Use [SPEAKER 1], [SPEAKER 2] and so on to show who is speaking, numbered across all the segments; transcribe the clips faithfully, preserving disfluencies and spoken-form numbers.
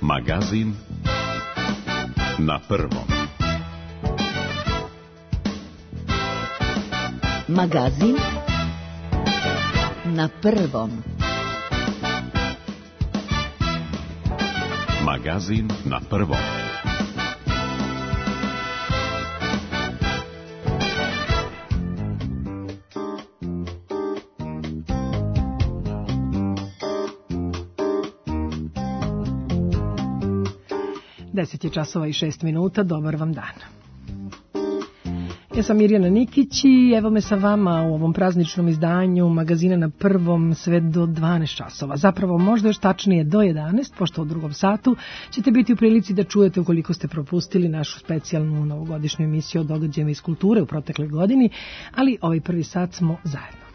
[SPEAKER 1] Magazin na prvom.
[SPEAKER 2] Magazin na prvom.
[SPEAKER 1] Magazin na prvom.
[SPEAKER 3] deset je časova i šest minuta, dobar vam dan. Ja sam Mirjana Nikić i evo me sa vama u ovom prazničnom izdanju Magazina na prvom sve do dvanaest časova. Zapravo možda još tačnije do jedanaest, pošto u drugom satu ćete biti u prilici da čujete ukoliko ste propustili našu specijalnu novogodišnju emisiju o događajima iz kulture u protekloj godini, ali ovaj prvi sat smo zajedno.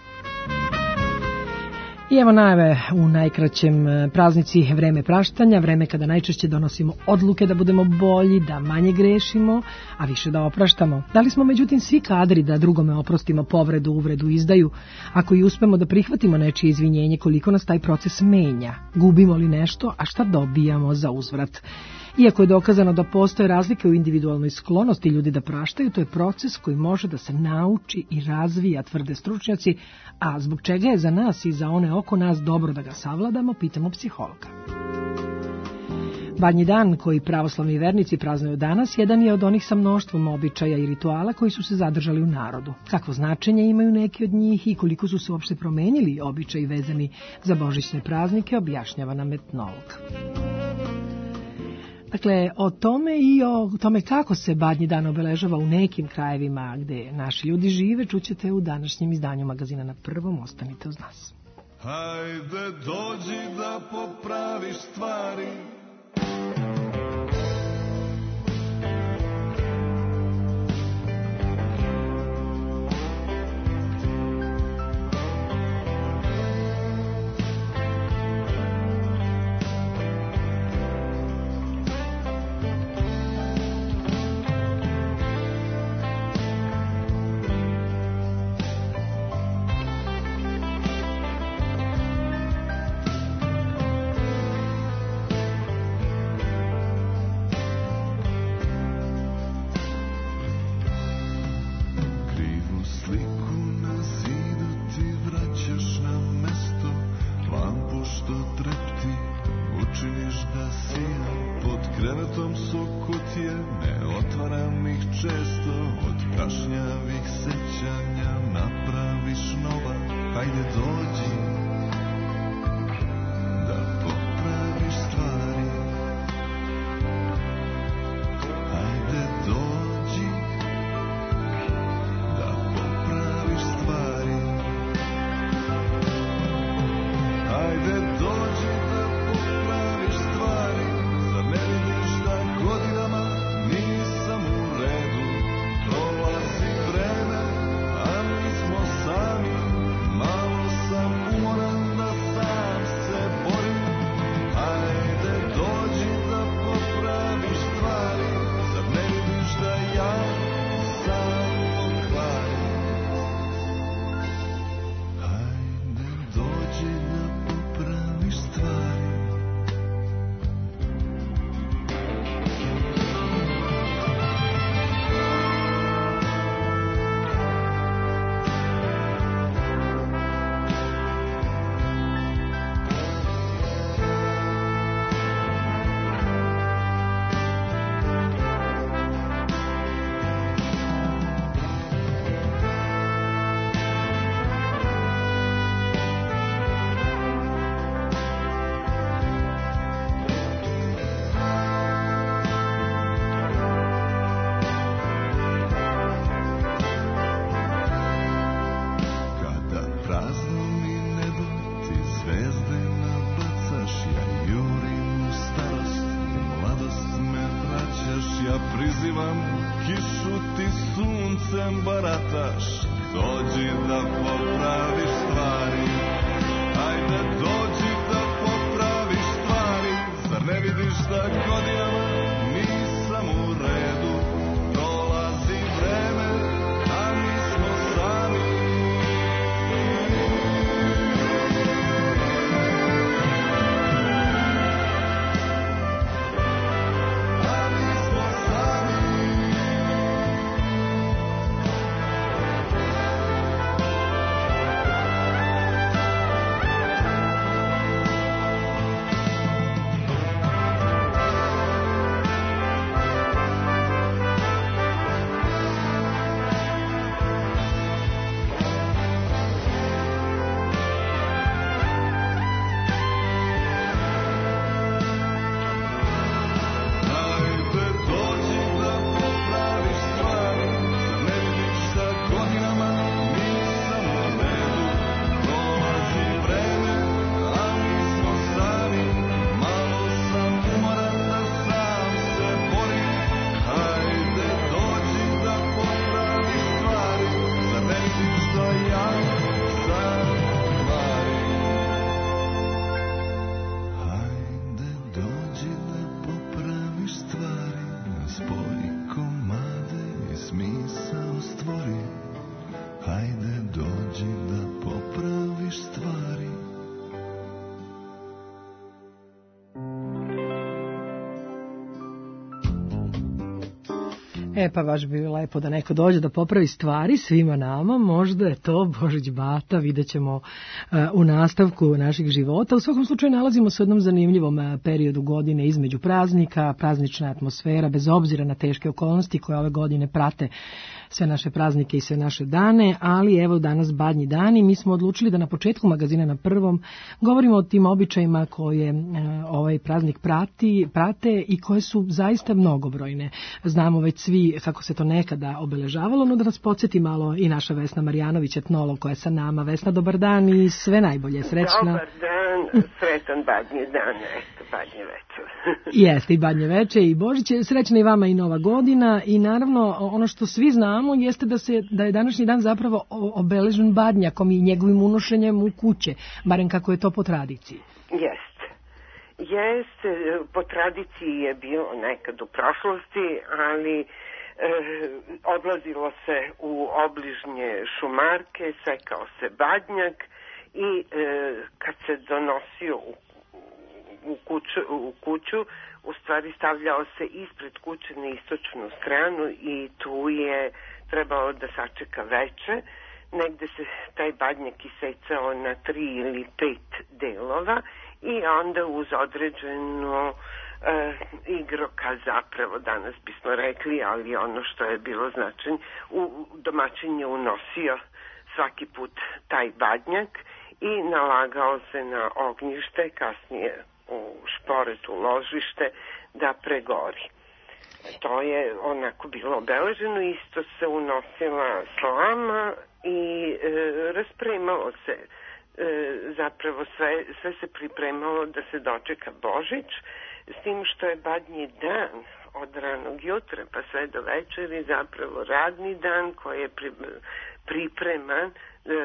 [SPEAKER 3] I evo najave u najkraćem: praznici, vreme praštanja, vreme kada najčešće donosimo odluke da budemo bolji, da manje grešimo, a više da opraštamo. Da li smo međutim svi kadri da drugome oprostimo povredu, uvredu, izdaju? Ako i uspemo da prihvatimo nečije izvinjenje, koliko nas taj proces menja? Gubimo li nešto, a šta dobijamo za uzvrat? Iako je dokazano da postoje razlike u individualnoj sklonosti ljudi da praštaju, to je proces koji može da se nauči i razvija, tvrde stručnjaci, a zbog čega je za nas i za one oko nas dobro da ga savladamo, pitamo psihologa. Badnji dan koji pravoslavni vernici praznuju danas jedan je od onih sa mnoštvom običaja i rituala koji su se zadržali u narodu. Kakvo značenje imaju neki od njih i koliko su se uopšte promenili običaji vezani za božićne praznike, objašnjava nam etnolog. Dakle, o tome i o tome kako se Badnji dan obeležava u nekim krajevima gde naši ljudi žive čućete u današnjem izdanju Magazina na prvom. Ostanite uz nas.
[SPEAKER 4] Hajde dođi da popraviš stvari,
[SPEAKER 3] E pa baš bi lepo da neko dođe da popravi stvari svima nama, možda je to Božić Bata, vidjet ćemo uh, u nastavku naših života. U svakom slučaju nalazimo se u jednom zanimljivom uh, periodu godine između praznika, praznična atmosfera, bez obzira na teške okolnosti koje ove godine prate sve naše praznike i sve naše dane, ali evo danas Badnji dani, mi smo odlučili da na početku magazina Na prvom govorimo o tim običajima koje uh, ovaj praznik prati, prate i koje su zaista mnogobrojne. Znamo već svi kako se to nekada obeležavalo, no da nas podsjeti malo i naša Vesna Marjanović, etnolog koja je sa nama. Vesna, dobar dan i sve najbolje, srećna.
[SPEAKER 2] Dobar dan, sretan Badnji dan, eto, Badnje večer.
[SPEAKER 3] Jeste, i Badnje veče i Božić, srećna i vama i Nova godina i naravno ono što svi znamo jeste da, se, da je današnji dan zapravo obeležen badnjakom i njegovim unošenjem u kuće, barem kako je to po tradiciji.
[SPEAKER 2] Jeste. Jeste, po tradiciji je bilo nekad u prošlosti, ali E, odlazilo se u obližnje šumarke, sekao se badnjak i e, kad se donosio u, u, kuću, u kuću, u stvari stavljao se ispred kuće na istočnu stranu i tu je trebalo da sačeka veče. Negde se taj badnjak isecao na tri ili pet delova i onda uz određeno E, igroka zapravo danas bismo rekli, ali ono što je bilo značajno, u domaćin je unosio svaki put taj badnjak i nalagao se na ognjište, kasnije u šporetu ložište da pregori. To je onako bilo obeleženo, isto se unosila slama i e, raspremalo se e, zapravo sve, sve se pripremalo da se dočeka Božić, s tim što je Badnji dan od ranog jutra pa sve do večeri zapravo radni dan koji je pri, pripreman, e,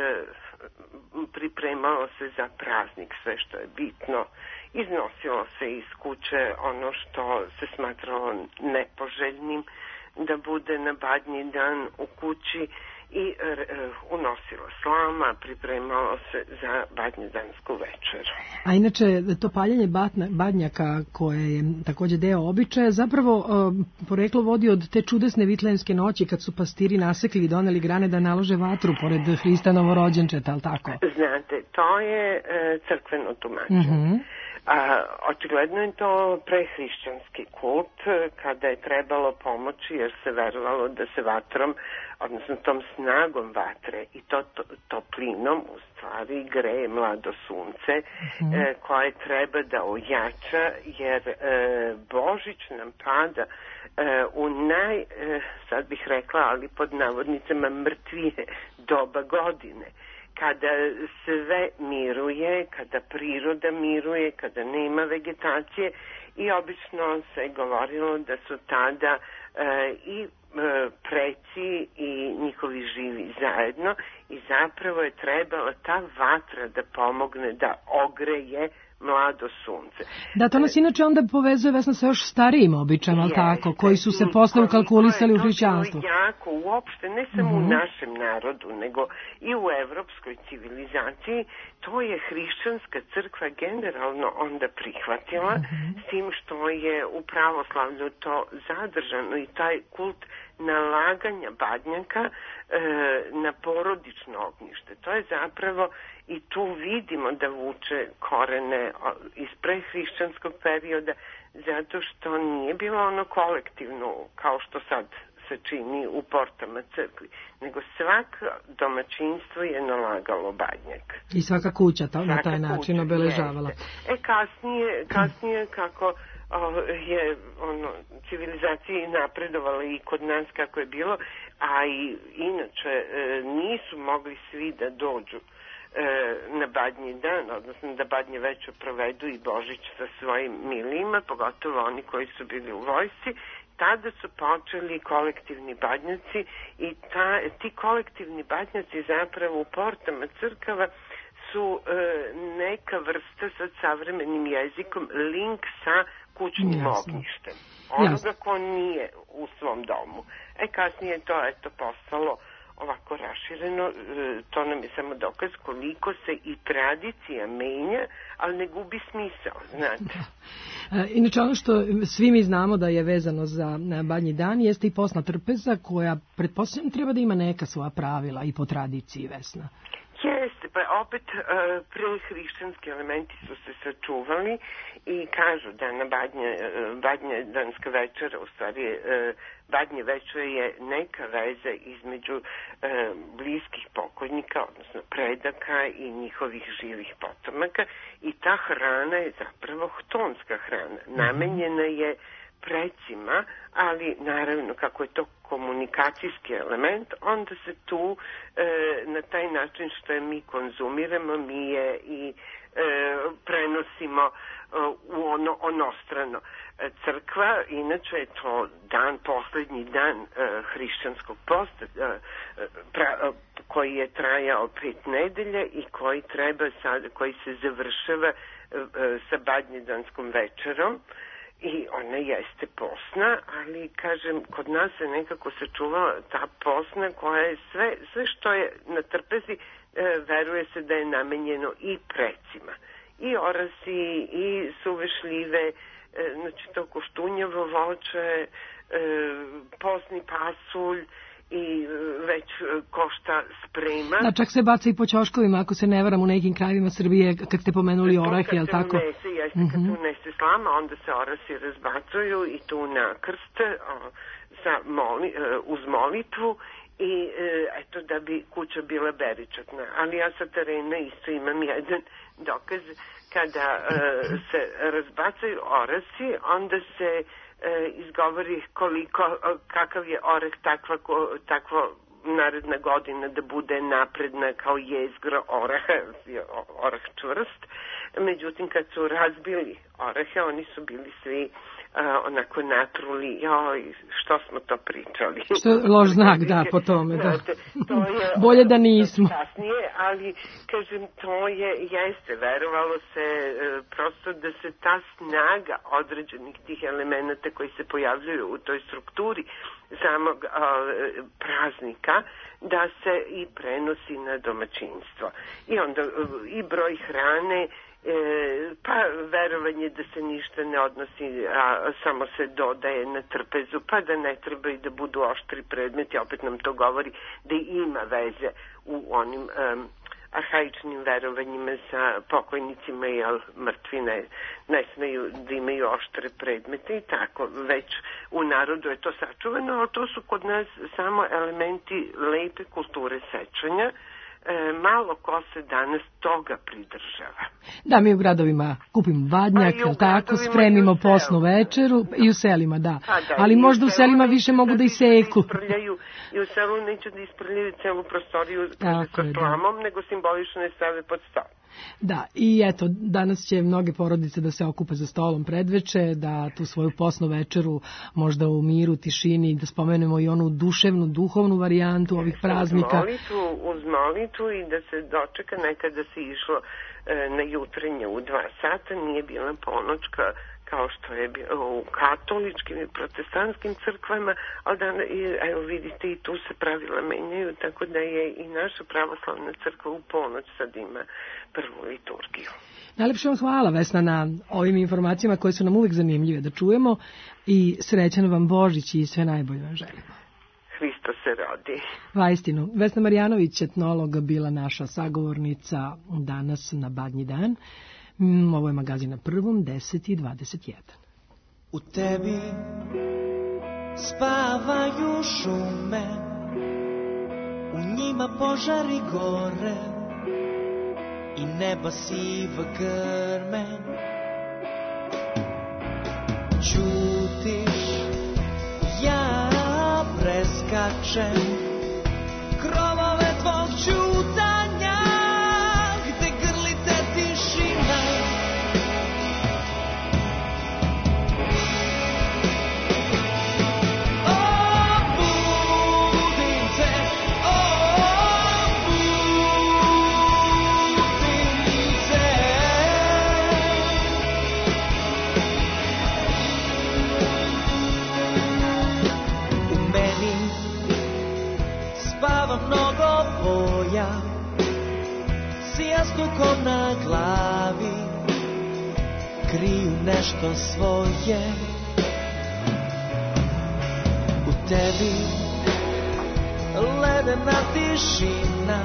[SPEAKER 2] pripremalo se za praznik, sve što je bitno. Iznosilo se iz kuće ono što se smatralo nepoželjnim da bude na Badnji dan u kući i e, unosilo slama, pripremalo se za badnjedansku večer.
[SPEAKER 3] A inače, to paljenje batna, badnjaka, koje je također deo običaja, zapravo uh, poreklo vodi od te čudesne vitlenske noći kad su pastiri nasekli i doneli grane da nalože vatru pored Hrista novorođenčeta, ali tako?
[SPEAKER 2] Znate, to je e, crkveno tumačenje. Mm-hmm. A, očigledno je to prehrišćanski kult kada je trebalo pomoći jer se verovalo da se vatrom, odnosno tom snagom vatre i to, to toplinom u stvari greje mlado sunce mm-hmm. e, koje treba da ojača jer e, Božić nam pada e, u naj, e, sad bih rekla, ali pod navodnicama mrtvije doba godine. Kada sve miruje, kada priroda miruje, kada nema vegetacije i obično se govorilo da su tada e, i e, preci i njihovi živi zajedno i zapravo je trebala ta vatra da pomogne da ogreje mlado sunce.
[SPEAKER 3] Da, to nas inače onda povezuje Vesna sa još starijim običajima, ali tako, koji su se posle ukalkulisali u hrišćanstvu.
[SPEAKER 2] To je jako, uopšte, ne samo mm-hmm. u našem narodu, nego i u evropskoj civilizaciji, to je hrišćanska crkva generalno onda prihvatila, mm-hmm. s tim što je u pravoslavlju to zadržano i taj kult nalaganja badnjaka e, na porodično ognjište. To je zapravo i tu vidimo da vuče korene iz prehrišćanskog perioda zato što nije bilo ono kolektivno kao što sad se čini u portama crkvi, nego svako domaćinstvo je nalagalo badnjak.
[SPEAKER 3] I svaka kuća ta, na taj način obeležavala.
[SPEAKER 2] E kasnije, kasnije kako o, je ono, civilizacija napredovala i kod nas kako je bilo, a i inače e, nisu mogli svi da dođu na Badnji dan, odnosno da Badnje večer provedu i Božić sa svojim milima, pogotovo oni koji su bili u vojsci. Tada su počeli kolektivni badnjaci i ta, ti kolektivni badnjaci zapravo u portama crkava su e, neka vrsta sa savremenim jezikom link sa kućnim Jasne. ognjištem. Onoga ko nije u svom domu. E kasnije to eto postalo ovako rašireno, to nam je samo dokaz koliko se i tradicija menja, ali ne gubi smisao, znate.
[SPEAKER 3] Da. Inače, ono što svi mi znamo da je vezano za Badnji dan jeste i posna trpeza, koja pretpostavljam treba da ima neka svoja pravila i po tradiciji, Vesna.
[SPEAKER 2] Jeste, pa opet prehrišćanski elementi su se sačuvali i kažu da na badnje, badnje danska večera, u stvari badnje večera je neka veza između bliskih pokojnika, odnosno predaka i njihovih živih potomaka, i ta hrana je zapravo htonska hrana. Namenjena je precima, ali naravno kako je to komunikacijski element, onda se tu e, na taj način što je mi konzumiramo, mi je i e, prenosimo e, u ono onostrano. E, crkva, inače je to dan, poslednji dan e, hrišćanskog posta, e, pra, e, koji je trajao pet nedelja i koji treba sad, koji se završava e, sa badnjedanskom večerom. I ona jeste posna, ali, kažem, kod nas se nekako sačuvala ta posna koja je sve, sve što je na trpezi, e, veruje se da je namenjeno i precima. I orasi, i suve šljive, e, znači to koštunjevo voće, e, posni pasulj, i već košta sprema.
[SPEAKER 3] Da, čak se baca i po ćoškovima, ako se ne varam, u nekim krajevima Srbije, kad ste pomenuli orahe, je li tako?
[SPEAKER 2] Unese, jeste, mm-hmm. Kad se unese slama, onda se orasi razbacuju i tu na krst sa moli, uz molitvu i eto da bi kuća bila beričatna. Ali ja sa terena isto imam jedan dokaz, kada se razbacaju orasi, onda se izgovori koliko, kakav je oreh takva, takvo naredna godina da bude napredna kao jezgro oraha, orah čvrst. Međutim, kad su razbili orahe, oni su bili svi Uh, onako natruli, joj, što smo to pričali.
[SPEAKER 3] Što je loš znak, da, po tome, da.
[SPEAKER 2] To je,
[SPEAKER 3] bolje da nismo.
[SPEAKER 2] Kasnije, ali, kažem, to je, jeste, verovalo se uh, prosto da se ta snaga određenih tih elemenata koji se pojavljuju u toj strukturi samog uh, praznika, da se i prenosi na domaćinstvo. I onda uh, i broj hrane, E, pa verovanje da se ništa ne odnosi, a samo se dodaje na trpezu, pa da ne treba i da budu oštri predmeti, opet nam to govori da ima veze u onim um, arhaičnim verovanjima sa pokojnicima, jer mrtvi ne, ne smeju da imaju oštre predmete i tako. Već u narodu je to sačuvano, ali to su kod nas samo elementi lepe kulture sećanja. E, malo ko se danas toga pridržava.
[SPEAKER 3] Da, mi u gradovima kupimo badnjak, pa tako, spremimo posnu večeru i u selima, da.
[SPEAKER 2] Pa da,
[SPEAKER 3] ali možda u selima više mogu da iseku.
[SPEAKER 2] I u selu neće da isprljaju celu prostoriju sa slamom, nego simbolično ne stave pod stol.
[SPEAKER 3] Da, i eto, danas će mnoge porodice da se okupe za stolom predveče, da tu svoju posnu večeru možda u miru, tišini, da spomenemo i onu duševnu, duhovnu varijantu ovih praznika.
[SPEAKER 2] Uz molitvu, uz molitvu i da se dočeka, nekada se išlo e, na jutrenje u dva sata, nije bila ponoćka kao što je bilo u katoličkim i protestantskim crkvama, ali da, evo vidite, i tu se pravila menjaju, tako da je i naša pravoslavna crkva u ponoć sad ima prvu liturgiju.
[SPEAKER 3] Najlepše vam hvala, Vesna, na ovim informacijama koje su nam uvek zanimljive da čujemo i srećan vam Božić i sve najbolje vam želimo.
[SPEAKER 2] Hristo se rodi.
[SPEAKER 3] Vaistinu. Vesna Marjanović, etnolog, bila naša sagovornica danas na Badnji dan. Ovo je magazin na Prvom, deset i dvadeset jedan.
[SPEAKER 5] U tebi spavaju šume, u njima požari gore i neba siva grme. Ćutiš, ja preskačem krovove tvog ćutanja, gde grlite tišina. O, budim te, o, budim te. U meni si jastukom na glavi kriju nešto svoje. U tebi ledena tišina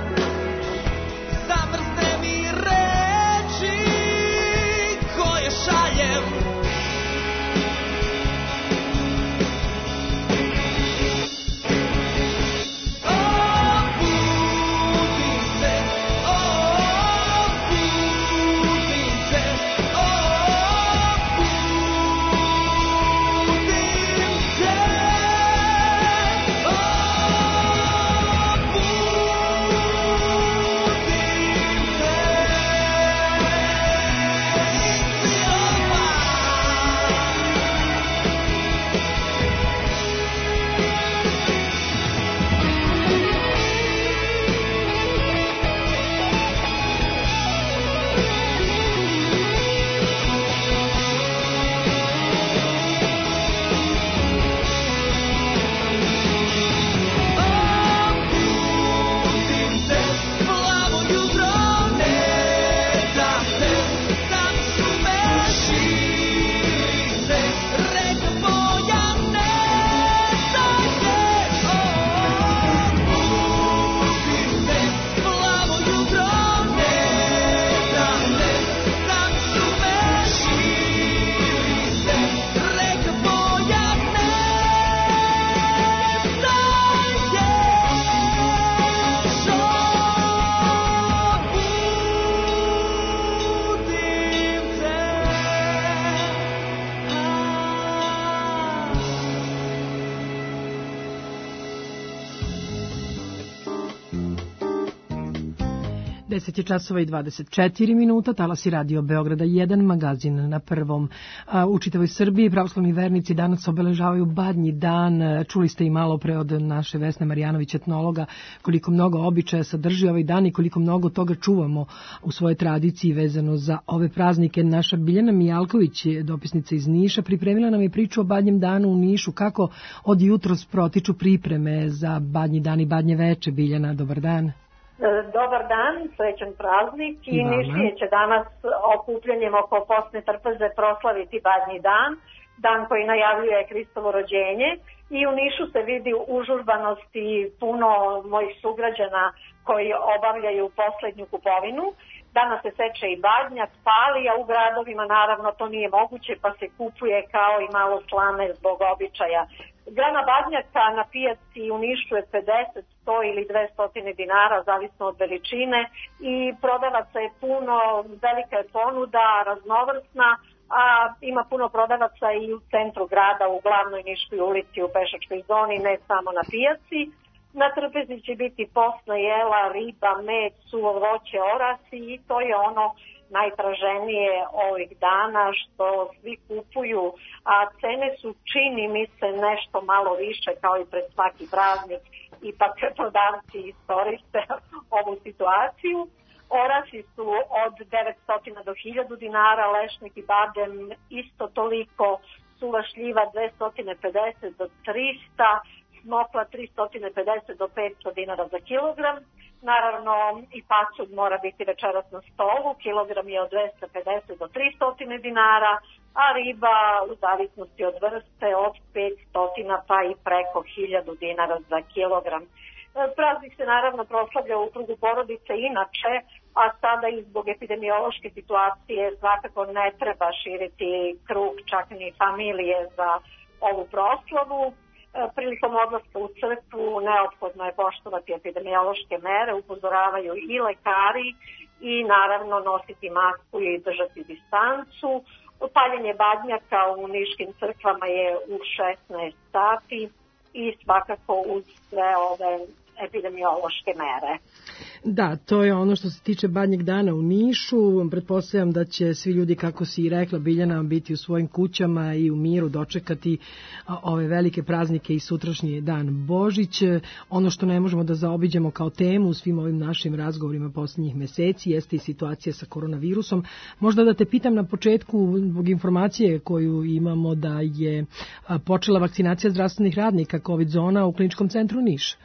[SPEAKER 5] zamrzne mi reči koje šaljem.
[SPEAKER 3] deset je časova i dvadeset četiri minuta, talasi Radio Beograda jedan, magazin na prvom. U čitavoj Srbiji pravoslavni vernici danas obeležavaju Badnji dan. Čuli ste i malo pre od naše Vesne Marjanović, etnologa, koliko mnogo običaja sadrži ovaj dan i koliko mnogo toga čuvamo u svojoj tradiciji vezano za ove praznike. Naša Biljana Mijalković, dopisnica iz Niša, pripremila nam je priču o Badnjem danu u Nišu, kako od jutros protiču pripreme za Badnji dan i Badnje veče. Biljana, dobar dan.
[SPEAKER 6] Dobar dan, srećan praznik i Nišlije će danas okupljanjem oko postne trpeze proslaviti Badnji dan, dan koji najavljuje Hristovo rođenje, i u Nišu se vidi užurbanost i puno mojih sugrađana koji obavljaju poslednju kupovinu. Danas se seče i badnjak, pali, a u gradovima naravno to nije moguće pa se kupuje kao i malo slame zbog običaja. Grana badnjaka na pijaci u Nišu je pedeset, sto ili dvesta dinara, zavisno od veličine, i prodavaca je puno, velika je ponuda, raznovrsna, a ima puno prodavaca i u centru grada, u glavnoj Niškoj ulici, u pešačkoj zoni, ne samo na pijaci. Na trpezi će biti postna jela, riba, med, suvo voće, orasi, i to je ono najtraženije ovih dana što svi kupuju, a cene su, čini mi se, nešto malo više kao i pred svaki praznik. Ipak prodavci iskoriste ovu situaciju. Orasi su od devetsto do hiljadu dinara, lešnik i badem isto toliko, suva šljiva dvesta pedeset do trista, smokla tristo pedeset do petsto dinara za kilogram. Naravno i pacud mora biti večeras na stolu, kilogram je od dvesta pedeset do tristo dinara, a riba u zavisnosti od vrste od petsto pa i preko hiljadu dinara za kilogram. Praznik se naravno proslavlja u krugu porodice inače, a sada i zbog epidemiološke situacije svakako ne treba širiti krug čak ni familije za ovu proslavu. Prilikom odlaska u crkvu neophodno je poštovati epidemiološke mere, upozoravaju i lekari, i naravno nositi masku i držati distancu. Paljenje badnjaka u niškim crkvama je u šesnaest sati i svakako uz sve ove epidemiološke mere.
[SPEAKER 3] Da, to je ono što se tiče Badnjeg dana u Nišu. Pretpostavljam da će svi ljudi, kako si i rekla Biljana, biti u svojim kućama i u miru dočekati ove velike praznike i sutrašnji dan Božić. Ono što ne možemo da zaobiđemo kao temu u svim ovim našim razgovorima posljednjih meseci jeste i situacija sa koronavirusom. Možda da te pitam na početku, zbog informacije koju imamo, da je počela vakcinacija zdravstvenih radnika COVID zona u Kliničkom centru Niš.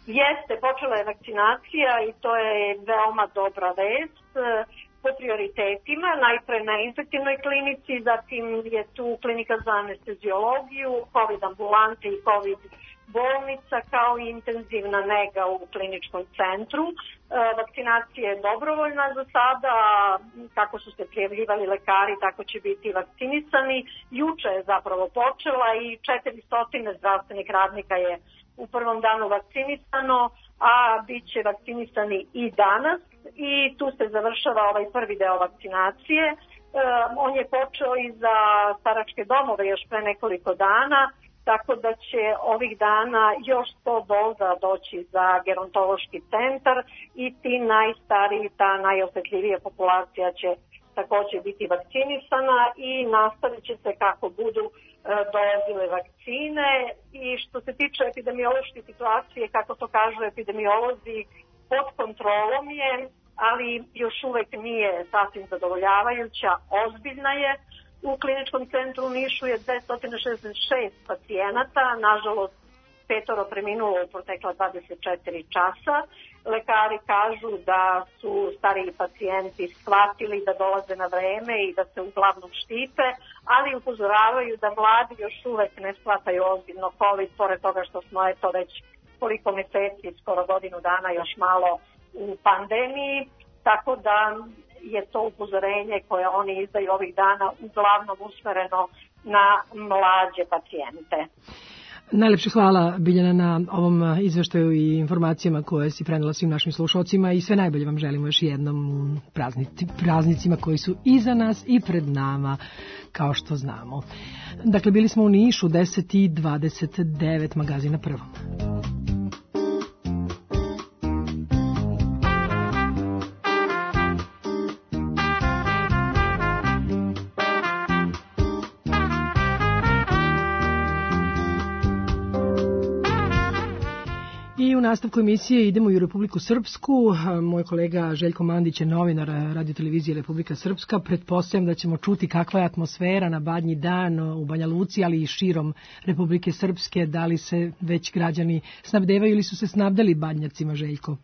[SPEAKER 6] Jeste, počela je vakcinacija i to je veoma dobra vest po prioritetima, najpre na infektivnoj klinici, zatim je tu klinika za anesteziologiju, COVID ambulante i COVID bolnica kao i intenzivna nega u kliničkom centru. E, vakcinacija je dobrovoljna za sada, kako su se prijavljivali lekari, tako će biti vakcinisani. Juče je zapravo počela i četiristo zdravstvenih radnika je u prvom danu vakcinisano, a bit će vakcinisani i danas i tu se završava ovaj prvi deo vakcinacije. E, on je počeo i za staračke domove još pre nekoliko dana, tako da će ovih dana još sto doza doći za gerontološki centar i ti najstariji, ta najosetljivija populacija će također biti vakcinisana i nastavit će se kako budu e, dolazile vakcine. I što se tiče epidemiološke situacije, kako to kažu epidemiolozi, pod kontrolom je, ali još uvek nije sasvim zadovoljavajuća, ozbiljna je. U kliničkom centru u Nišu je dvesta šezdeset šest pacijenata, nažalost petoro preminulo u protekla dvadeset četiri časa. Lekari kažu da su stariji pacijenti shvatili da dolaze na vreme i da se uglavnom štite, ali upozoravaju da mladi još uvek ne shvataju ozbiljno COVID, pored toga što smo eto već koliko meseci, skoro godinu dana još malo u pandemiji, tako da je to upozorenje koje oni izdaju ovih dana uglavnom usmereno na mlađe pacijente.
[SPEAKER 3] Najlepše hvala, Biljana, na ovom izveštaju i informacijama koje si prenela svim našim slušalcima i sve najbolje vam želimo još jednom praznici, praznicima koji su iza nas i pred nama, kao što znamo. Dakle, bili smo u Nišu, deset i dvadeset devet, magazin na Prvom. U nastavku emisije idemo i u Republiku Srpsku. Moj kolega Željko Mandić je novinar radiotelevizije Republika Srpska. Pretpostavljam da ćemo čuti kakva je atmosfera na Badnji dan u Banja Luci, ali i širom Republike Srpske. Da li se već građani snabdevaju ili su se snabdeli badnjacima, Željko?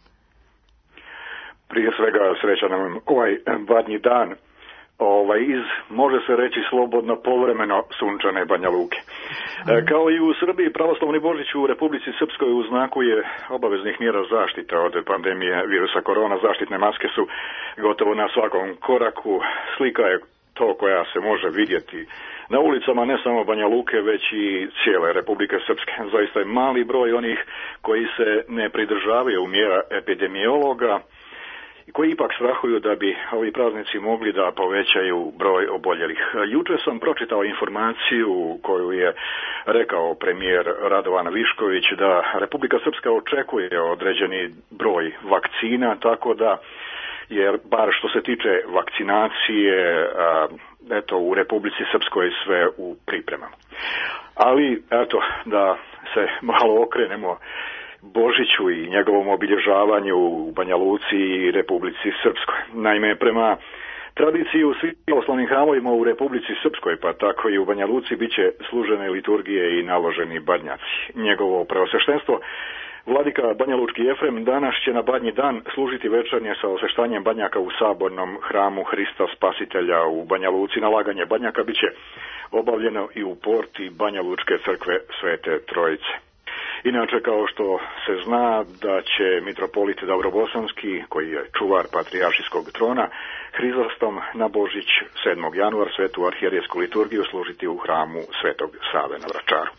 [SPEAKER 7] Prije svega srećan nam ovaj Badnji dan. Ovaj, iz, može se reći slobodno, povremeno sunčane Banja Luke. E, kao i u Srbiji, pravoslavni Božić u Republici Srpskoj u znaku je obaveznih mjera zaštite od pandemije virusa korona. Zaštitne maske su gotovo na svakom koraku. Slika je to koja se može vidjeti na ulicama ne samo Banja Luke, već i cijele Republike Srpske. Zaista je mali broj onih koji se ne pridržavaju mjera epidemiologa i koji ipak strahuju da bi ovi praznici mogli da povećaju broj oboljelih. Juče sam pročitao informaciju koju je rekao premijer Radovan Višković da Republika Srpska očekuje određeni broj vakcina, tako da jer bar što se tiče vakcinacije, eto, u Republici Srpskoj sve u pripremama. Ali, eto, da se malo okrenemo Božiću i njegovom obilježavanju u Banja Luci i Republici Srpskoj. Naime, prema tradiciji u svim pravoslavnim hramovima u Republici Srpskoj, pa tako i u Banja Luci, bit će služene liturgije i naloženi badnjaci. Njegovo preosveštenstvo, vladika Banja Lučki Jefrem, danas će na Badnji dan služiti večernje sa osveštanjem badnjaka u sabornom hramu Hrista Spasitelja u Banja Luci. Nalaganje badnjaka bit će obavljeno i u porti Banja Lučke crkve Svete Trojice. Inače, kao što se zna da će mitropolit Davrobosanski, koji je čuvar patrijaršijskog trona, Hrizostom na Božić sedmog januara svetu arhijerejsku liturgiju služiti u hramu Svetog Save na Vračaru.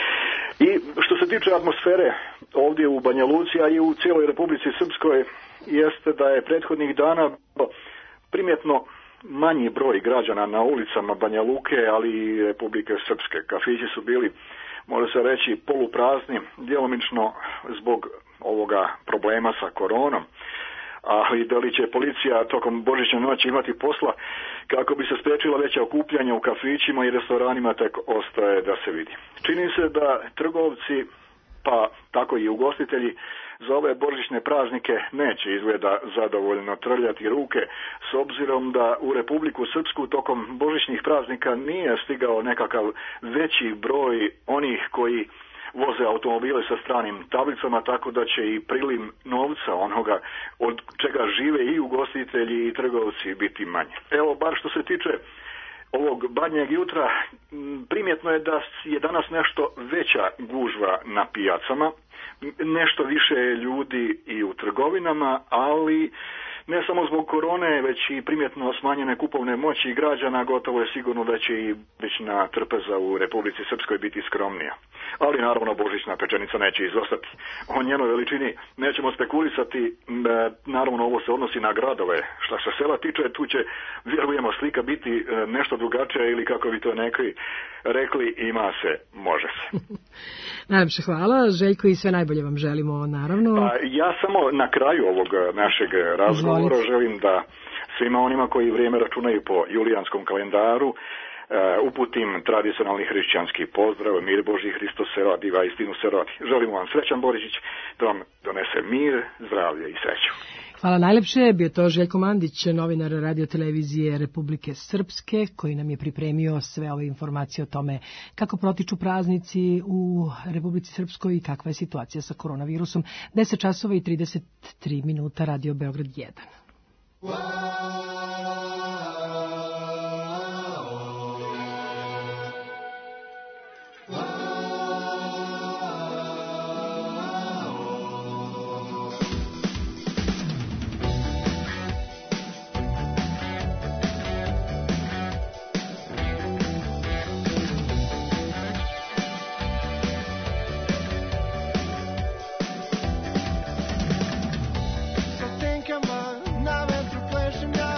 [SPEAKER 7] I što se tiče atmosfere ovdje u Banja Luci, a i u cijeloj Republici Srpskoj, jeste da je prethodnih dana primjetno manji broj građana na ulicama Banja Luke, ali i Republike Srpske. Kafići su bili, može se reći, poluprazni, djelomično zbog ovoga problema sa koronom. Ali da li će policija tokom Božićne noći imati posla kako bi se spriječila veća okupljanja u kafićima i restoranima, tek ostaje da se vidi. Čini se da trgovci, pa tako i ugostitelji, za ove božićne praznike neće izgleda zadovoljno trljati ruke, s obzirom da u Republiku Srpsku tokom božićnih praznika nije stigao nekakav veći broj onih koji voze automobile sa stranim tablicama, tako da će i priliv novca onoga od čega žive i ugostitelji i trgovci biti manje. Evo, bar što se tiče ovog badnjeg jutra, primjetno je da je danas nešto veća gužva na pijacama, nešto više ljudi i u trgovinama, ali ne samo zbog korone, već i primjetno smanjene kupovne moći građana, gotovo je sigurno da će i božićna trpeza u Republici Srpskoj biti skromnija. Ali naravno božićna pečenica neće izostati. O njenoj veličini nećemo spekulisati, naravno ovo se odnosi na gradove. Šta se sela tiče, tu će, vjerujemo, slika biti nešto drugačija ili kako bi to neki rekli, ima se, može se.
[SPEAKER 3] Najlepše hvala, Željko, i sve najbolje vam želimo, naravno.
[SPEAKER 7] Pa, ja samo na kraju ovog našeg razgovora želim da svima onima koji vrijeme računaju po julijanskom kalendaru uputim tradicionalni hrišćanski pozdrav, mir Božji, Hristos se rodi, va istinu se rodi. Želimo vam srećan Božić, da vam donese mir, zdravlje i sreću.
[SPEAKER 3] Hvala najlepše, bio to Željko Mandić, novinar Radio-televizije Republike Srpske, koji nam je pripremio sve ove informacije o tome kako protiču praznici u Republici Srpskoj i kakva je situacija sa koronavirusom. deset časova i trideset tri minuta, Radio Beograd jedan.
[SPEAKER 5] Nave entro flash and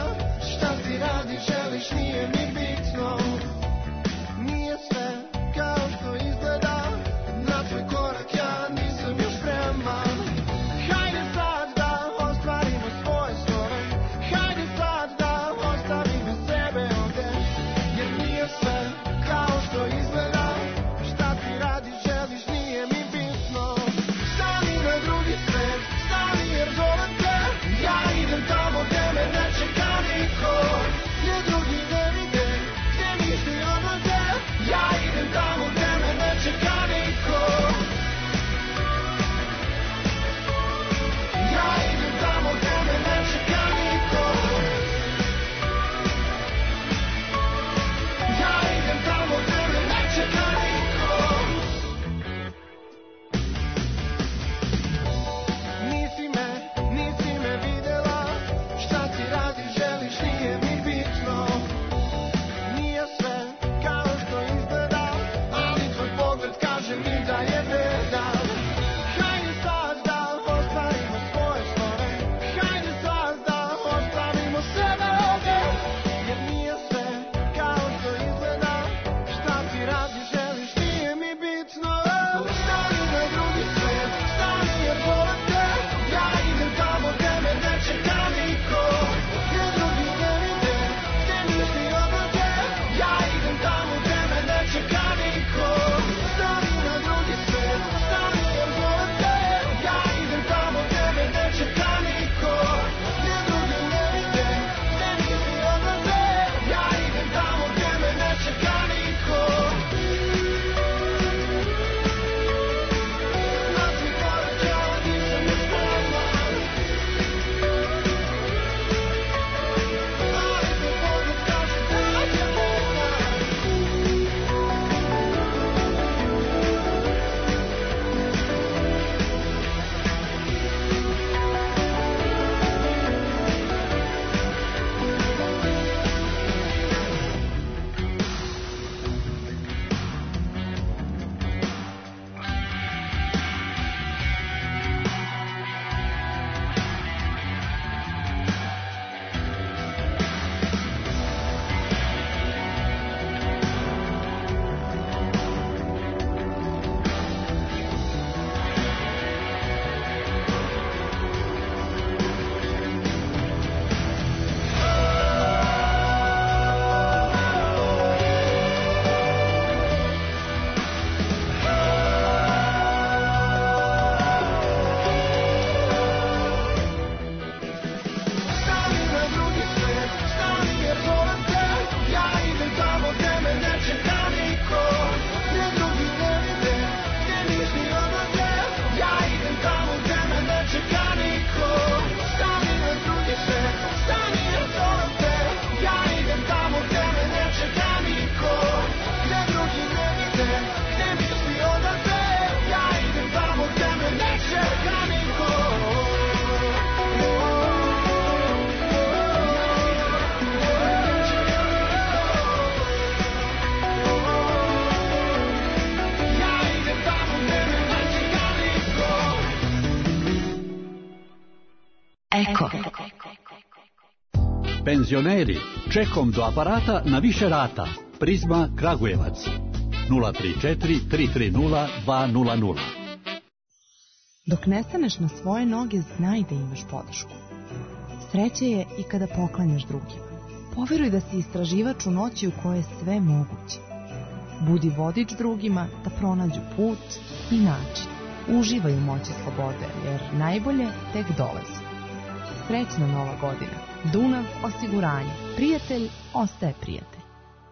[SPEAKER 8] Penzioneri, čekom do aparata na više rata. Prizma Kragujevac. nula tri četiri tri tri nula dva nula nula.
[SPEAKER 9] Dok ne staneš na svoje noge, znaj da imaš podršku. Sreće je i kada poklanjaš drugima. Poveruj da si istraživač u noći u kojoj je sve moguće. Budi vodič drugima da pronađu put i način. Uživaj u moći slobode, jer najbolje tek dolazi. Srećna nova godina. Dunav osiguranje. Prijatelj ostaje prijatelj.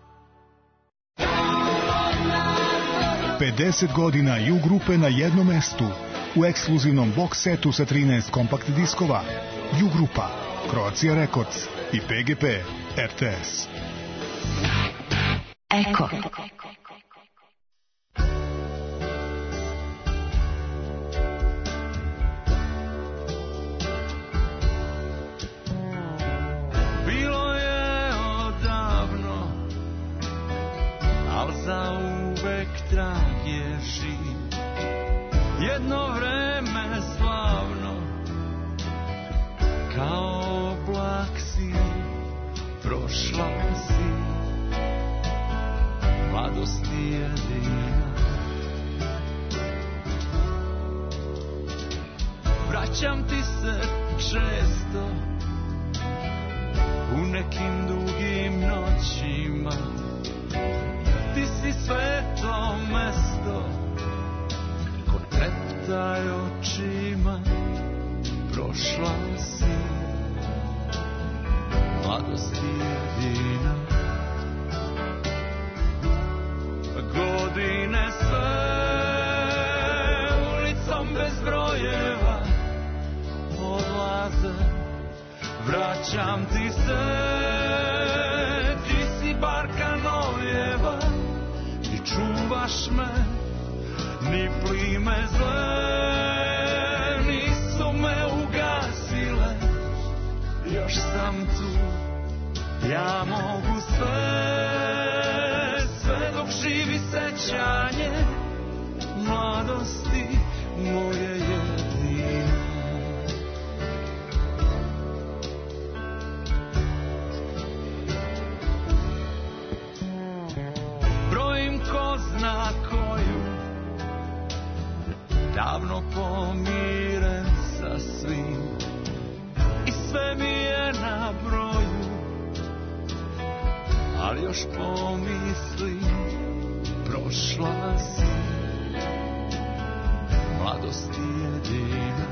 [SPEAKER 10] pedeset godina U grupe na jednom mestu. U ekskluzivnom box setu sa trinaest kompakt diskova. U grupa, Croatia Records i P G P R T S.
[SPEAKER 9] Eko.
[SPEAKER 5] Bilo je odavno, al zauvek trag je živ. Jedno vreme slavno, kao oblak si, prošla si, mladost jedina. Vraćam ti se često, u nekim dugim noćima. Ti si sveto mesto, ko treptaj očima. Prošla si, mladost jedina. Godine sve ulicom bez brojeva odlaze. Vraćam ti se, ti si barka nojeva i čuvaš me, ni plime zle nisu me ugasile. Još sam tu, ja mogu sve, sve dok živi sećanje mladosti moje jedine. Brojim ko zna koju, davno pomiren sa svim, i sve mi je na broju, ali još pomislim, prošla si, mladost jedina.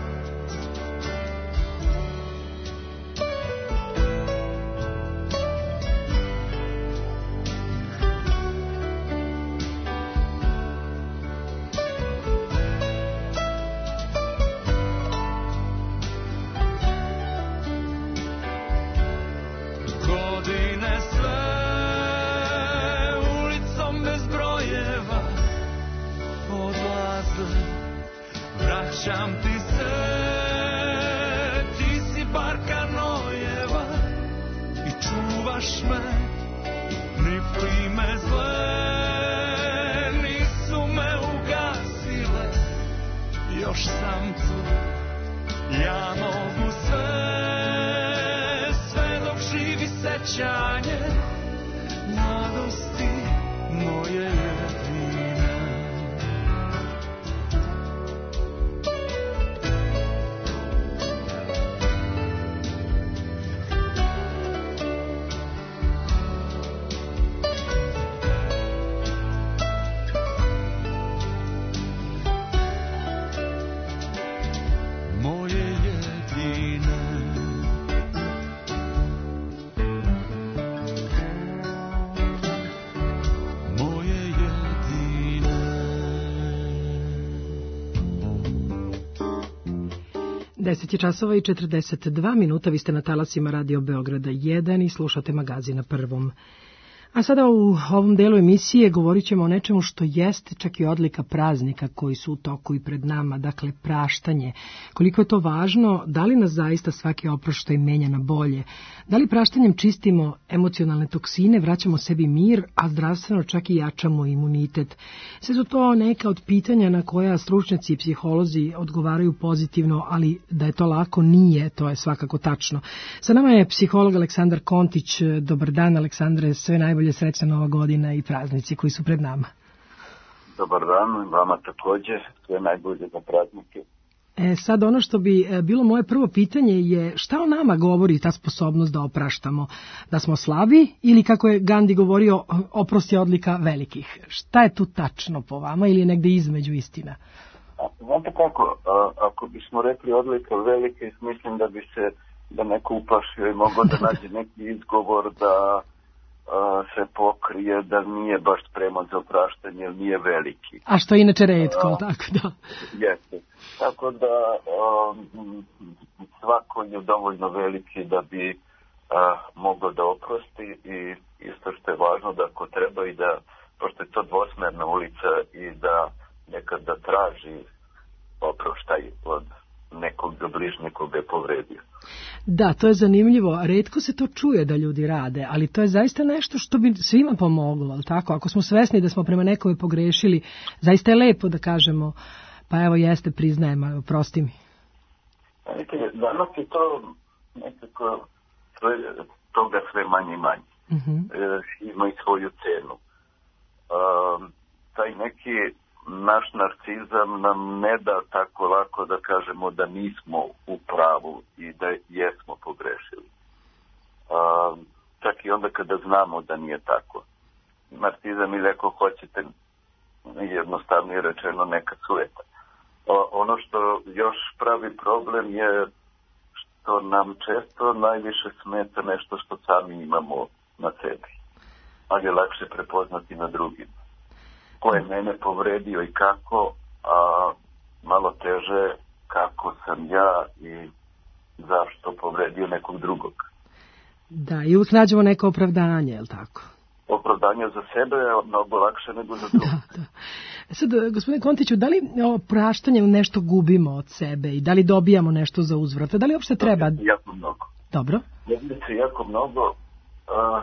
[SPEAKER 5] Vraćam ti se, ti si barka nojeva i čuvaš me, ni plime zle nisu me ugasile. Još sam tu, ja mogu sve, sve dok živi sećanje mladosti moje jedine.
[SPEAKER 3] deset je časova i četrdeset dva minuta, vi ste na talasima Radio Beograda jedan i slušate magazin na Prvom. A sada u ovom delu emisije govorit ćemo o nečemu što jeste čak i odlika praznika koji su u toku i pred nama, dakle praštanje. Koliko je to važno, da li nas zaista svaki oproštaj menja na bolje, da li praštanjem čistimo emocionalne toksine, vraćamo sebi mir, a zdravstveno čak i jačamo imunitet. Sve su to neka od pitanja na koja stručnjaci i psiholozi odgovaraju pozitivno, ali da je to lako nije, to je svakako tačno. Sa nama je psiholog Aleksandar Kontić. Dobar dan, Aleksandre, sve najbolje, srećna nova godina i praznici koji su pred nama.
[SPEAKER 11] Dobar dan, vama također, sve najbolje za praznike.
[SPEAKER 3] E, sad ono što bi bilo moje prvo pitanje je šta o nama govori ta sposobnost da opraštamo? Da smo slabi ili, kako je Gandhi govorio, oprost je odlika velikih? Šta je tu tačno po vama ili je negde između istina?
[SPEAKER 11] A, znate kako, a, ako bismo rekli odlika velikih, mislim da bi se, da neko uplašio i mogao da nađe neki izgovor da a, se pokrije da nije baš spreman za opraštanje, jer nije veliki.
[SPEAKER 3] A što je inače retko, a, tako da?
[SPEAKER 11] Jeste. Tako da a, svako je dovoljno veliki da bi a, mogao da oprosti, i isto što je važno da ako treba i da, pošto je to dvosmerna ulica, i da nekad da traži oproštaj od nekog do bližnjeg koga je povredio.
[SPEAKER 3] Da, to je zanimljivo. Retko se to čuje da ljudi rade, ali to je zaista nešto što bi svima pomoglo, ali tako? Ako smo svesni da smo prema nekome pogrešili, zaista je lepo da kažemo, pa evo jeste, priznajem, oprosti mi.
[SPEAKER 11] Vidite, danas je to nekako sve, toga sve manje i manje. Uh-huh. E, ima i svoju cenu. Um, taj neki naš narcizam nam ne da tako lako da kažemo da nismo u pravu i da jesmo pogrešili. Uh, čak i onda kada znamo da nije tako. Narcizam, ili ako hoćete, jednostavnije rečeno, neka sueta. Uh, ono što još pravi problem je što nam često najviše smeta nešto što sami imamo na sebi, ali je lakše prepoznati na drugima. Ko je mene povredio i kako, a malo teže kako sam ja i zašto povredio nekog drugog.
[SPEAKER 3] Da, i uvijek nađemo neko opravdanje, je li tako?
[SPEAKER 11] Opravdanje za sebe je mnogo lakše nego za drugog.
[SPEAKER 3] Da, da. Sad, gospodine Kontiću, da li praštanjem nešto gubimo od sebe i da li dobijamo nešto za uzvrat? Da li uopšte treba?
[SPEAKER 11] Jako mnogo.
[SPEAKER 3] Dobro.
[SPEAKER 11] Dobije se jako mnogo. A,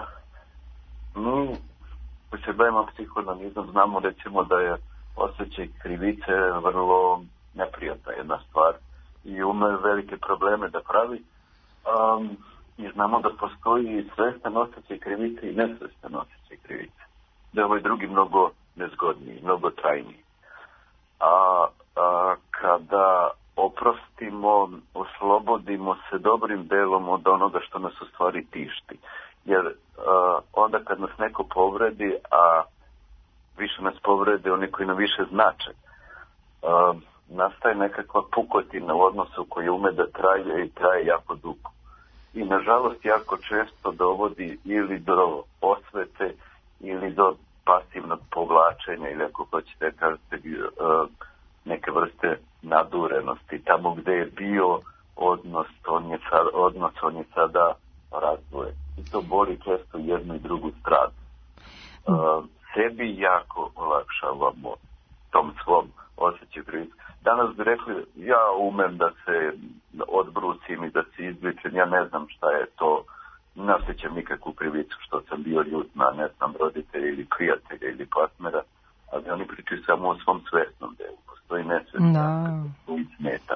[SPEAKER 11] mi koji se bavimo psihoanalizom znamo, recimo, da je osjećaj krivice vrlo neprijatna jedna stvar i ume velike probleme da pravi. Um, i znamo da postoji svestan osjećaj krivice i nesvestan osjećaj krivice. Da je ovaj drugi mnogo nezgodniji, mnogo trajniji. A, a kada oprostimo, oslobodimo se dobrim delom od onoga što nas u stvari tišti. Jer uh, onda kad nas neko povredi, a više nas povrede oni koji nam više znače, uh, nastaje nekakva pukotina u odnosu koji ume da traje i traje jako dugo. I nažalost jako često dovodi ili do osvete ili do pasivnog povlačenja, ili ako hoćete kažete uh, neke vrste nadurenosti. Tamo gde je bio odnos, on je, sad, odnos, on je sada razdvojen. I to boli često jednu i drugu stranu. Uh, sebi jako olakšavamo tom svom osjećaju krivice. Danas bi rekli, ja umem da se odbrucim i da se izbličem, ja ne znam šta je to, ne osjećam nikakvu krivicu što sam bio ljut na, ne znam, roditelja ili prijatelja ili partnera, ali oni pričaju samo o svom svesnom delu. Postoji nesvesno
[SPEAKER 3] da.
[SPEAKER 11] koji smeta.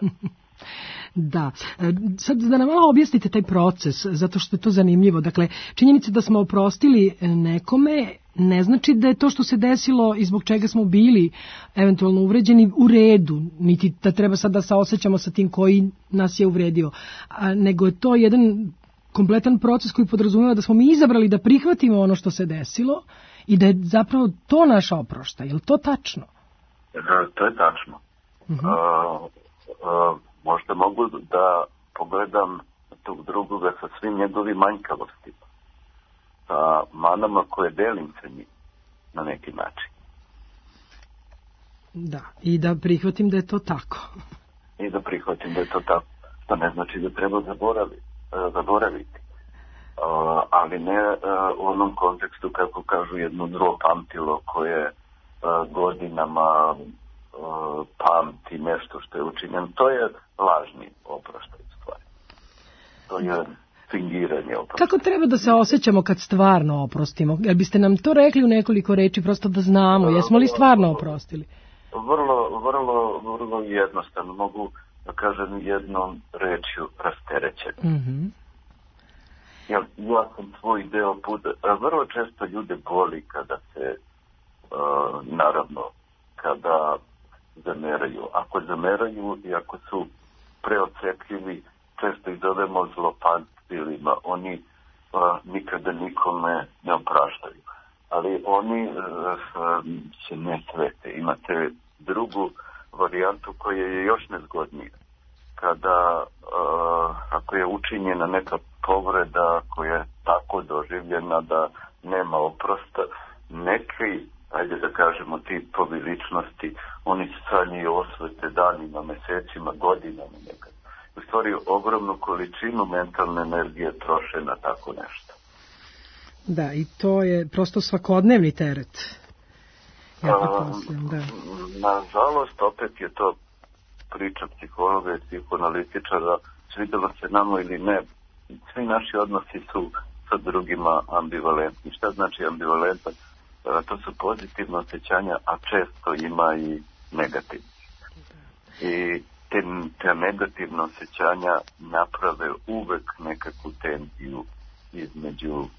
[SPEAKER 3] Da. Sad da nam malo objasnite taj proces, zato što je to zanimljivo. Dakle, činjenica da smo oprostili nekome ne znači da je to što se desilo i zbog čega smo bili eventualno uvređeni u redu, niti da treba sad da saosećamo sa tim koji nas je uvredio, a, nego je to jedan kompletan proces koji podrazumijeva da smo mi izabrali da prihvatimo ono što se desilo i da je zapravo to naša oprošta. Je li to tačno?
[SPEAKER 11] Da, to je tačno. Uh-huh. Uh, uh, možda mogu da pogledam tog drugoga sa svim njegovim manjkavostima, sa manama koje delim sa njim na neki način.
[SPEAKER 3] Da, i da prihvatim da je to tako.
[SPEAKER 11] I da prihvatim da je to tako. To ne znači da treba zaboraviti. zaboraviti. Uh, ali ne uh, u onom kontekstu, kako kažu, jedno zlo pamtilo koje uh, godinama uh, pamti nešto što je učinjeno. To je lažni oproštaj stvari. To je fingiranje oproštaj.
[SPEAKER 3] Kako treba da se osjećamo kad stvarno oprostimo? Jel biste nam to rekli u nekoliko reči, prosto da znamo, jesmo li stvarno oprostili?
[SPEAKER 11] Vrlo, vrlo, vrlo jednostavno. Mogu da kažem jednom rečju rasterećen.
[SPEAKER 3] Mhm.
[SPEAKER 11] Ja, ja sam svoj deo puta, vrlo često ljude boli kada se, uh, naravno, kada zameraju. Ako zameraju i ako su preocepljivi, često ih zovemo zlopamtilima. Oni uh, nikada nikome ne opraštaju. Ali oni uh, se ne svete. Imate drugu varijantu koja je još nezgodnija. Kada, uh, ako je učinjena neka povreda koja je tako doživljena da nema oprosta, neki, ajde da kažemo, tipovi ličnosti, oni se sanjaju osvete danima, mesecima, godinama nekad. U stvari, ogromnu količinu mentalne energije troše na tako nešto.
[SPEAKER 3] Da, i to je prosto svakodnevni teret. Ja pretpostavljam, da.
[SPEAKER 11] Nažalost, opet je to priča psihologa i psihoanalitičara, svidelo se nama ili ne, svi naši odnosi su sa drugima ambivalentni. Šta znači ambivalentan? To su pozitivne osjećanja, a često ima i negativne. I te, te negativne osjećanja naprave uvek nekakvu tenziju između uh,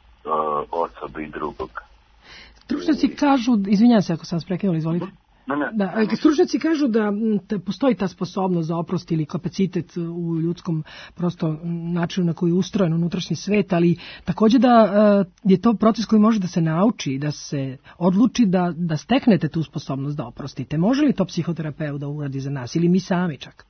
[SPEAKER 11] osobe i drugog.
[SPEAKER 3] Stručnjaci kažu, izvinjam se ako sam vas prekinula, izvolite.
[SPEAKER 11] Ne, ne,
[SPEAKER 3] da, stručnjaci kažu da, da postoji ta sposobnost za oprost ili kapacitet u ljudskom prosto načinu na koji je ustrojen unutrašnji svet, ali također da je to proces koji može da se nauči, da se odluči da, da steknete tu sposobnost da oprostite. Može li to psihoterapeut da uradi za nas ili mi sami čak?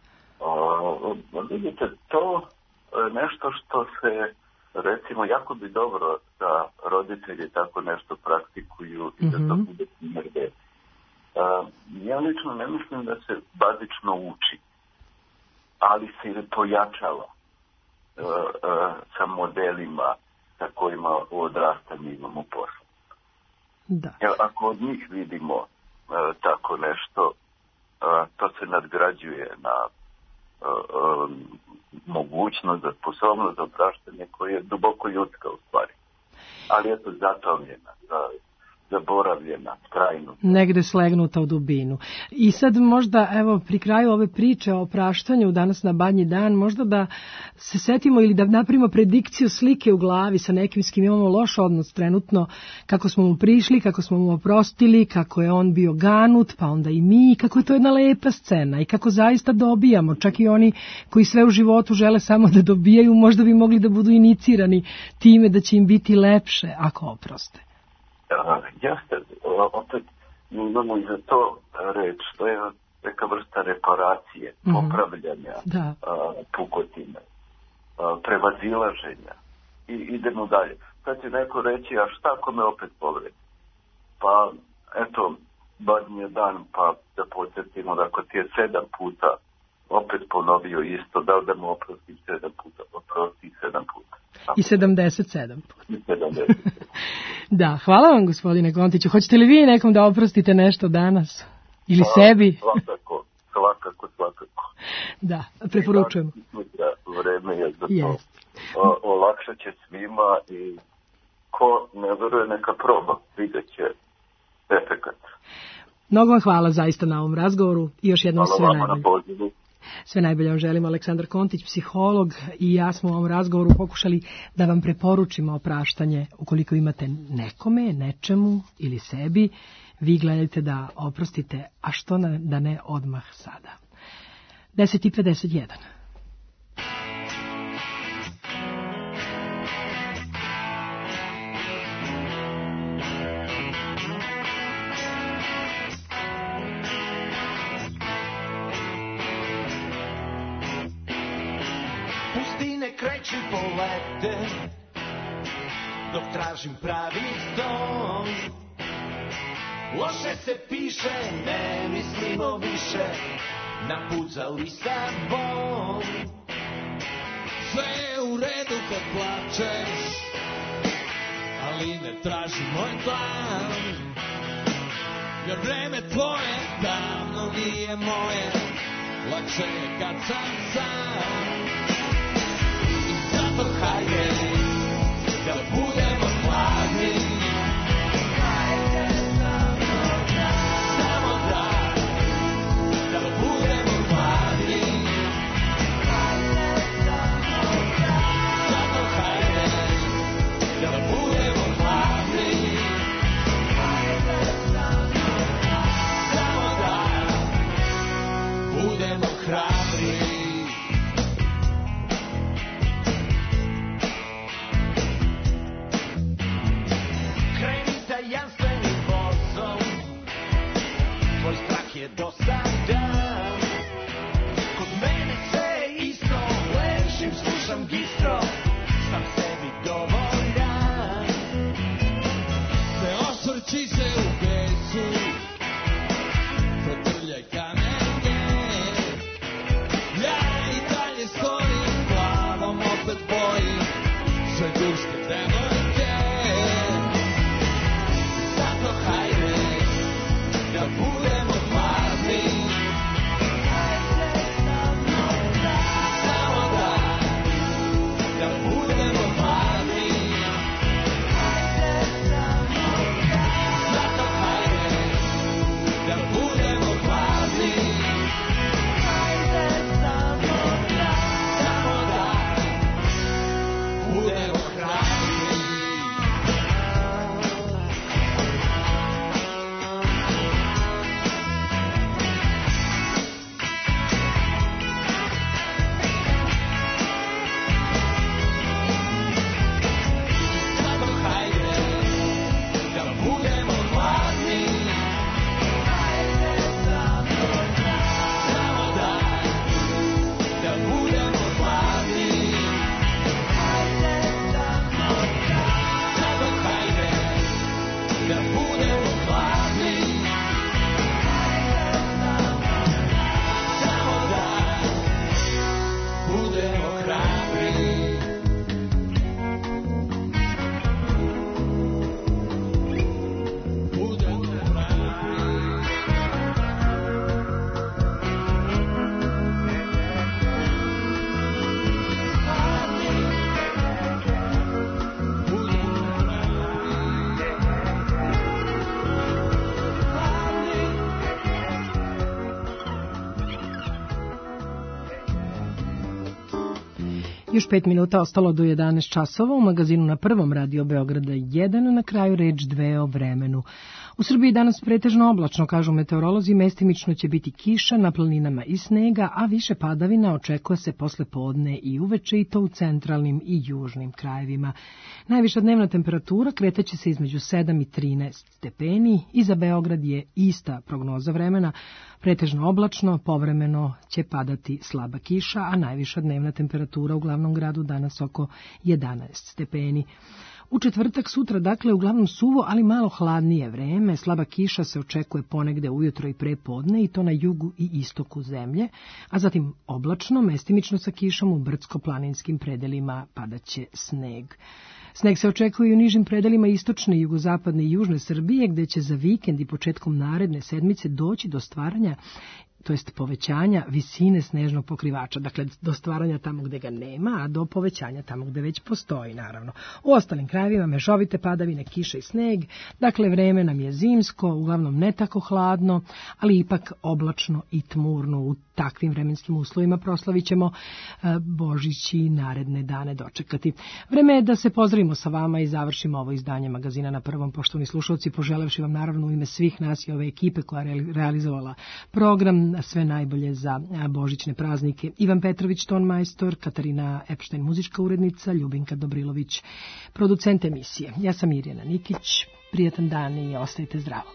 [SPEAKER 11] O, vidite, to je nešto što se, recimo, jako bi dobro da roditelji tako nešto praktikuju i mm-hmm. da to bude primjer deci. Uh, ja lično ne mislim da se bazično uči, ali se pojačava uh, uh, sa modelima sa kojima u odrastanju imamo posla.
[SPEAKER 3] Da.
[SPEAKER 11] Jer ako od njih vidimo uh, tako nešto, uh, to se nadgrađuje na uh, um, mogućnost za sposobnost za opraštanje koja je duboko ljudska u stvari. Ali je to zatomljena, zaboravljena, trajno.
[SPEAKER 3] Negde slegnuta u dubinu. I sad možda, evo, pri kraju ove priče o opraštanju danas na Badnji dan, možda da se setimo ili da napravimo predikciju slike u glavi sa nekim s kim imamo loš odnos trenutno, kako smo mu prišli, kako smo mu oprostili, kako je on bio ganut, pa onda i mi, kako je to jedna lepa scena i kako zaista dobijamo, čak i oni koji sve u životu žele samo da dobijaju, možda bi mogli da budu inicirani time da će im biti lepše ako oproste.
[SPEAKER 11] Uh, jeste, opet imamo i za to reč, to je neka vrsta reparacije, mm-hmm. popravljanja, uh, pukotine, uh, prevazilaženja i idemo dalje. Sad će neko reći, a šta ako me opet povredi? Pa, eto, Badnji je dan, pa da podsjetimo da ako ti je sedam puta opet ponovio isto, da da mu oprosti sedam puta, oprosti sedam puta.
[SPEAKER 3] I sedamdeset sedam puta.
[SPEAKER 11] I sedamdeset sedam.
[SPEAKER 3] Da, hvala vam gospodine Kontiću. Hoćete li vi nekom da oprostite nešto danas? Ili
[SPEAKER 11] A,
[SPEAKER 3] sebi?
[SPEAKER 11] Svakako, svakako, svakako.
[SPEAKER 3] Da, preporučujem.
[SPEAKER 11] Vreme je za to.
[SPEAKER 3] Yes.
[SPEAKER 11] O, olakšat će svima i ko ne veruje neka proba, vidjet će efekat.
[SPEAKER 3] Mnogo vam hvala zaista na ovom razgovoru i još jednom
[SPEAKER 11] hvala
[SPEAKER 3] sve
[SPEAKER 11] najbolje.
[SPEAKER 3] najbolje.
[SPEAKER 11] Na pozivu.
[SPEAKER 3] Sve najbolje vam želimo. Aleksandar Kontić, psiholog, i ja smo u ovom razgovoru pokušali da vam preporučimo opraštanje ukoliko imate nekome, nečemu ili sebi. Vi gledajte da oprostite, a što ne, da ne odmah sada. deset i pedeset jedan.
[SPEAKER 5] Pustine kreću polete, dok tražim pravi dom. Loše se piše, ne mislimo više, na put za Lisabon. Sve je u redu kad plačeš, ali ne traži moj plan. Jer vreme tvoje davno nije moje, lakše je kad sam sam. I zato hajde da budemo hladni, samo da, da budemo hladni. Zato hajde da budemo hladni, samo da budemo hrabri. Kreni tajanstvenim vozom, tvoj strah je dosadan. Kod mene sve je isto, ležim, slušam gistro, sam sebi dovoljan. Ne osvrći se u besu, protrljaj kamenje. Ja i dalje stojim, glavom opet bojim sve turske devojke. Zato hajde da budemo hladni, samo da, da budemo hladni. Zato hajde da budemo hladni, samo da budemo hrabri. Zato hajde da budemo hladni, samo da, da budemo hladni. Zato hajde da budemo hladni, samo da budemo hrabri. Budemo hrabri.
[SPEAKER 3] Još pet minuta ostalo do jedanaest časova u magazinu na prvom radio Beograda jedan, na kraju reč dve o vremenu. U Srbiji danas pretežno oblačno, kažu meteorolozi, mestimično će biti kiša, na planinama i snega, a više padavina očekuje se posle podne i uveče, i to u centralnim i južnim krajevima. Najviša dnevna temperatura kretaće se između sedam i trinaest stepeni, i za Beograd je ista prognoza vremena, pretežno oblačno, povremeno će padati slaba kiša, a najviša dnevna temperatura u glavnom gradu danas oko jedanaest stepeni. U četvrtak sutra, dakle, uglavnom suvo, ali malo hladnije vreme. Slaba kiša se očekuje ponegde ujutro i pre podne, i to na jugu i istoku zemlje, a zatim oblačno, mestimično sa kišom, u brdsko-planinskim predelima padaće sneg. Sneg se očekuje i u nižim predelima istočne, jugozapadne i južne Srbije, gde će za vikend i početkom naredne sedmice doći do stvaranja, to jest povećanja visine snežnog pokrivača, dakle do stvaranja tamo gde ga nema, a do povećanja tamo gde već postoji, naravno. U ostalim krajevima mešovite padavine, kiša i sneg, dakle vreme nam je zimsko, uglavnom ne tako hladno, ali ipak oblačno i tmurno. U takvim vremenskim uslovima proslavit ćemo Božić i naredne dane dočekati. Vreme je da se pozdravimo sa vama i završimo ovo izdanje magazina na prvom, poštovani slušalci, poželevši vam naravno u ime svih nas i ove ekipe koja je realizovala program sve najbolje za božićne praznike. Ivan Petrović, tonmajstor, Katarina Epštajn, muzička urednica, Ljubinka Dobrilović, producent emisije. Ja sam Mirjana Nikić, prijatan dan i ostajte zdravo.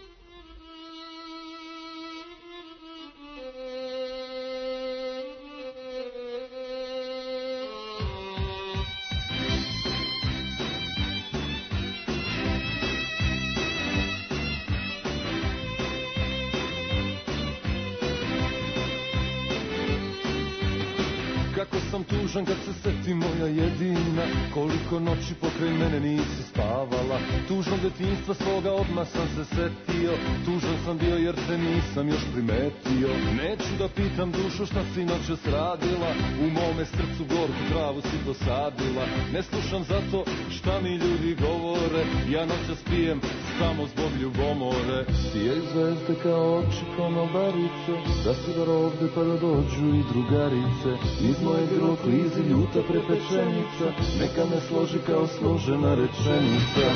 [SPEAKER 12] Kako sam
[SPEAKER 4] tužan kad se seti moja jedina, koliko noći pokraj mene nisi spavala. Tužnog detinjstva svoga odmah sam se setio, tužan sam bio jer te nisam još primetio. Neću da pitam dušo šta si noćas radila, u mome srcu gorku travu si posadila. Ne slušam zato šta mi ljudi govore, ja noćas pijem samo zbog ljubomore. Sijaju zvezde kao oči konobarice, da si bar ovde pa da dođu i drugarice. Iz moje grlo klizi ljuta prepečenica, neka me složi kao složena rečenica.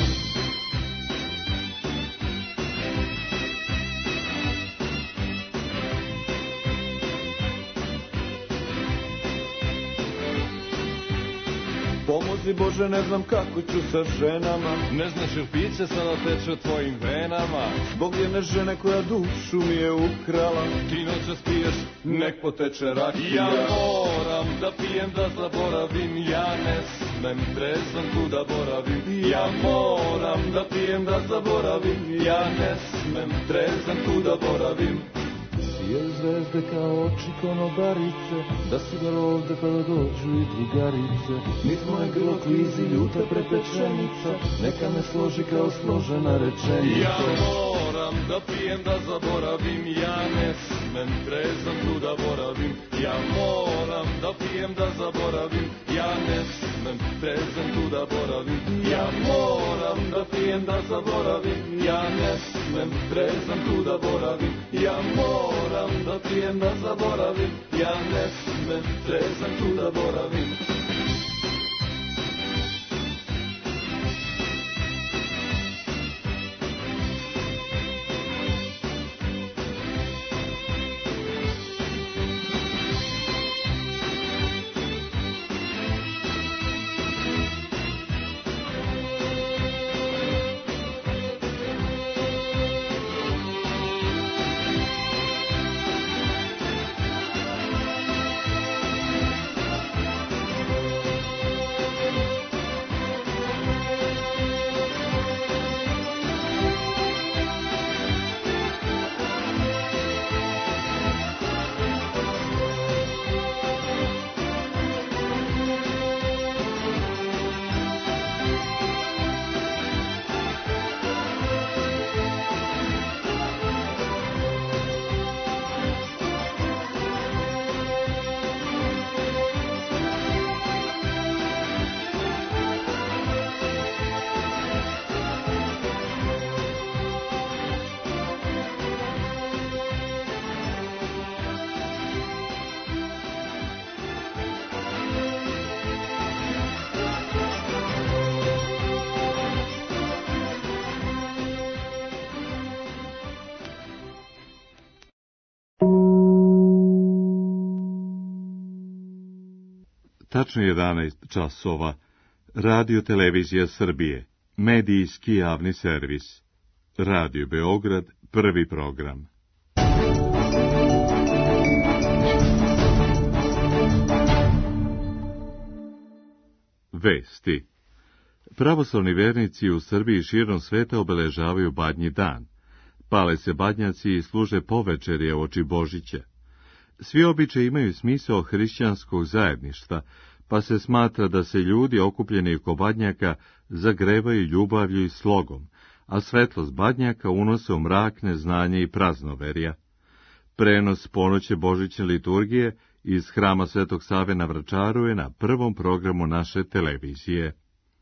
[SPEAKER 4] Pomozi Bože, ne znam kako ću sa ženama, ne znaš jer piće sada teče tvojim venama. Zbog jedne žene koja dušu mi je ukrala, ti noćas piješ, nek poteče rakija. Ja moram da pijem da zaboravim, ja ne smem trezan tu da boravim. Ja moram da pijem da zaboravim, ja ne smem trezan tu da boravim. Sijaju zvezde kao oči konobarice, da si bar ovde pa da dođu i drugarice. Niz moje grlo klizi ljuta prepečenica, neka me složi kao složena rečenica. Ja moram da pijem da zaboravim, ja ne smem trezan tu da boravim. Ja moram da pijem da zaboravim, ja ne smem trezan tu da boravim. Ja moram da pijem da zaboravim, ja ne smem trezan tu da boravim. Ja moram da pijem da zaboravim, ja ne smem trezan tu da boravim.
[SPEAKER 12] Tačno jedanaest časova. Radio Televizija Srbije. Medijski javni servis. Radio Beograd, prvi program. Vesti. Pravoslavni vernici u Srbiji i širom sveta obeležavaju Badnji dan. Pale se badnjaci i služe povečerje oči Božića. Svi običaji imaju smisao hrišćanskog zajedništva, pa se smatra da se ljudi okupljeni oko badnjaka zagrevaju ljubavlju i slogom, a svetlost badnjaka unose u mrak neznanja i praznoverja. Prenos ponoće Božićne liturgije iz Hrama Svetog Save na Vračaru je na prvom programu naše televizije.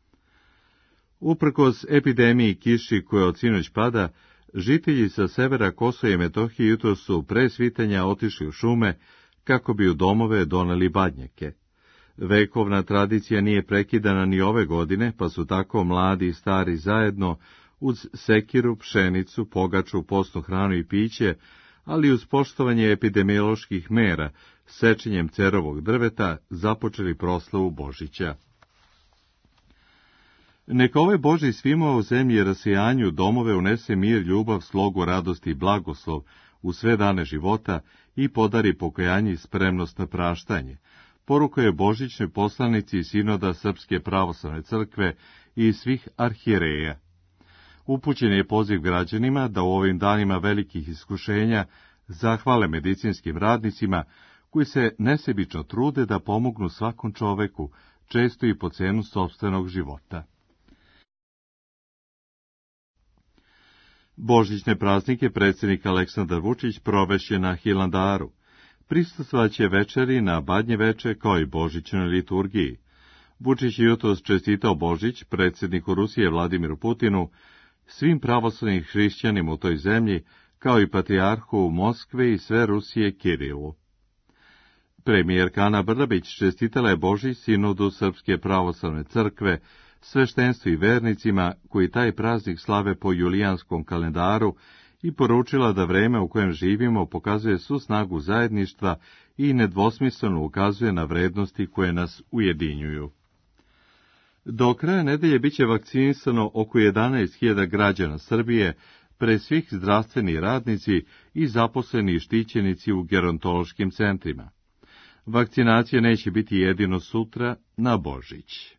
[SPEAKER 12] Uprkos epidemiji kiši koja od sinoć pada, žitelji sa severa Kosova i Metohije jutro su pre svitanja otišli u šume kako bi u domove doneli badnjake. Vekovna tradicija nije prekidana ni ove godine, pa su tako mladi i stari zajedno uz sekiru, pšenicu, pogaču, postnu hranu i piće, ali uz poštovanje epidemioloških mera, sečenjem cerovog drveta, započeli proslavu Božića. Neka ovaj Božji svima u zemlji rasijanju domove unese mir, ljubav, slogu, radost i blagoslov u sve dane života i podari pokajanje i spremnost na praštanje, porukuje božićnoj poslanici sinoda Srpske pravoslavne crkve i svih arhijereja. Upućen je poziv građanima da u ovim danima velikih iskušenja zahvale medicinskim radnicima koji se nesebično trude da pomognu svakom čoveku, često i po cenu sopstvenog života. Božićne praznike predsjednik Aleksandar Vučić provešće na Hilandaru. Prisustvovaće večeri na Badnje veče kao i božićnoj liturgiji. Vučić je jutros čestitao Božić predsjedniku Rusije Vladimiru Putinu, svim pravoslavnim hrišćanima u toj zemlji, kao i patrijarhu Moskve i sve Rusije Kirilu. Premijerka Ana Brnabić čestitala je Božić sinodu Srpske pravoslavne crkve, sveštenstvu i vernicima koji taj praznik slave po julijanskom kalendaru i poručila da vreme u kojem živimo pokazuje svu snagu zajedništva i nedvosmisleno ukazuje na vrednosti koje nas ujedinjuju. Do kraja nedelje biće vakcinisano oko jedanaest hiljada građana Srbije, pre svih zdravstveni radnici i zaposleni štićenici u gerontološkim centrima. Vakcinacija neće biti jedino sutra na Božić.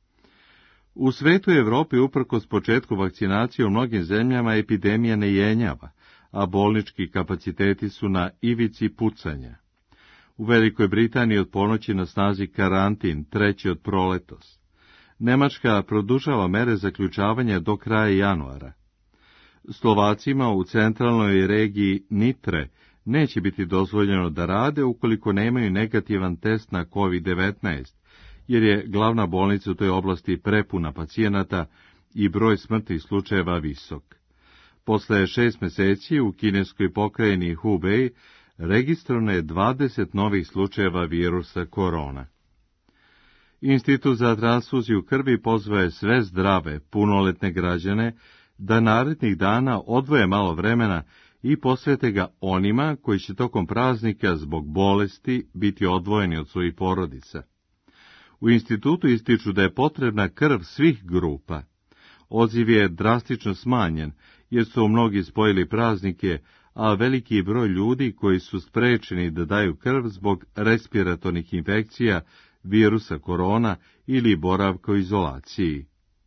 [SPEAKER 12] U svetu i Evropi uprkos početku vakcinacije u mnogim zemljama epidemija ne jenjava, a bolnički kapaciteti su na ivici pucanja. U Velikoj Britaniji od ponoći na snazi karantin, treći od proletos. Nemačka produžava mere zaključavanja do kraja januara. Slovacima u centralnoj regiji Nitre neće biti dozvoljeno da rade ukoliko nemaju negativan test na kovid devetnaest, jer je glavna bolnica u toj oblasti prepuna pacijenata i broj smrtnih slučajeva visok. Posle šest meseci u kineskoj pokrajini Hubei registrovano je dvadeset novih slučajeva virusa korona. Institut za transfuziju krvi pozvao je sve zdrave, punoletne građane da narednih dana odvoje malo vremena i posvete ga onima koji će tokom praznika zbog bolesti biti odvojeni od svojih porodica. U institutu ističu da je potrebna krv svih grupa. Odziv je drastično smanjen, jer su mnogi spojili praznike, a veliki broj ljudi koji su sprečeni da daju krv zbog respiratornih infekcija, virusa korona ili boravka u izolaciji.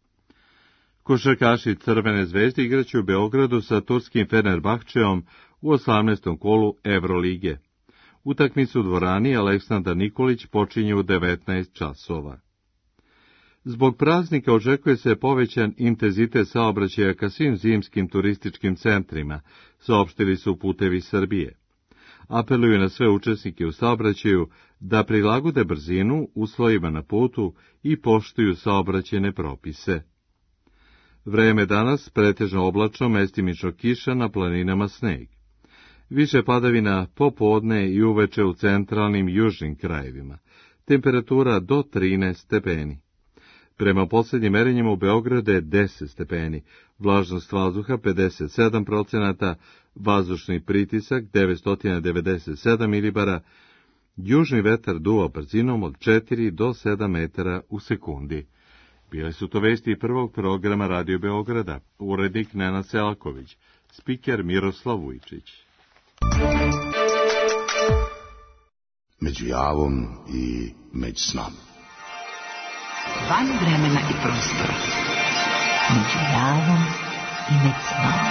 [SPEAKER 12] Košarkaši Crvene zvezde igraće u Beogradu sa turskim Fenerbahčeom u osamnaestom kolu Evrolige. Utakmicu u dvorani Aleksandar Nikolić počinje u devetnaest časova. Zbog praznika očekuje se povećan intenzitet saobraćaja ka svim zimskim turističkim centrima, saopštili su Putevi Srbije. Apeluju na sve učesnike u saobraćaju da prilagode brzinu uslovima na putu i poštuju saobraćajne propise. Vreme danas pretežno oblačno, mestimično kiša, na planinama sneg. Više padavina popodne i uveče u centralnim i južnim krajevima. Temperatura do trinaest stepeni. Prema posljednjim merenjima u Beogradu je deset stepeni, vlažnost vazduha pedeset sedam procenata, vazdušni pritisak devetsto devedeset sedam milibara, južni vetar duva brzinom od četiri do sedam metara u sekundi. Bile su to vesti prvog programa Radio Beograda, urednik Nenad Selaković, spiker Miroslav Vujčić.
[SPEAKER 13] Među javom i među snom.
[SPEAKER 14] Van vremena i prostora. Među javom i među snom.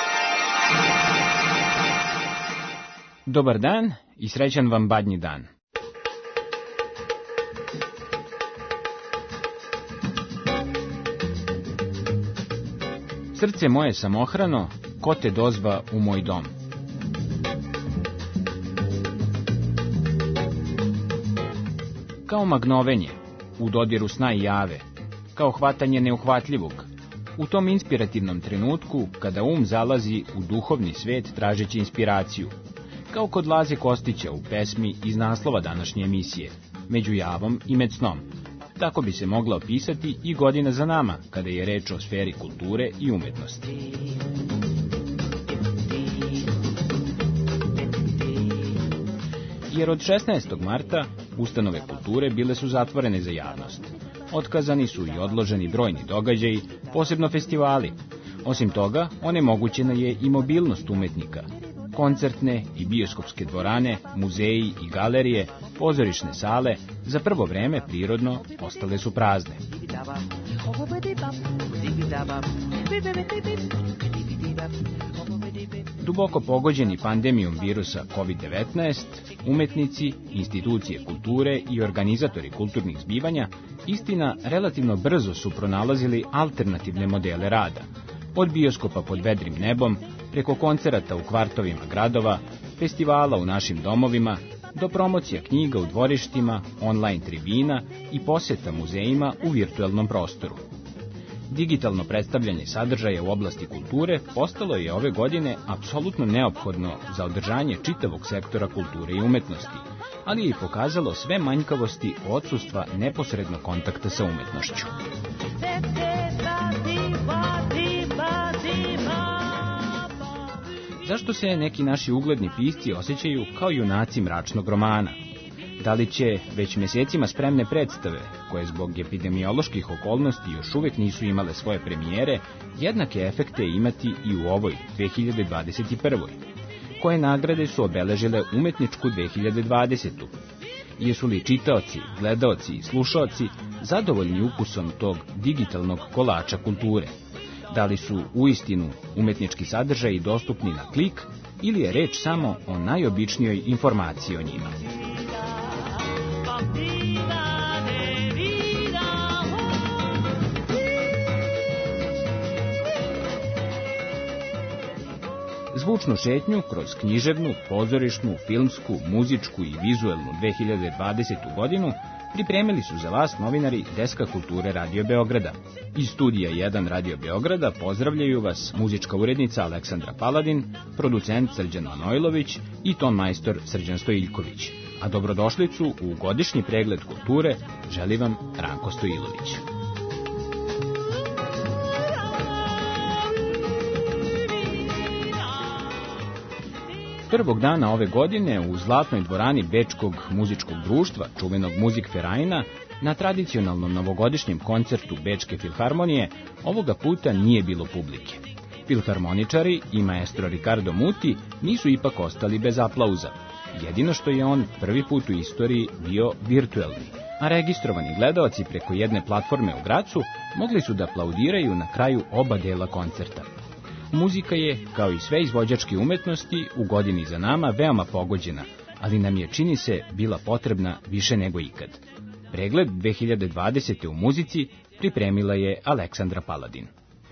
[SPEAKER 15] Dobar dan i srećan vam Badnji dan. Srce moje samohrano, ko te dozva u moj dom? Kao magnovenje, u dodiru sna i jave, kao hvatanje neuhvatljivog, u tom inspirativnom trenutku kada um zalazi u duhovni svet tražeći inspiraciju, kao kod Laze Kostića u pesmi iz naslova današnje emisije, Među javom i med snom. Tako bi se mogla opisati i godina za nama, kada je reč o sferi kulture i umetnosti. Jer od šesnaestog marta ustanove kulture bile su zatvorene za javnost. Otkazani su i odloženi brojni događaji, posebno festivali. Osim toga, onemogućena je i mobilnost umetnika. Koncertne i bioskopske dvorane, muzeji i galerije, pozorišne sale, za prvo vreme prirodno ostale su prazne. Duboko pogođeni pandemijom virusa kovid devetnaest, umetnici, institucije kulture i organizatori kulturnih zbivanja, istina, relativno brzo su pronalazili alternativne modele rada, od bioskopa pod vedrim nebom, preko koncerata u kvartovima gradova, festivala u našim domovima, do promocija knjiga u dvorištima, online tribina i poseta muzejima u virtuelnom prostoru. Digitalno predstavljanje sadržaja u oblasti kulture postalo je ove godine apsolutno neophodno za održanje čitavog sektora kulture i umetnosti, ali je i pokazalo sve manjkavosti odsustva neposrednog kontakta sa umetnošću. Zašto se neki naši ugledni pisci osjećaju kao junaci mračnog romana? Da li će već mjesecima spremne predstave, koje zbog epidemioloških okolnosti još uvijek nisu imale svoje premijere, jednake efekte imati i u ovoj dve hiljade dvadeset prve. Koje nagrade su obeležile umetničku dve hiljade dvadesete. Jesu li čitaoci, gledaoci i slušaoci zadovoljni ukusom tog digitalnog kolača kulture? Da li su uistinu umetnički sadržaji dostupni na klik ili je reč samo o najobičnijoj informaciji o njima? Zvučnu šetnju kroz književnu, pozorišnu, filmsku, muzičku i vizuelnu dve hiljade dvadesete. godinu pripremili su za vas novinari Deska kulture Radio Beograda. Iz studija jedan Radio Beograda pozdravljaju vas muzička urednica Aleksandra Paladin, producent Srđan Manojlović i ton majstor Srđan Stojiljković. A dobrodošlicu u godišnji pregled kulture želi vam Ranko Stojilović. Prvog dana ove godine u zlatnoj dvorani Bečkog muzičkog društva, čuvenog Musikvereina, na tradicionalnom novogodišnjem koncertu Bečke filharmonije, ovoga puta nije bilo publike. Filharmoničari i maestro Ricardo Muti nisu ipak ostali bez aplauza. Jedino što je on prvi put u istoriji bio virtuelni, a registrovani gledaoci preko jedne platforme u Gracu mogli su da aplaudiraju na kraju oba dela koncerta. Muzika je, kao i sve izvođačke umetnosti, u godini za nama veoma pogođena, ali nam je, čini se, bila potrebna više nego ikad. Pregled dve hiljade dvadesete. u muzici pripremila je Aleksandra Paladin.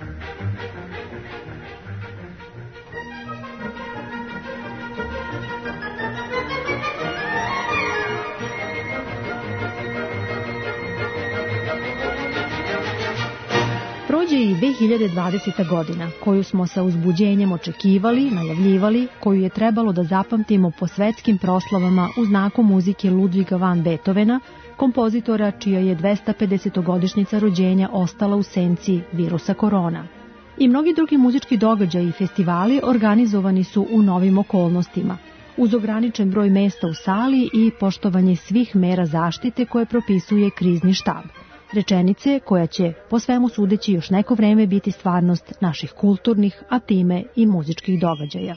[SPEAKER 16] Prođe i dve hiljade dvadeseta. godina, koju smo sa uzbuđenjem očekivali, najavljivali, koju je trebalo da zapamtimo po svetskim proslavama u znaku muzike Ludviga van Beethovena, kompozitora čija je dvestapedesetogodišnjica rođenja ostala u senci virusa korona. I mnogi drugi muzički događaji i festivali organizovani su u novim okolnostima, uz ograničen broj mesta u sali i poštovanje svih mera zaštite koje propisuje krizni štab. Rečenice koja će, po svemu sudeći, još neko vreme biti stvarnost naših kulturnih, a time i muzičkih događaja.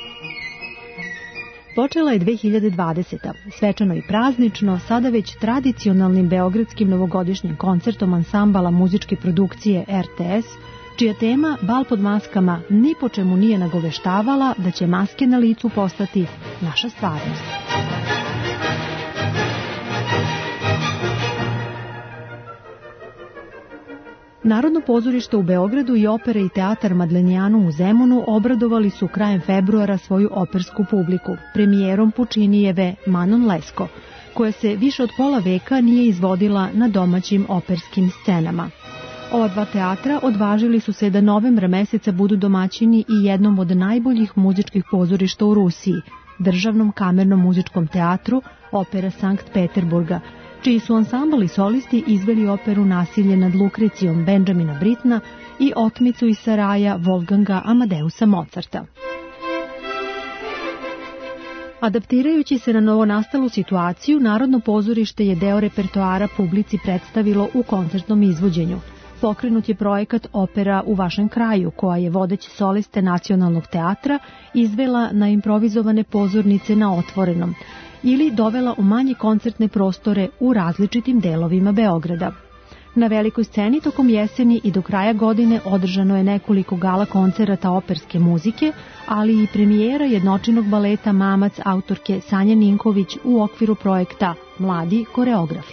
[SPEAKER 16] Počela je dve hiljade dvadeseta. Svečano i praznično, sada već tradicionalnim beogradskim novogodišnjim koncertom ansambala muzičke produkcije R T S, čija tema Bal pod maskama ni po čemu nije nagoveštavala da će maske na licu postati naša stvarnost. Narodno pozorište u Beogradu i opera i teatar Madlenjanu u Zemunu obradovali su krajem februara svoju opersku publiku, premijerom Pučinijeve Manon Lescaut, koja se više od pola veka nije izvodila na domaćim operskim scenama. Ova dva teatra odvažili su se da novembra meseca budu domaćini i jednom od najboljih muzičkih pozorišta u Rusiji, Državnom kamernom muzičkom teatru Opera Sankt Peterburga, čiji su ansambl i solisti izveli operu Nasilje nad Lukrecijom Benjamina Brittena i Otmicu iz Saraja Wolfganga Amadeusa Mozarta. Adaptirajući se na novonastalu situaciju, Narodno pozorište je deo repertoara publici predstavilo u koncertnom izvođenju. Pokrenut je projekat Opera u vašem kraju, koja je vodeći soliste Nacionalnog teatra izvela na improvizovane pozornice na otvorenom, ili dovela u manje koncertne prostore u različitim delovima Beograda. Na velikoj sceni tokom jeseni i do kraja godine održano je nekoliko gala koncerata operske muzike, ali i premijera jednočinog baleta Mamac autorke Sanje Ninković u okviru projekta Mladi koreografi.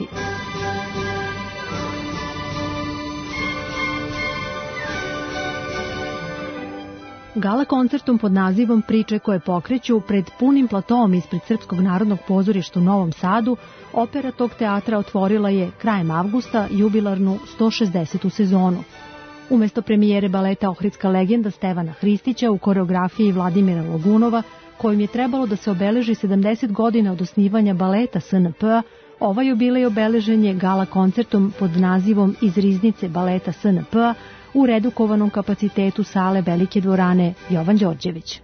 [SPEAKER 16] Gala koncertom pod nazivom Priče koje pokreću pred punim platom ispred Srpskog narodnog pozorišta u Novom Sadu, opera tog teatra otvorila je krajem avgusta jubilarnu sto šezdesetu sezonu. Umesto premijere baleta Ohridska legenda Stevana Hristića u koreografiji Vladimira Logunova, kojim je trebalo da se obeleži sedamdeset godina od osnivanja baleta S N P-a, ovaj jubilej obeležen je gala koncertom pod nazivom Iz riznice baleta S N P-a u redukovanom kapacitetu sale Velike dvorane Jovan Đorđević.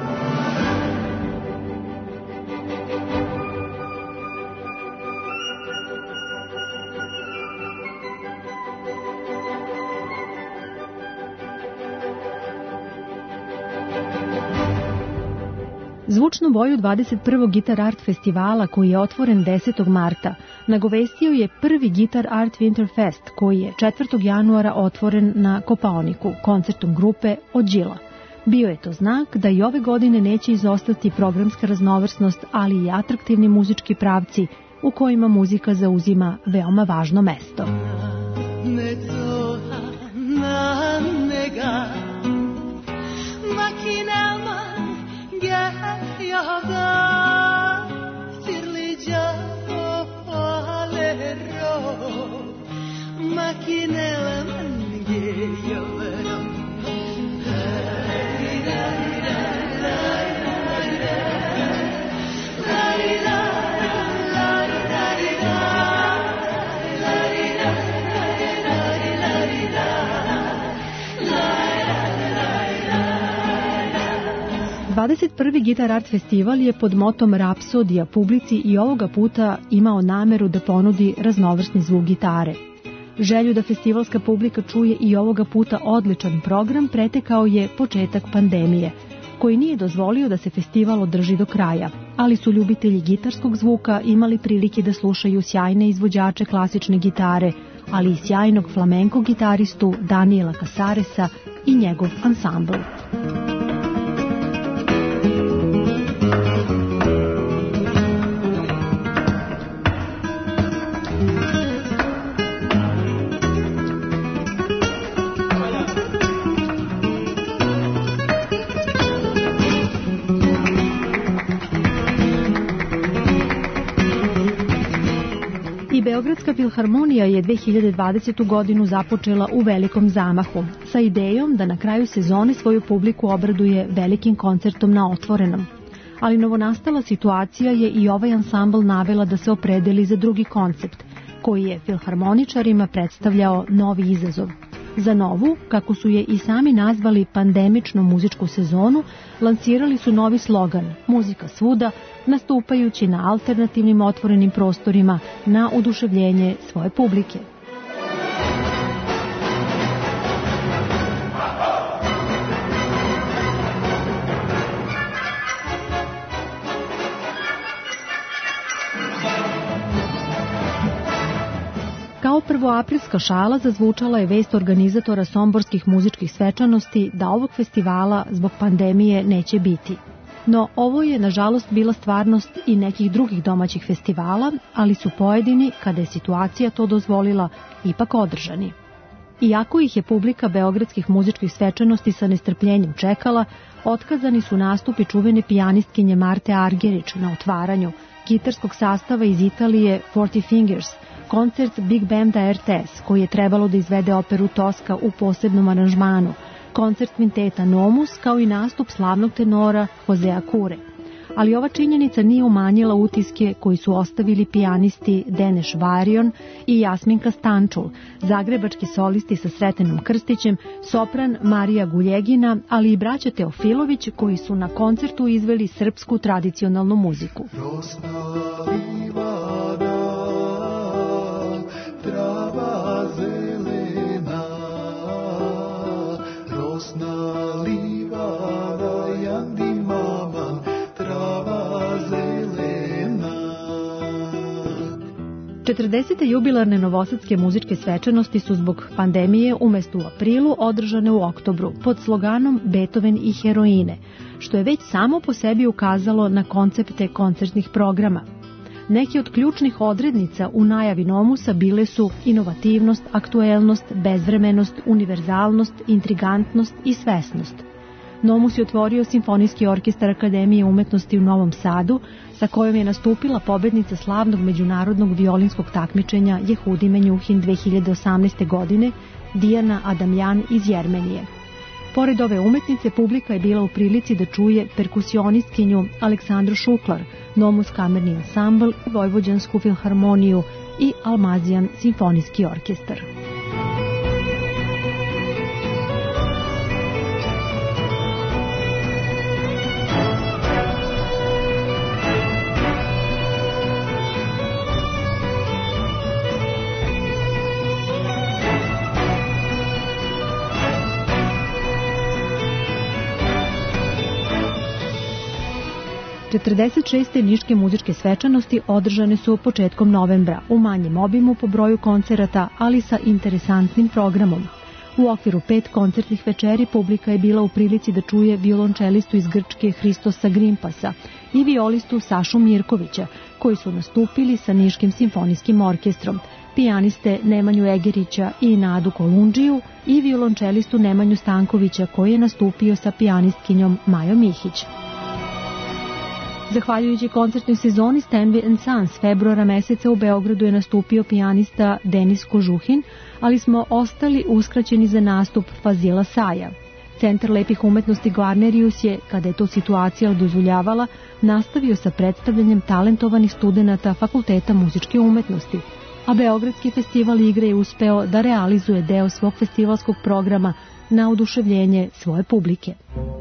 [SPEAKER 16] Zvučnu boju dvadeset prvog Gitar Art festivala, koji je otvoren desetog marta, nagovestio je prvi Gitar Art Winter Fest, koji je četvrtog januara otvoren na Kopaoniku, koncertom grupe Odžila. Bio je to znak da i ove godine neće izostati programska raznovrsnost, ali i atraktivni muzički pravci u kojima muzika zauzima veoma važno mesto.
[SPEAKER 5] Yada sirlica alero makinela mange yavaram
[SPEAKER 16] dvadeset prvi Gitar Art festival je pod motom Rapsodija publici i ovoga puta imao nameru da ponudi raznovrsni zvuk gitare. Želju da festivalska publika čuje i ovoga puta odličan program pretekao je početak pandemije, koji nije dozvolio da se festival održi do kraja, ali su ljubitelji gitarskog zvuka imali prilike da slušaju sjajne izvođače klasične gitare, ali i sjajnog flamenko gitaristu Daniela Casaresa i njegov ansambl. Beogradska filharmonija je dve hiljade dvadesetu godinu započela u velikom zamahu, sa idejom da na kraju sezone svoju publiku obraduje velikim koncertom na otvorenom. Ali novonastala situacija je i ovaj ansambl navela da se opredeli za drugi koncept, koji je filharmoničarima predstavljao novi izazov. Za novu, kako su je i sami nazvali pandemičnu muzičku sezonu, lansirali su novi slogan Muzika svuda, nastupajući na alternativnim otvorenim prostorima na oduševljenje svoje publike. Kao prvoaprilska šala zazvučala je vest organizatora somborskih muzičkih svečanosti da ovog festivala zbog pandemije neće biti. No ovo je nažalost bila stvarnost i nekih drugih domaćih festivala, ali su pojedini, kada je situacija to dozvolila, ipak održani. Iako ih je publika beogradskih muzičkih svečanosti sa nestrpljenjem čekala, otkazani su nastupi čuvene pijanistkinje Marte Argerić na otvaranju, gitarskog sastava iz Italije Forty Fingers, koncert Big Banda R T S, koji je trebalo da izvede operu Tosca u posebnom aranžmanu, koncert kvinteta Nomus, kao i nastup slavnog tenora Josea Kure. Ali ova činjenica nije umanjila utiske koji su ostavili pijanisti Deneš Varion i Jasminka Stančul, zagrebački solisti sa Sretenom Krstićem, sopran Marija Guljegina, ali i braća Teofilović, koji su na koncertu izveli srpsku tradicionalnu muziku. četrdesete jubilarne novosadske muzičke svečanosti su zbog pandemije umesto u aprilu održane u oktobru pod sloganom Beethoven i heroine, što je već samo po sebi ukazalo na koncepte koncertnih programa. Neki od ključnih odrednica u najavi Nomusa bile su inovativnost, aktuelnost, bezvremenost, univerzalnost, intrigantnost i svesnost. Nomus je otvorio Simfonijski orkestar Akademije umetnosti u Novom Sadu, sa kojom je nastupila pobednica slavnog međunarodnog violinskog takmičenja Jehudi Menjuhin dve hiljade osamnaeste. godine, Dijana Adamjan iz Jermenije. Pored ove umetnice, publika je bila u prilici da čuje perkusionistkinju Aleksandru Šuklar, Nomus kamerni ansambl, Vojvođansku filharmoniju i Almazijan simfonijski orkestar. četrdeset šeste niške muzičke svečanosti održane su početkom novembra u manjem obimu po broju koncerata, ali sa interesantnim programom. U okviru pet koncertnih večeri publika je bila u prilici da čuje violončelistu iz Grčke Hristosa Grimpasa i violistu Sašu Mirkovića, koji su nastupili sa Niškim simfonijskim orkestrom, pijaniste Nemanju Egerića i Nadu Kolundžiju i violončelistu Nemanju Stankovića, koji je nastupio sa pijanistkinjom Majom Mihić. Zahvaljujući koncertnoj sezoni Stanley and Sons februara meseca u Beogradu je nastupio pijanista Denis Kožuhin, ali smo ostali uskraćeni za nastup Fazila Saja. Centar lepih umetnosti Guarnerius je, kada je to situacija dozvoljavala, nastavio sa predstavljanjem talentovanih studenata Fakulteta muzičke umetnosti, a Beogradski festival igre je uspeo da realizuje deo svog festivalskog programa na oduševljenje svoje publike.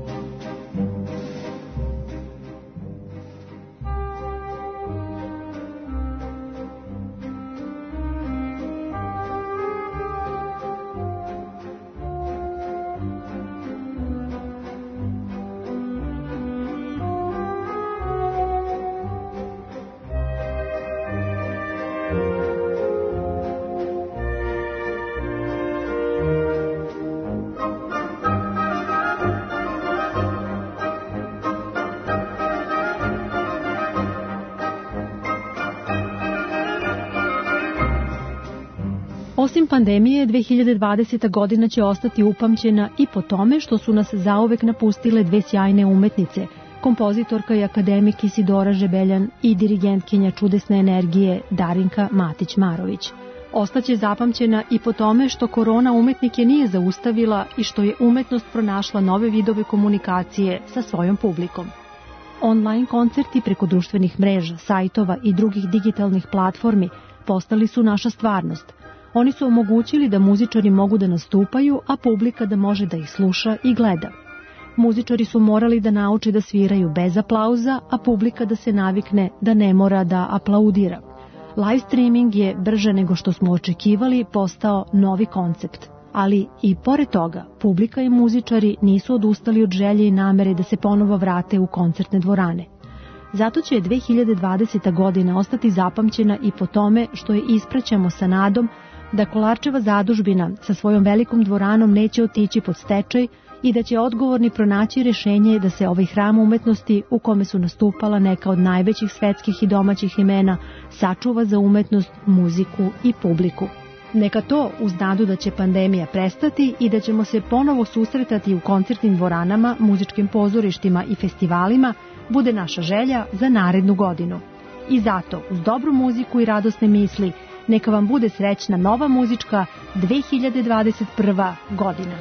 [SPEAKER 16] Osim pandemije, dve hiljade dvadeseta. godina će ostati upamćena i po tome što su nas zauvek napustile dve sjajne umetnice, kompozitorka i akademik Isidora Žebeljan i dirigentkinja čudesne energije Darinka Matić-Marović. Ostaće zapamćena i po tome što korona umetnike nije zaustavila i što je umetnost pronašla nove vidove komunikacije sa svojom publikom. Online koncerti preko društvenih mreža, sajtova i drugih digitalnih platformi postali su naša stvarnost. Oni su omogućili da muzičari mogu da nastupaju, a publika da može da ih sluša i gleda. Muzičari su morali da nauče da sviraju bez aplauza, a publika da se navikne da ne mora da aplaudira. Live streaming je, brže nego što smo očekivali, postao novi koncept. Ali i pored toga, publika i muzičari nisu odustali od želje i namere da se ponovo vrate u koncertne dvorane. Zato će dve hiljade dvadeseta. godina ostati zapamćena i po tome što je ispraćamo sa nadom da Kolarčeva zadužbina sa svojom velikom dvoranom neće otići pod stečaj i da će odgovorni pronaći rešenje da se ovaj hram umetnosti u kome su nastupala neka od najvećih svetskih i domaćih imena sačuva za umetnost, muziku i publiku. Neka to, uz nadu da će pandemija prestati i da ćemo se ponovo susretati u koncertnim dvoranama, muzičkim pozorištima i festivalima, bude naša želja za narednu godinu. I zato, uz dobru muziku i radosne misli, neka vam bude srećna nova muzička dve hiljade dvadeset prva. godina.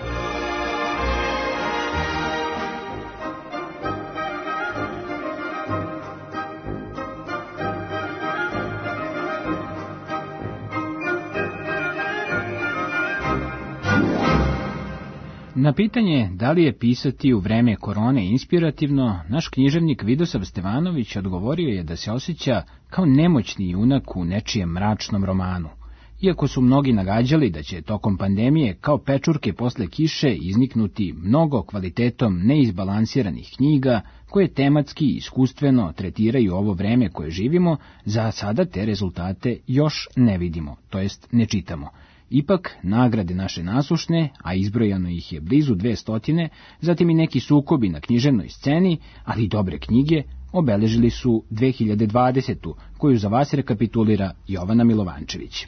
[SPEAKER 15] Na pitanje da li je pisati u vreme korone inspirativno, naš književnik Vidosav Stevanović odgovorio je da se osjeća kao nemoćni junak u nečijem mračnom romanu, Iako su mnogi nagađali da će tokom pandemije kao pečurke posle kiše izniknuti mnogo kvalitetom neizbalansiranih knjiga koje tematski i iskustveno tretiraju ovo vreme koje živimo, za sada te rezultate još ne vidimo, to jest ne čitamo. Ipak, nagrade naše nasušne, a izbrojano ih je blizu dve stotine, zatim i neki sukobi na književnoj sceni, ali i dobre knjige, obeležili su dve hiljade dvadesetu, koju za vas rekapitulira Jovana Milovančević.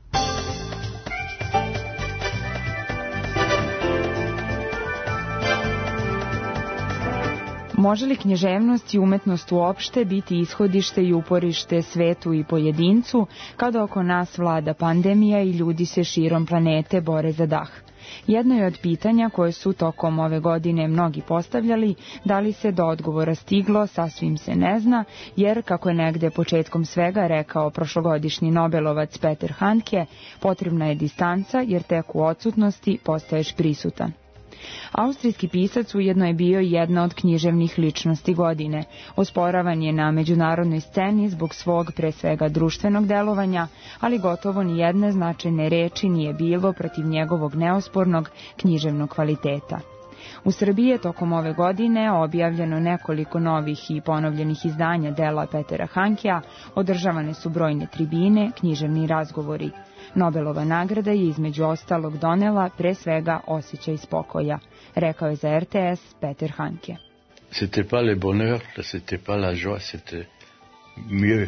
[SPEAKER 17] Može li književnost i umetnost uopšte biti ishodište i uporište svetu i pojedincu, kada oko nas vlada pandemija i ljudi se širom planete bore za dah? Jedno je od pitanja koje su tokom ove godine mnogi postavljali, da li se do odgovora stiglo, sasvim se ne zna, jer, kako je negde početkom svega rekao prošlogodišnji Nobelovac Peter Handke, potrebna je distanca jer tek u odsutnosti postaješ prisutan. Austrijski pisac ujedno je bio jedna od književnih ličnosti godine. Osporavan je na međunarodnoj sceni zbog svog pre svega društvenog delovanja, ali gotovo ni jedne značajne reči nije bilo protiv njegovog neospornog književnog kvaliteta. U Srbiji je tokom ove godine objavljeno nekoliko novih i ponovljenih izdanja dela Petera Handkea, održavane su brojne tribine, književni razgovori. Nobelova nagrada je između ostalog donela pre svega osjećaj spokoja, rekao je za R T S Peter Handke.
[SPEAKER 18] C'était pas le bonheur, c'était pas la joie, c'était mieux.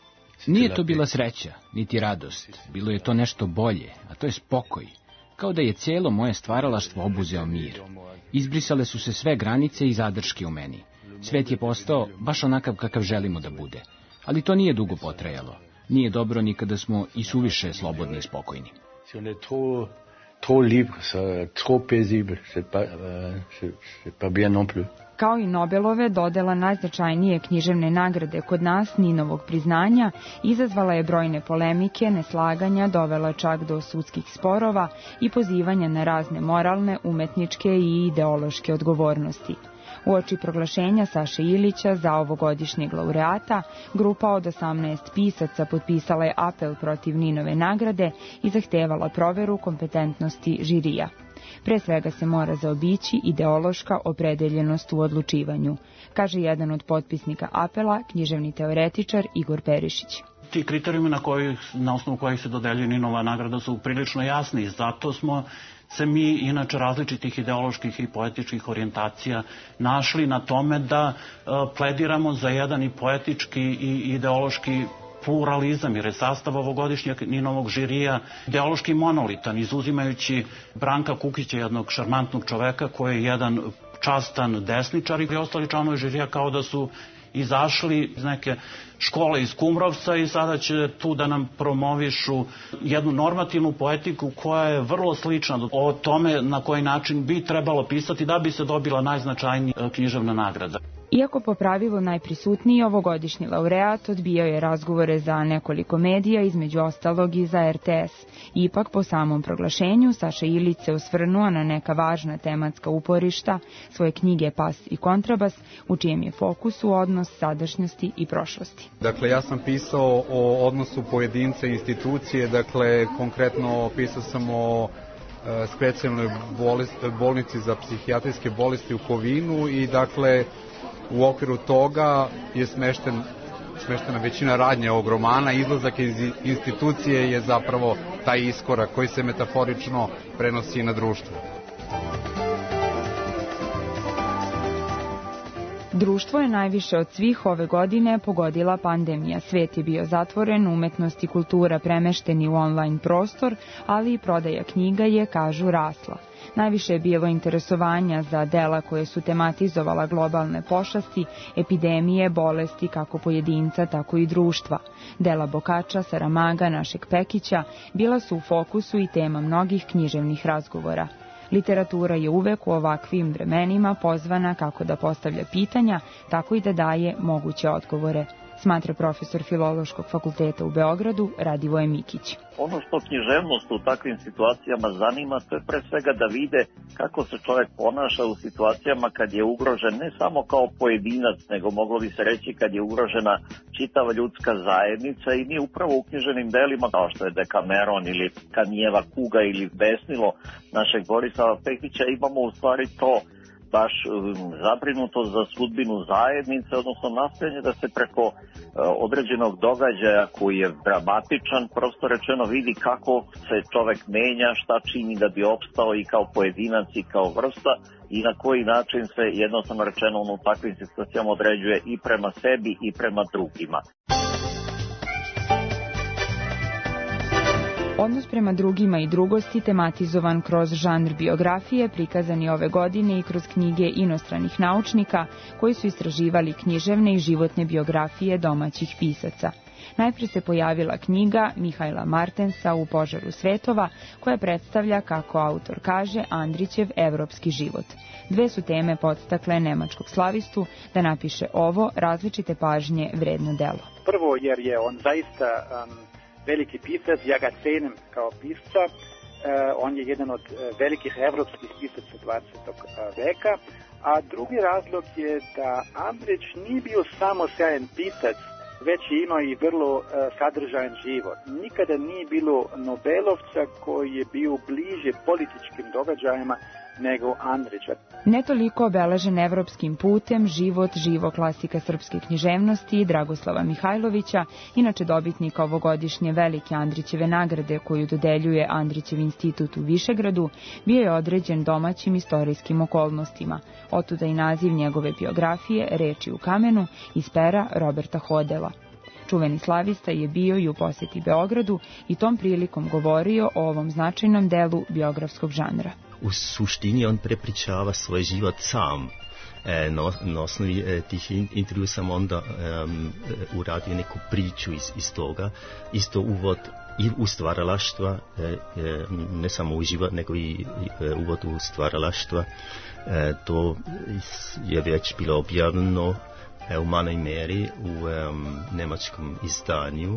[SPEAKER 15] Nije to bila sreća, niti radost, bilo je to nešto bolje, a to je spokoj. Kao da je cijelo moje stvaralaštvo obuzeo mir. Izbrisale su se sve granice i zadrške u meni. Svet je postao baš onakav kakav želimo da bude, ali to nije dugo potrajalo. Nije dobro ni kada smo i suviše slobodni i spokojni.
[SPEAKER 18] Si on est trop trop libre, ça, trop paisible, c'est pas c'est c'est pas bien non plus.
[SPEAKER 17] Kao i Nobelove, dodela najznačajnije književne nagrade kod nas, Ninovog priznanja, izazvala je brojne polemike, neslaganja, dovela čak do sudskih sporova i pozivanja na razne moralne, umetničke i ideološke odgovornosti. Uoči proglašenja Saše Ilića za ovogodišnjeg laureata, grupa od osamnaest pisaca potpisala je apel protiv Ninove nagrade i zahtevala proveru kompetentnosti žirija. Pre svega se mora zaobići ideološka opredeljenost u odlučivanju, kaže jedan od potpisnika apela, književni teoretičar Igor Perišić.
[SPEAKER 19] Ti kriterijumi na, koji, na osnovu kojih se dodeljuje Ninova nagrada su prilično jasni i zato smo se mi, inače različitih ideoloških i poetičkih orijentacija, našli na tome da e, plediramo za jedan i poetički i ideološki pluralizam, jer je sastav ovogodišnjeg Ninovog žirija ideološki monolitan, izuzimajući Branka Kukića, jednog šarmantnog čoveka koji je jedan častan desničar, i ostali članovi žirija kao da su izašli iz neke škole iz Kumrovca i sada će tu da nam promovišu jednu normativnu poetiku koja je vrlo slična o tome na koji način bi trebalo pisati da bi se dobila najznačajnija književna nagrada.
[SPEAKER 17] Iako po pravilu najprisutniji ovogodišnji laureat odbijao je razgovore za nekoliko medija, između ostalog i za R T S. Ipak po samom proglašenju Saša Ilić se osvrnuo na neka važna tematska uporišta svoje knjige Pas i kontrabas, u čijem je fokusu odnos sadašnjosti i prošlosti.
[SPEAKER 20] Dakle, ja sam pisao o odnosu pojedinca i institucije, dakle, konkretno pisao sam o e, specijalnoj bolnici za psihijatrijske bolesti u Kovinu i, dakle, u okviru toga je smešten, smeštena većina radnje ovog romana. Izlazak iz institucije je zapravo taj iskorak koji se metaforično prenosi na društvo.
[SPEAKER 17] Društvo je najviše od svih ove godine pogodila pandemija. Svet je bio zatvoren, umetnost i kultura premešteni u online prostor, ali i prodaja knjiga je, kažu, rasla. Najviše je bilo interesovanja za dela koje su tematizovala globalne pošasti, epidemije, bolesti kako pojedinca, tako i društva. Dela Bokača, Saramaga, našeg Pekića bila su u fokusu i tema mnogih književnih razgovora. Literatura je uvek u ovakvim vremenima pozvana kako da postavlja pitanja, tako i da daje moguće odgovore. smatra profesor Filološkog fakulteta u Beogradu Radivoje Mikić.
[SPEAKER 21] Ono što književnost u takvim situacijama zanima, to je pre svega da vide kako se čovjek ponaša u situacijama kad je ugrožen ne samo kao pojedinac, nego moglo bi se reći kad je ugrožena čitava ljudska zajednica, i mi upravo u književnim delima kao što je Dekameron ili Kanijeva kuga ili Besnilo našeg Borislava Pekića imamo u stvari to baš zabrinutost za sudbinu zajednice, odnosno nastojanje da se preko uh, određenog događaja koji je dramatičan, prosto rečeno vidi kako se čovek menja, šta čini da bi opstao i kao pojedinac i kao vrsta, i na koji način se jednostavno rečeno on u takvim situacijama određuje i prema sebi i prema drugima.
[SPEAKER 17] Odnos prema drugima i drugosti, tematizovan kroz žanr biografije, prikazan je ove godine i kroz knjige inostranih naučnika koji su istraživali književne i životne biografije domaćih pisaca. Najprije se pojavila knjiga Mihajla Martensa U požaru svetova, koja predstavlja, kako autor kaže, Andrićev evropski život. Dve su teme podstakle nemačkog slavistu da napiše ovo različite pažnje vredno delo.
[SPEAKER 22] Prvo jer je on zaista um, veliki pisac, ja ga cenim kao pisca, uh, on je jedan od uh, velikih evropskih pisaca dvadesetog veka, a drugi razlog je da Andrić nije bio samo sjajan pisac, već je imao i vrlo uh, sadržajan život. Nikada nije bilo Nobelovca koji je bio bliže političkim događajima nego Andrića.
[SPEAKER 17] Ne toliko obeležen evropskim putem, život živo klasika srpske književnosti Dragoslava Mihajlovića, inače dobitnika ovogodišnje velike Andrićeve nagrade koju dodeljuje Andrićev institut u Višegradu, bio je određen domaćim istorijskim okolnostima. Otuda i naziv njegove biografije Reči u kamenu iz pera Roberta Hodela. Čuveni slavista je bio i u posjeti Beogradu i tom prilikom govorio o ovom značajnom delu biografskog žanra.
[SPEAKER 23] U suštini on prepričava svoj život sam. E, no, na osnovi e, tih intervju sam onda um, uradio neku priču iz, iz toga. Isto uvod i u stvaralaštva, e, e, ne samo u život, nego i e, uvod u stvaralaštva. E, to je već bilo objavljeno e, u manoj meri u um, nemačkom izdanju.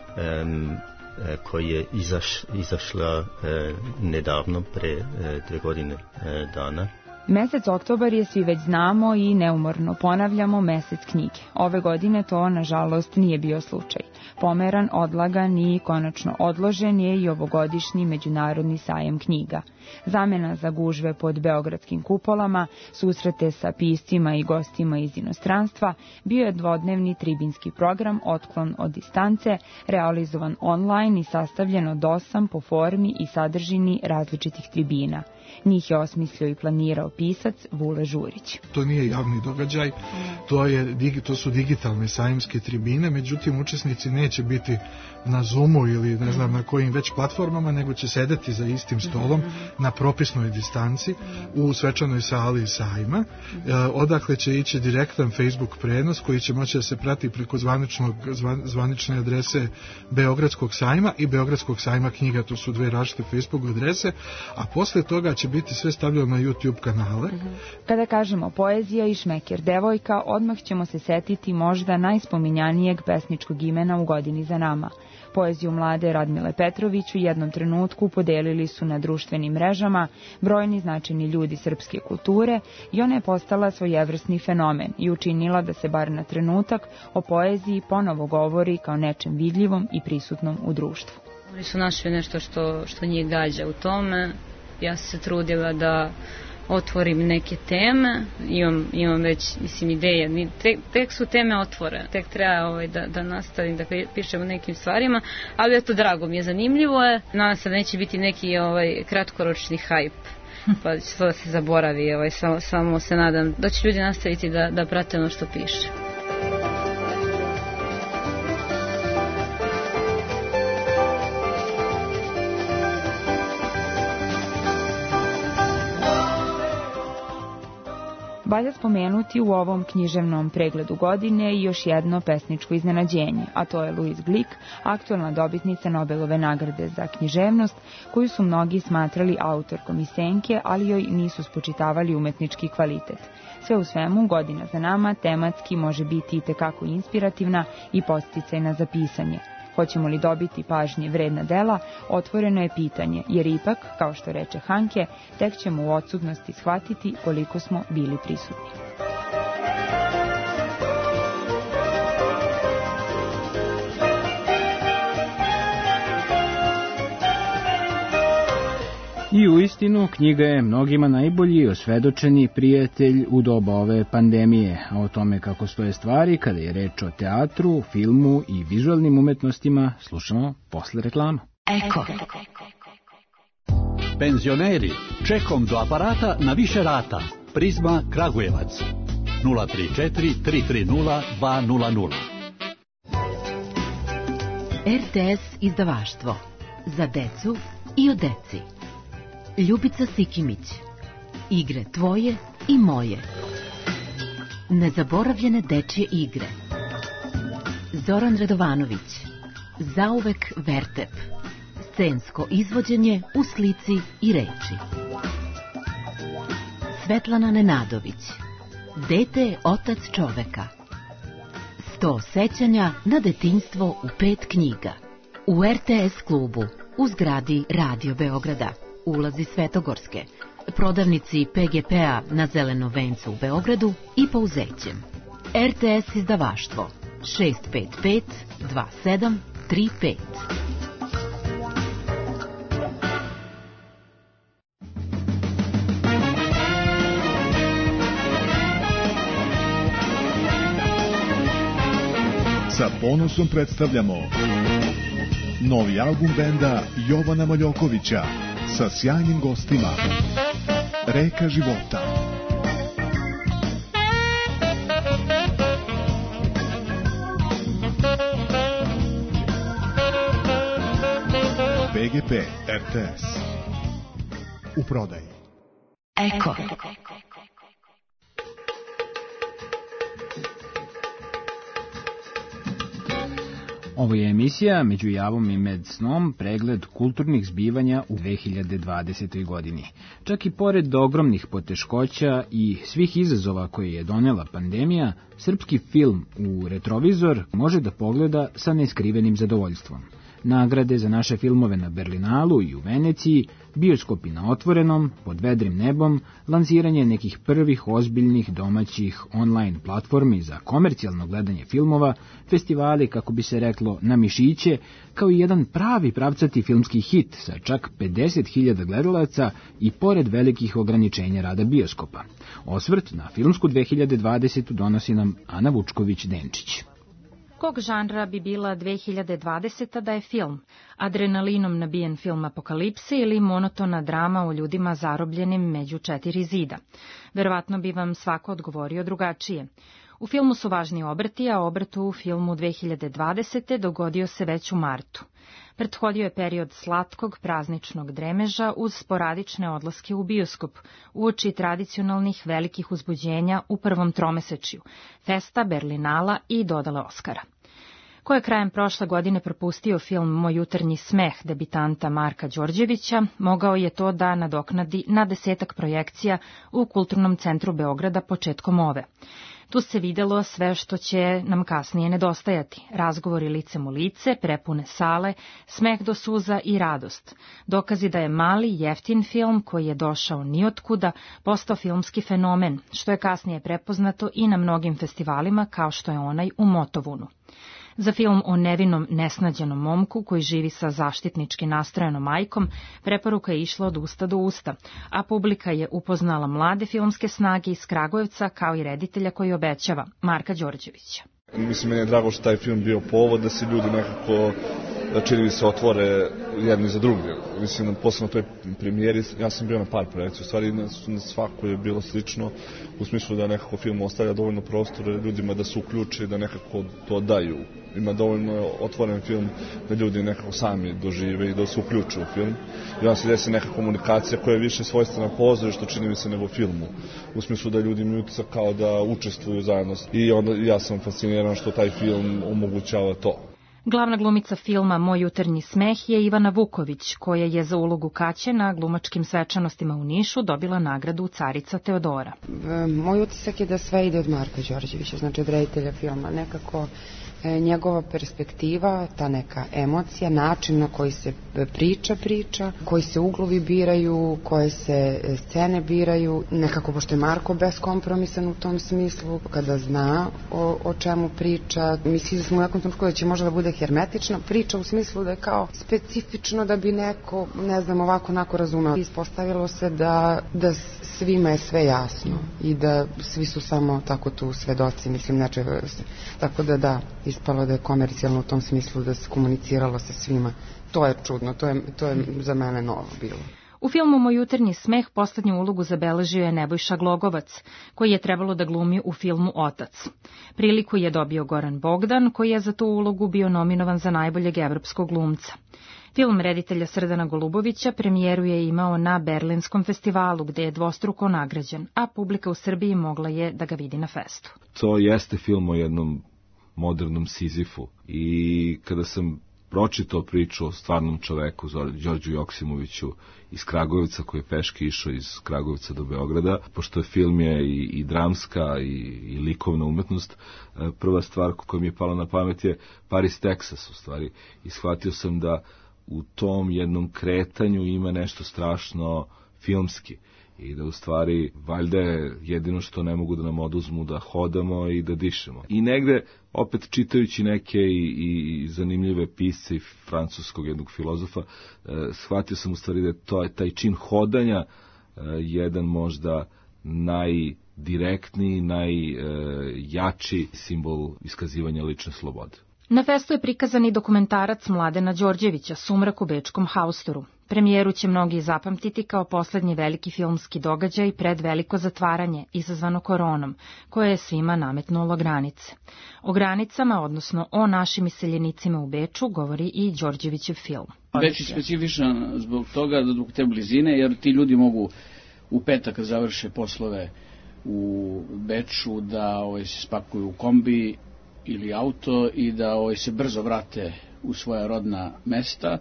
[SPEAKER 23] Um, koji je izaš, izašla e, nedavno, pre e, dve godine e, dana.
[SPEAKER 17] Mesec oktobar je, svi već znamo i neumorno ponavljamo, mesec knjige. Ove godine to, nažalost, nije bio slučaj. Pomeran, odlagan i konačno odložen je i ovogodišnji međunarodni sajam knjiga. Zamena za gužve pod beogradskim kupolama, susrete sa piscima i gostima iz inostranstva, bio je dvodnevni tribinski program Otklon od distance, realizovan online i sastavljen od osam po formi i sadržini različitih tribina. Njih je osmislio i planirao pisac Vule Žurić.
[SPEAKER 24] To nije javni događaj, to, je, to su digitalne sajamske tribine, međutim učesnici neće biti na Zoomu ili ne znam na kojim već platformama, nego će sedeti za istim stolom na propisnoj distanci u svečanoj sali sajma, odakle će ići direktan Facebook prenos koji će moći da se prati preko zvaničnog, zvan, zvanične adrese Beogradskog sajma i Beogradskog sajma knjiga, to su dve različite Facebook adrese, a posle toga će biti sve stavljeno na YouTube kanale.
[SPEAKER 17] Kada kažemo poezija i Šmeker devojka, odmah ćemo se setiti možda najspominjanijeg pesničkog imena u godini za nama. Poeziju mlade Radmile Petrović u jednom trenutku podelili su na društvenim mrežama brojni značajni ljudi srpske kulture i ona je postala svojevrsni fenomen i učinila da se bar na trenutak o poeziji ponovo govori kao nečem vidljivom i prisutnom u društvu.
[SPEAKER 25] Oni su našli nešto što, što njih gađa u tome. Ja sam se trudila da otvorim neke teme, imam, imam već, mislim, ideje, tek, tek su teme otvore, tek treba ovaj, da, da nastavim da pišem o nekim stvarima, ali eto, drago mi je, zanimljivo je, nadam se da neće biti neki ovaj, kratkoročni hajp, pa će to da se zaboravi, ovaj, samo, samo se nadam da će ljudi nastaviti da, da prate ono što piše.
[SPEAKER 17] Valja spomenuti u ovom književnom pregledu godine i još jedno pesničko iznenađenje, a to je Louise Glück, aktualna dobitnica Nobelove nagrade za književnost, koju su mnogi smatrali autorkom iz senke, ali joj nisu spočitavali umetnički kvalitet. Sve u svemu, godina za nama tematski može biti itekako inspirativna i podsticajna za pisanje. Hoćemo li dobiti pažnje vredna dela, otvoreno je pitanje, jer ipak, kao što reče Hanke, tek ćemo u odsutnosti shvatiti koliko smo bili prisutni.
[SPEAKER 15] I uistinu, knjiga je mnogima najbolji i osvedočeni prijatelj u doba ove pandemije, a o tome kako stoje stvari kada je reč o teatru, filmu i vizualnim umetnostima slušamo posle reklama.
[SPEAKER 14] Eko.
[SPEAKER 1] Penzioneri, čekom do aparata na više rata. Prizma Kragujevac. nula tri četiri tri tri nula dva nula nula.
[SPEAKER 2] R T S izdavaštvo. Za decu i o deci. Ljubica Sikimić. Igre tvoje i moje. Nezaboravljene dečje igre. Zoran Radovanović. Zauvek Vertep. Scensko izvođenje u slici i reči. Svetlana Nenadović. Dete je otac čoveka. Sto sećanja na detinjstvo u pet knjiga. U R T S klubu, u zgradi Radio Beograda. Ulazi Svetogorske, prodavnici P G P-a na Zelenom vencu u Beogradu i Pouzećem. R T S izdavaštvo šest pet pet dva sedam tri pet.
[SPEAKER 10] Sa ponosom predstavljamo novi album benda Jovana Maljokovića sa sjajnim gostima. Reka života. P G P R T S. U prodaji.
[SPEAKER 14] Eko.
[SPEAKER 15] Ovo je emisija Među javom i med snom, pregled kulturnih zbivanja u dve hiljade dvadesetoj. godini. Čak i pored ogromnih poteškoća i svih izazova koje je donela pandemija, srpski film u retrovizor može da pogleda sa neskrivenim zadovoljstvom. Nagrade za naše filmove na Berlinalu i u Veneciji, bioskopi na otvorenom, pod vedrim nebom, lansiranje nekih prvih ozbiljnih domaćih online platformi za komercijalno gledanje filmova, festivali, kako bi se reklo, na mišiće, kao i jedan pravi pravcati filmski hit sa čak pedeset hiljada gledalaca i pored velikih ograničenja rada bioskopa. Osvrt na filmsku dve hiljade dvadesetu. donosi nam Ana Vučković-Denčić.
[SPEAKER 6] Kog žanra bi bila dve hiljade dvadeseta da je film? Adrenalinom nabijen film apokalipse ili monotona drama o ljudima zarobljenim među četiri zida? Verovatno bi vam svako odgovorio drugačije. U filmu su važni obrti, a obrt u filmu dve hiljade dvadesete. dogodio se već u martu. Prethodio je period slatkog prazničnog dremeža uz sporadične odlaske u bioskop, uoči tradicionalnih velikih uzbuđenja u prvom tromesečju, festa, Berlinala i dodale Oskara. Ko je krajem prošle godine propustio film Moj jutarnji smeh debitanta Marka Đorđevića, mogao je to da nadoknadi na desetak projekcija u Kulturnom centru Beograda početkom ove. Tu se videlo sve što će nam kasnije nedostajati. Razgovori licem u lice, prepune sale, smeh do suza i radost. Dokazi da je mali, jeftin film koji je došao nijotkuda postao filmski fenomen, što je kasnije prepoznato i na mnogim festivalima kao što je onaj u Motovunu. Za film o nevinom, nesnađenom momku koji živi sa zaštitnički nastrojenom majkom, preporuka je išla od usta do usta, a publika je upoznala mlade filmske snage iz Kragujevca kao i reditelja koji obećava, Marka Đorđevića.
[SPEAKER 7] Mislim, meni je drago što taj film bio povod da se ljudi nekako
[SPEAKER 3] čini mi se otvore jedni za druge. Mislim, posebno toj premijeri, ja sam bio na par projekcija, u stvari na, na svako je bilo slično, u smislu da nekako film ostavlja dovoljno prostora ljudima da se uključe, da nekako to daju. Ima dovoljno otvoren film da ljudi nekako sami dožive i da se uključe u film. I onda se desi neka komunikacija koja je više svojstvena pozorištu, čini mi se, nego filmu. U smislu da ljudi imaju utisak kao da učestvuju zajedno. I onda ja sam fasciniran što taj film omogućava to.
[SPEAKER 6] Glavna glumica filma Moj jutarnji smeh je Ivana Vuković, koja je za ulogu Kaće na glumačkim svečanostima u Nišu dobila nagradu Carica Teodora.
[SPEAKER 7] Moj utisak je da sve ide od Marka Đorđevića, znači od reditelja filma. Nekako njegova perspektiva, ta neka emocija, način na koji se priča priča, koji se uglovi biraju, koje se scene biraju, nekako pošto je Marko beskompromisan u tom smislu, kada zna o, o čemu priča, misli da smo u nekom trenutku da će možda da bude hermetična priča u smislu da je kao specifično da bi neko, ne znam, ovako onako razumeo. Ispostavilo se da, da svima je sve jasno i da svi su samo tako tu svedoci, mislim, nečega. Tako da da, ispalo da je komercijalno u tom smislu da se komuniciralo sa svima. To je čudno, to je, to je za mene novo bilo.
[SPEAKER 6] U filmu Moj jutarnji smeh poslednju ulogu zabeležio je Nebojša Glogovac, koji je trebalo da glumi u filmu Otac. Priliku je dobio Goran Bogdan, koji je za tu ulogu bio nominovan za najboljeg evropskog glumca. Film reditelja Srdana Golubovića premijeru je imao na Berlinskom festivalu, gde je dvostruko nagrađen, a publika u Srbiji mogla je da ga vidi na festu.
[SPEAKER 8] To jeste film o jednom modernom Sizifu i kada sam pročitao priču o stvarnom čoveku, Đorđu Joksimoviću iz Kragujevca, koji je peške išao iz Kragujevca do Beograda, pošto je film je i, i dramska i, i likovna umetnost, prva stvar koja mi je pala na pamet je Paris, Texas, u stvari. I shvatio sam da u tom jednom kretanju ima nešto strašno filmski. I da u stvari valjda je jedino što ne mogu da nam oduzmu da hodamo i da dišemo. I negde, opet čitajući neke i, i zanimljive pisce i francuskog jednog filozofa, eh, shvatio sam u stvari da je to, taj čin hodanja eh, jedan možda najdirektniji, najjači eh, simbol iskazivanja lične slobode.
[SPEAKER 6] Na festu je prikazan i dokumentarac Mladena Đorđevića, Sumrak u bečkom haustoru. Premijeru će mnogi zapamtiti kao poslednji veliki filmski događaj pred veliko zatvaranje, izazvano koronom, koje je svima nametnulo granice. O granicama, odnosno o našim iseljenicima u Beču, govori i Đorđevićev film.
[SPEAKER 9] Beč je specifičan zbog toga, zbog te blizine, jer ti ljudi mogu u petak završe poslove u Beču, da ovaj, se spakuju u kombi ili auto i da ovaj, se brzo vrate u svoja rodna mesta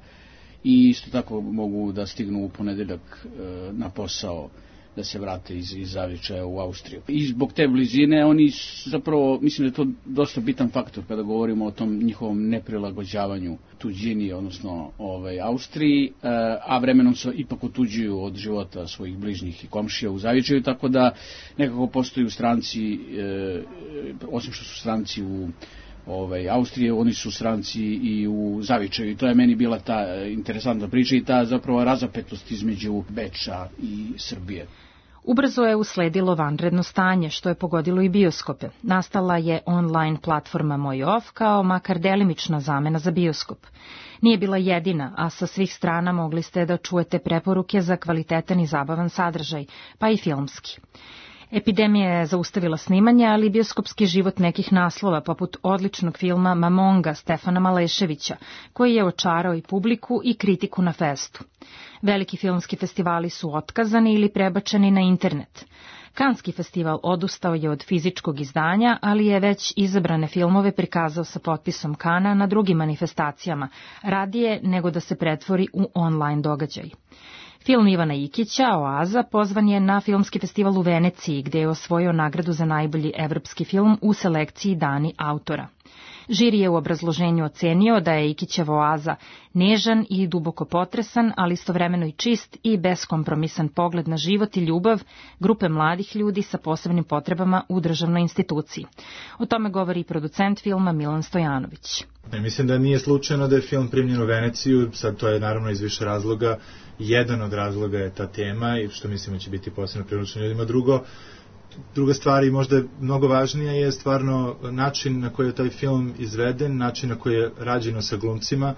[SPEAKER 9] i isto tako mogu da stignu u ponedeljak e, na posao, da se vrate iz, iz Zavičaja u Austriju. I zbog te blizine oni zapravo, mislim da je to dosta bitan faktor kada govorimo o tom njihovom neprilagođavanju tuđini, odnosno ovaj, Austriji, e, a vremenom se ipak otuđuju od života svojih bližnjih i komšija u Zavičaju, tako da nekako postoju stranci, e, osim što su stranci u Ovaj, Austrije, oni su stranci i u Zavičaju i to je meni bila ta interesantna priča i ta zapravo razapetost između Beča i Srbije.
[SPEAKER 6] Ubrzo je usledilo vanredno stanje, što je pogodilo i bioskope. Nastala je online platforma Moj Off kao makar delimična zamena za bioskop. Nije bila jedina, a sa svih strana mogli ste da čujete preporuke za kvalitetan i zabavan sadržaj, pa i filmski. Epidemija je zaustavila snimanje, ali bioskopski život nekih naslova, poput odličnog filma Mamonga Stefana Maleševića, koji je očarao i publiku i kritiku na festu. Veliki filmski festivali su otkazani ili prebačeni na internet. Kanski festival odustao je od fizičkog izdanja, ali je već izabrane filmove prikazao sa potpisom Kana na drugim manifestacijama, radije nego da se pretvori u online događaj. Film Ivana Ikića, Oaza, pozvan je na filmski festival u Veneciji, gde je osvojio nagradu za najbolji evropski film u selekciji Dani autora. Žiri je u obrazloženju ocenio da je Ikićev Oaza nežan i duboko potresan, ali istovremeno i čist i beskompromisan pogled na život i ljubav grupe mladih ljudi sa posebnim potrebama u državnoj instituciji. O tome govori i producent filma Milan Stojanović.
[SPEAKER 11] Ne, mislim da nije slučajno da je film primljen u Veneciju, sad to je naravno iz više razloga. Jedan od razloga je ta tema i što mislimo će biti posebno privlačeno ljudima. Drugo, druga stvar i možda mnogo važnija je stvarno način na koji je taj film izveden, način na koji je rađeno sa glumcima.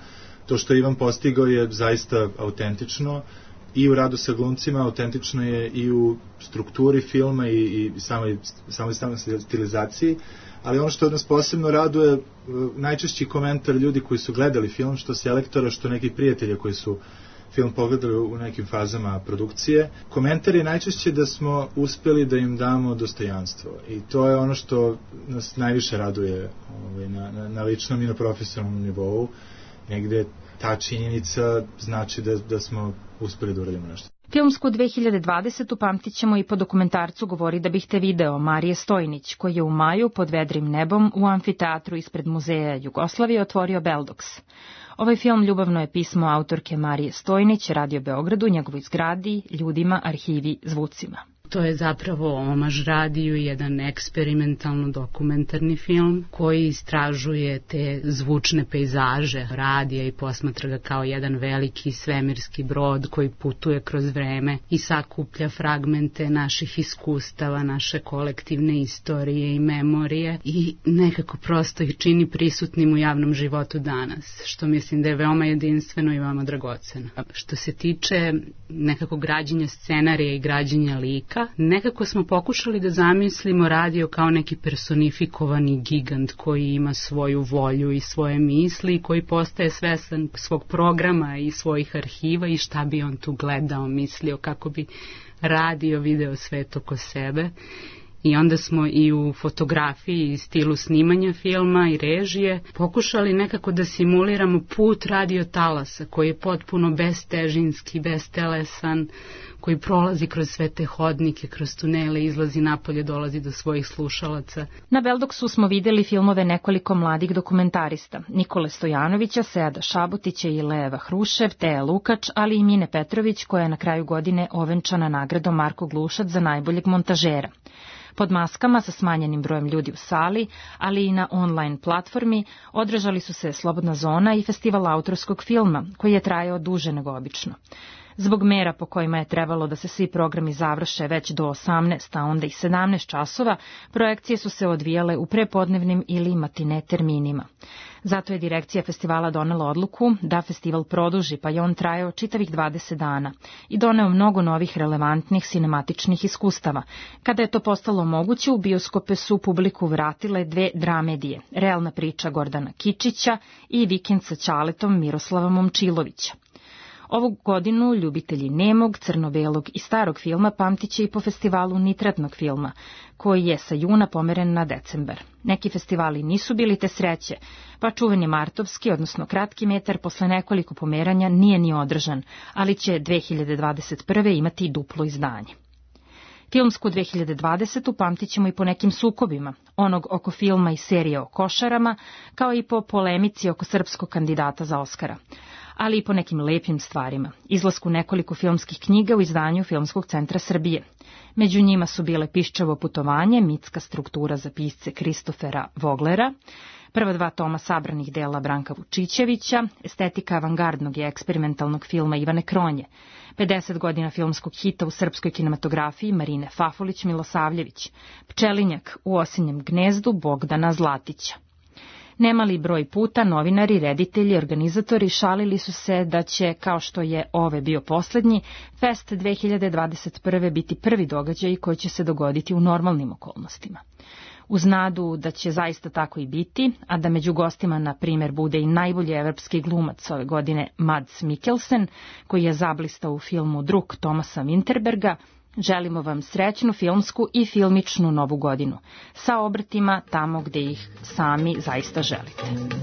[SPEAKER 11] to što Ivan postigao je zaista autentično i u radu sa glumcima, autentično je i u strukturi filma i, i samoj, samoj, samoj stilizaciji, ali ono što nas posebno raduje, najčešći komentar ljudi koji su gledali film, što selektora, što nekih prijatelja koji su film pogledali u nekim fazama produkcije. Komentar je najčešće da smo uspeli da im damo dostojanstvo i to je ono što nas najviše raduje ovaj, na, na, na ličnom i na profesionalnom nivou. Negde ta činjenica znači da, da smo uspeli da uradimo nešto.
[SPEAKER 6] Filmsku dve hiljade dvadesete pamtit ćemo i po dokumentarcu Govori da bih te video Marije Stojnić, koji je u maju pod vedrim nebom u amfiteatru ispred Muzeja Jugoslavije otvorio Beldoks. Ovaj film ljubavno je pismo autorke Marije Stojnić, Radio Beogradu, njegovoj zgradi, ljudima, arhivi, zvucima.
[SPEAKER 4] To je zapravo omaž radiju, jedan eksperimentalno dokumentarni film koji istražuje te zvučne pejzaže radija i posmatra ga kao jedan veliki svemirski brod koji putuje kroz vreme i sakuplja fragmente naših iskustava, naše kolektivne istorije i memorije i nekako prosto ih čini prisutnim u javnom životu danas, što mislim da je veoma jedinstveno i veoma dragoceno. Što se tiče nekako građenja scenarija i građenja lika, nekako smo pokušali da zamislimo radio kao neki personifikovani gigant koji ima svoju volju i svoje misli i koji postaje svestan svog programa i svojih arhiva i šta bi on tu gledao, mislio, kako bi radio, video svet oko sebe. I onda smo i u fotografiji i stilu snimanja filma i režije pokušali nekako da simuliramo put radio talasa koji je potpuno bestežinski, bestelesan, koji prolazi kroz sve te hodnike, kroz tunele, izlazi napolje, dolazi do svojih slušalaca.
[SPEAKER 6] Na Beldoksu smo videli filmove nekoliko mladih dokumentarista, Nikole Stojanovića, Seada Šabotića i Leva Hrušev, Teja Lukač, ali i Mine Petrović, koja je na kraju godine ovenčana nagradom Marko Glušac za najboljeg montažera. Pod maskama sa smanjenim brojem ljudi u sali, ali i na online platformi, održali su se Slobodna zona i festival autorskog filma, koji je trajao duže nego obično. Zbog mera po kojima je trebalo da se svi programi završe već do osamnaest, a onda i sedamnaest časova, projekcije su se odvijale u prepodnevnim ili matine terminima. Zato je direkcija festivala donela odluku da festival produži, pa je on trajao čitavih dvadeset dana i doneo mnogo novih relevantnih sinematičnih iskustava. Kada je to postalo moguće, u bioskope su publiku vratile dve dramedije, Realna priča Gordana Kičića i Vikend sa Ćaletom Miroslava Momčilovića. Ovu godinu ljubitelji nemog, crno-belog i starog filma pamtit će i po festivalu nitratnog filma, koji je sa juna pomeren na decembar. Neki festivali nisu bili te sreće, pa čuveni martovski, odnosno kratki metar, posle nekoliko pomeranja nije ni održan, ali će dve hiljade dvadeset prve imati duplo izdanje. Filmsku dve hiljade dvadesete pamtit ćemo i po nekim sukobima, onog oko filma i serije o košarama, kao i po polemici oko srpskog kandidata za Oskara, ali i po nekim lepim stvarima, izlasku nekoliko filmskih knjiga u izdanju Filmskog centra Srbije. Među njima su bile Piščevo putovanje, mitska struktura za pisce Kristofera Voglera, prva dva toma sabranih dela Branka Vučićevića, estetika avangardnog i eksperimentalnog filma Ivane Kronje, pedeset godina filmskog hita u srpskoj kinematografiji Marine Fafulić-Milosavljević, Pčelinjak u osinjem gnezdu Bogdana Zlatića. Nemali broj puta novinari, reditelji i organizatori šalili su se da će, kao što je ove bio poslednji, Fest dve hiljade dvadeset prve biti prvi događaj koji će se dogoditi u normalnim okolnostima. Uz nadu da će zaista tako i biti, a da među gostima, na primjer, bude i najbolji evropski glumac ove godine Mads Mikkelsen, koji je zablistao u filmu Druk Tomasa Winterberga, želimo vam srećnu filmsku i filmičnu novu godinu, sa obrtima tamo gde ih sami zaista želite.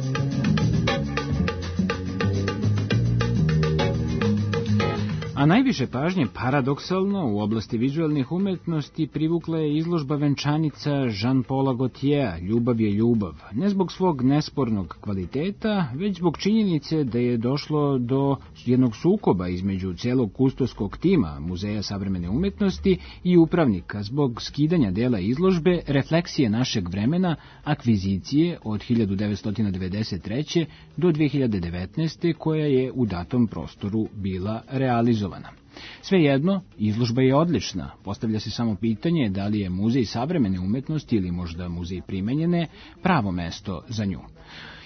[SPEAKER 15] A najviše pažnje, paradoksalno, u oblasti vizualnih umetnosti privukla je izložba venčanica Jean-Paula Gaultiera, Ljubav je ljubav, ne zbog svog nespornog kvaliteta, već zbog činjenice da je došlo do jednog sukoba između celog kustovskog tima Muzeja savremene umetnosti i upravnika zbog skidanja dela izložbe Refleksije našeg vremena, akvizicije od hiljadu devetsto devedeset treće. do dve hiljade devetnaeste. koja je u datom prostoru bila realizovana. Svejedno, izložba je odlična. Postavlja se samo pitanje da li je Muzej savremene umetnosti ili možda Muzej primenjene pravo mesto za nju.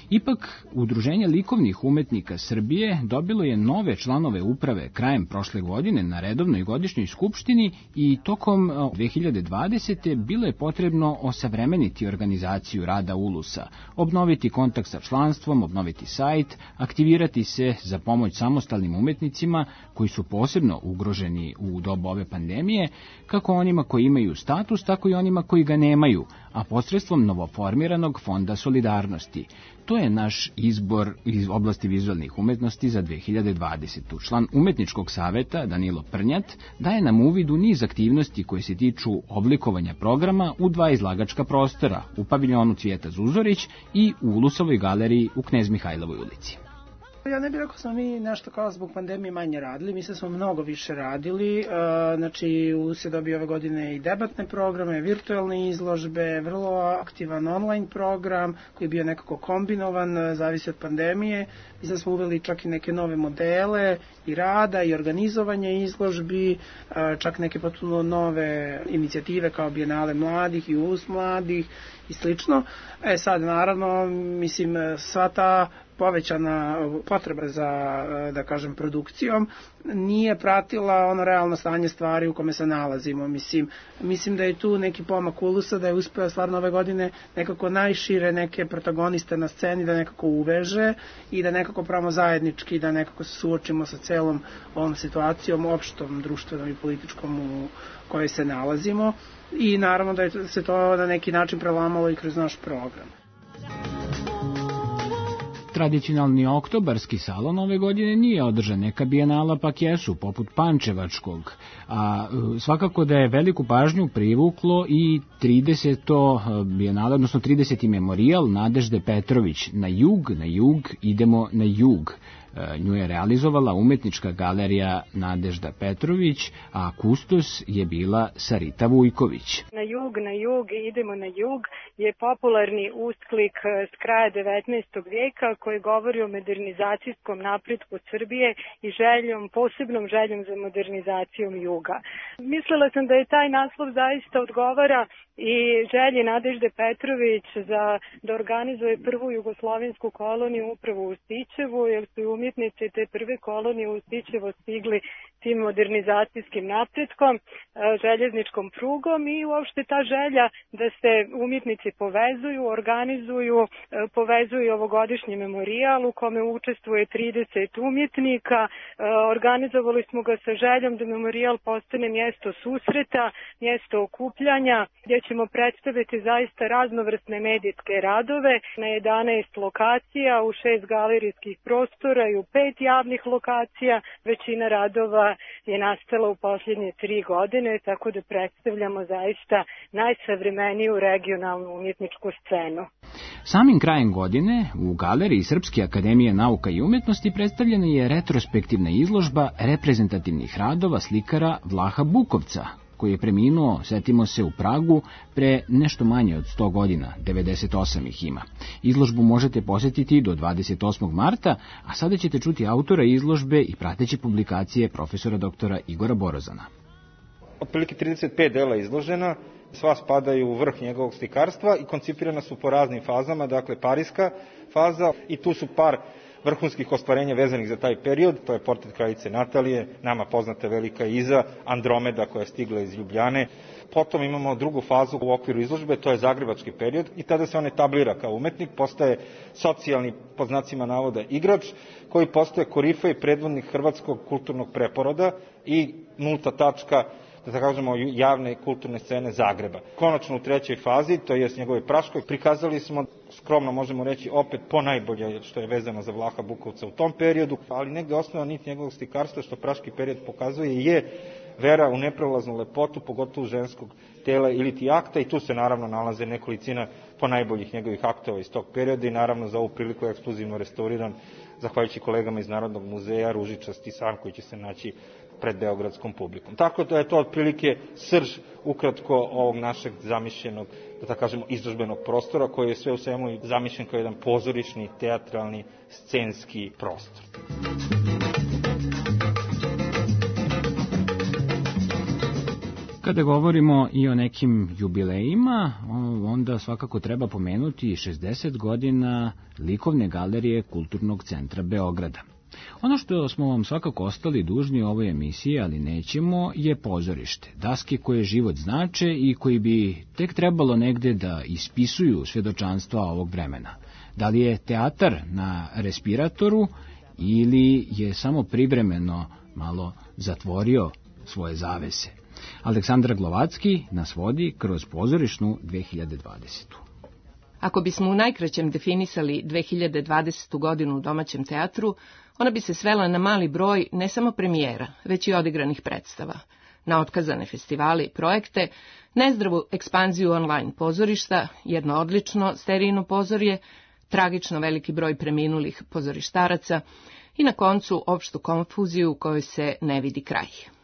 [SPEAKER 15] Ipak, Udruženje likovnih umetnika Srbije dobilo je nove članove uprave krajem prošle godine na redovnoj godišnjoj skupštini i tokom dve hiljade dvadesete. bilo je potrebno osavremeniti organizaciju rada Ulusa, obnoviti kontakt sa članstvom, obnoviti sajt, aktivirati se za pomoć samostalnim umetnicima koji su posebno ugroženi u dobu ove pandemije, kako onima koji imaju status, tako i onima koji ga nemaju, a posredstvom novoformiranog Fonda solidarnosti. To je naš izbor iz oblasti vizualnih umetnosti za dve hiljade dvadesetu. Član Umetničkog saveta Danilo Prnjat daje nam uvid u niz aktivnosti koje se tiču oblikovanja programa u dva izlagačka prostora, u paviljonu Cvijeta Zuzorić i u Ulusovoj galeriji u Knez Mihajlovoj ulici.
[SPEAKER 5] Ja ne bih rekao smo mi nešto kao zbog pandemije manje radili, mi smo mnogo više radili, znači Ulus je dobio ove godine i debatne programe, virtualne izložbe, vrlo aktivan online program koji je bio nekako kombinovan, zavisi od pandemije, mi smo uveli čak i neke nove modele i rada i organizovanja izložbi, čak neke potpuno nove inicijative kao Bijenale mladih i Ulus mladih i slično. E sad naravno, mislim, sva ta povećana potreba za, da kažem, produkcijom nije pratila ono realno stanje stvari u kome se nalazimo. Mislim, mislim da je tu neki pomak Ulusa, da je uspeo stvarno ove godine nekako najšire neke protagoniste na sceni da nekako uveže i da nekako pravimo zajednički, da nekako se suočimo sa celom ovom situacijom, opštom, društvenom i političkom u kojoj se nalazimo i naravno da je se to na neki način prelamalo i kroz naš program.
[SPEAKER 15] Tradicionalni oktobarski salon ove godine nije održan, neka bijenala pak jesu, poput Pančevačkog, a svakako da je veliku pažnju privuklo i trideseto bijenala, odnosno trideseti memorijal Nadežde Petrović, Na jug, na jug, idemo na jug. Nju je realizovala umetnička galerija Nadežda Petrović, a kustos je bila Sarita Vujković.
[SPEAKER 12] Na jug, na jug, idemo na jug je popularni ustklik s kraja devetnaestog vijeka koji govori o modernizacijskom napretku Srbije i željom, posebnom željom za modernizacijom juga. Mislila sam da je taj naslov zaista odgovara i želji Nadežde Petrović za da organizuje prvu jugoslovensku koloniju upravo u Stičevu, jer su i umjetnici te prve kolonije u Stičevo stigli tim modernizacijskim napretkom, željezničkom prugom i uopšte ta želja da se umjetnici povezuju, organizuju, povezuju ovogodišnji memorijal u kome učestvuje trideset umjetnika. Organizovali smo ga sa željom da memorijal postane mjesto susreta, mjesto okupljanja, gdje ćemo predstaviti zaista raznovrsne medijske radove na jedanaest lokacija, u šest galerijskih prostora i u pet javnih lokacija. Većina radova je nastala u posljednje tri godine, tako da predstavljamo zaista najsavremeniju regionalnu umjetničku scenu.
[SPEAKER 15] Samim krajem godine u galeriji Srpske akademije nauka i umetnosti predstavljena je retrospektivna izložba reprezentativnih radova slikara Vlaha Bukovca, koji je preminuo, setimo se, u Pragu pre nešto manje od sto godina, devedeset osam ih ima. Izložbu možete posjetiti do dvadeset osmog marta, a sada ćete čuti autora izložbe i prateće publikacije profesora doktora Igora Borozana.
[SPEAKER 13] Otprilike trideset pet dela izložena, sva spadaju u vrh njegovog slikarstva i koncipirana su po raznim fazama, dakle parijska faza i tu su par vrhunskih ostvarenja vezanih za taj period, to je portret kraljice Natalije, nama poznata Velika Iza, Andromeda koja je stigla iz Ljubljane. Potom imamo drugu fazu u okviru izložbe, to je zagrebački period i tada se on etablira kao umetnik, postaje socijalni, po znacima navoda, igrač, koji postaje korifej predvodnik hrvatskog kulturnog preporoda i nulta tačka, da tako kažemo, javne kulturne scene Zagreba. Konačno u trećoj fazi, to je njegove Praškoj, prikazali smo, skromno možemo reći, opet po najbolje što je vezano za Vlaha Bukovca u tom periodu, ali negde osnova nit njegovog slikarstva što Praški period pokazuje je vera u neprolaznu lepotu, pogotovo ženskog tela ili ti akta i tu se naravno nalaze nekolicina po najboljih njegovih aktova iz tog perioda i naravno za ovu priliku je ekskluzivno restauriran zahvaljujući kolegama iz Narodnog muzeja Ružičasti san koji će se naći pred beogradskom publikom. Tako da je to otprilike srž ukratko ovog našeg zamišljenog, da tako kažemo, izložbenog prostora koji je sve u svemu zamišljen kao jedan pozorišni, teatralni, scenski prostor.
[SPEAKER 15] Kada govorimo i o nekim jubilejima, onda svakako treba pomenuti šezdeset godina likovne galerije Kulturnog centra Beograda. Ono što smo vam svakako ostali dužni u ovoj emisiji, ali nećemo, je pozorište. Daske koje život znače i koji bi tek trebalo negde da ispisuju svedočanstva ovog vremena. Da li je teatar na respiratoru ili je samo privremeno malo zatvorio svoje zavese? Aleksandar Glovacki nas vodi kroz pozorišnu dve hiljade dvadesetu.
[SPEAKER 16] Ako bismo u najkraćem definisali dve hiljade dvadesetu godinu u domaćem teatru, ona bi se svela na mali broj ne samo premijera, već i odigranih predstava, na otkazane festivale i projekte, nezdravu ekspanziju online pozorišta, jedno odlično sterijno pozorje, tragično veliki broj preminulih pozorištaraca i na koncu opštu konfuziju u kojoj se ne vidi kraj.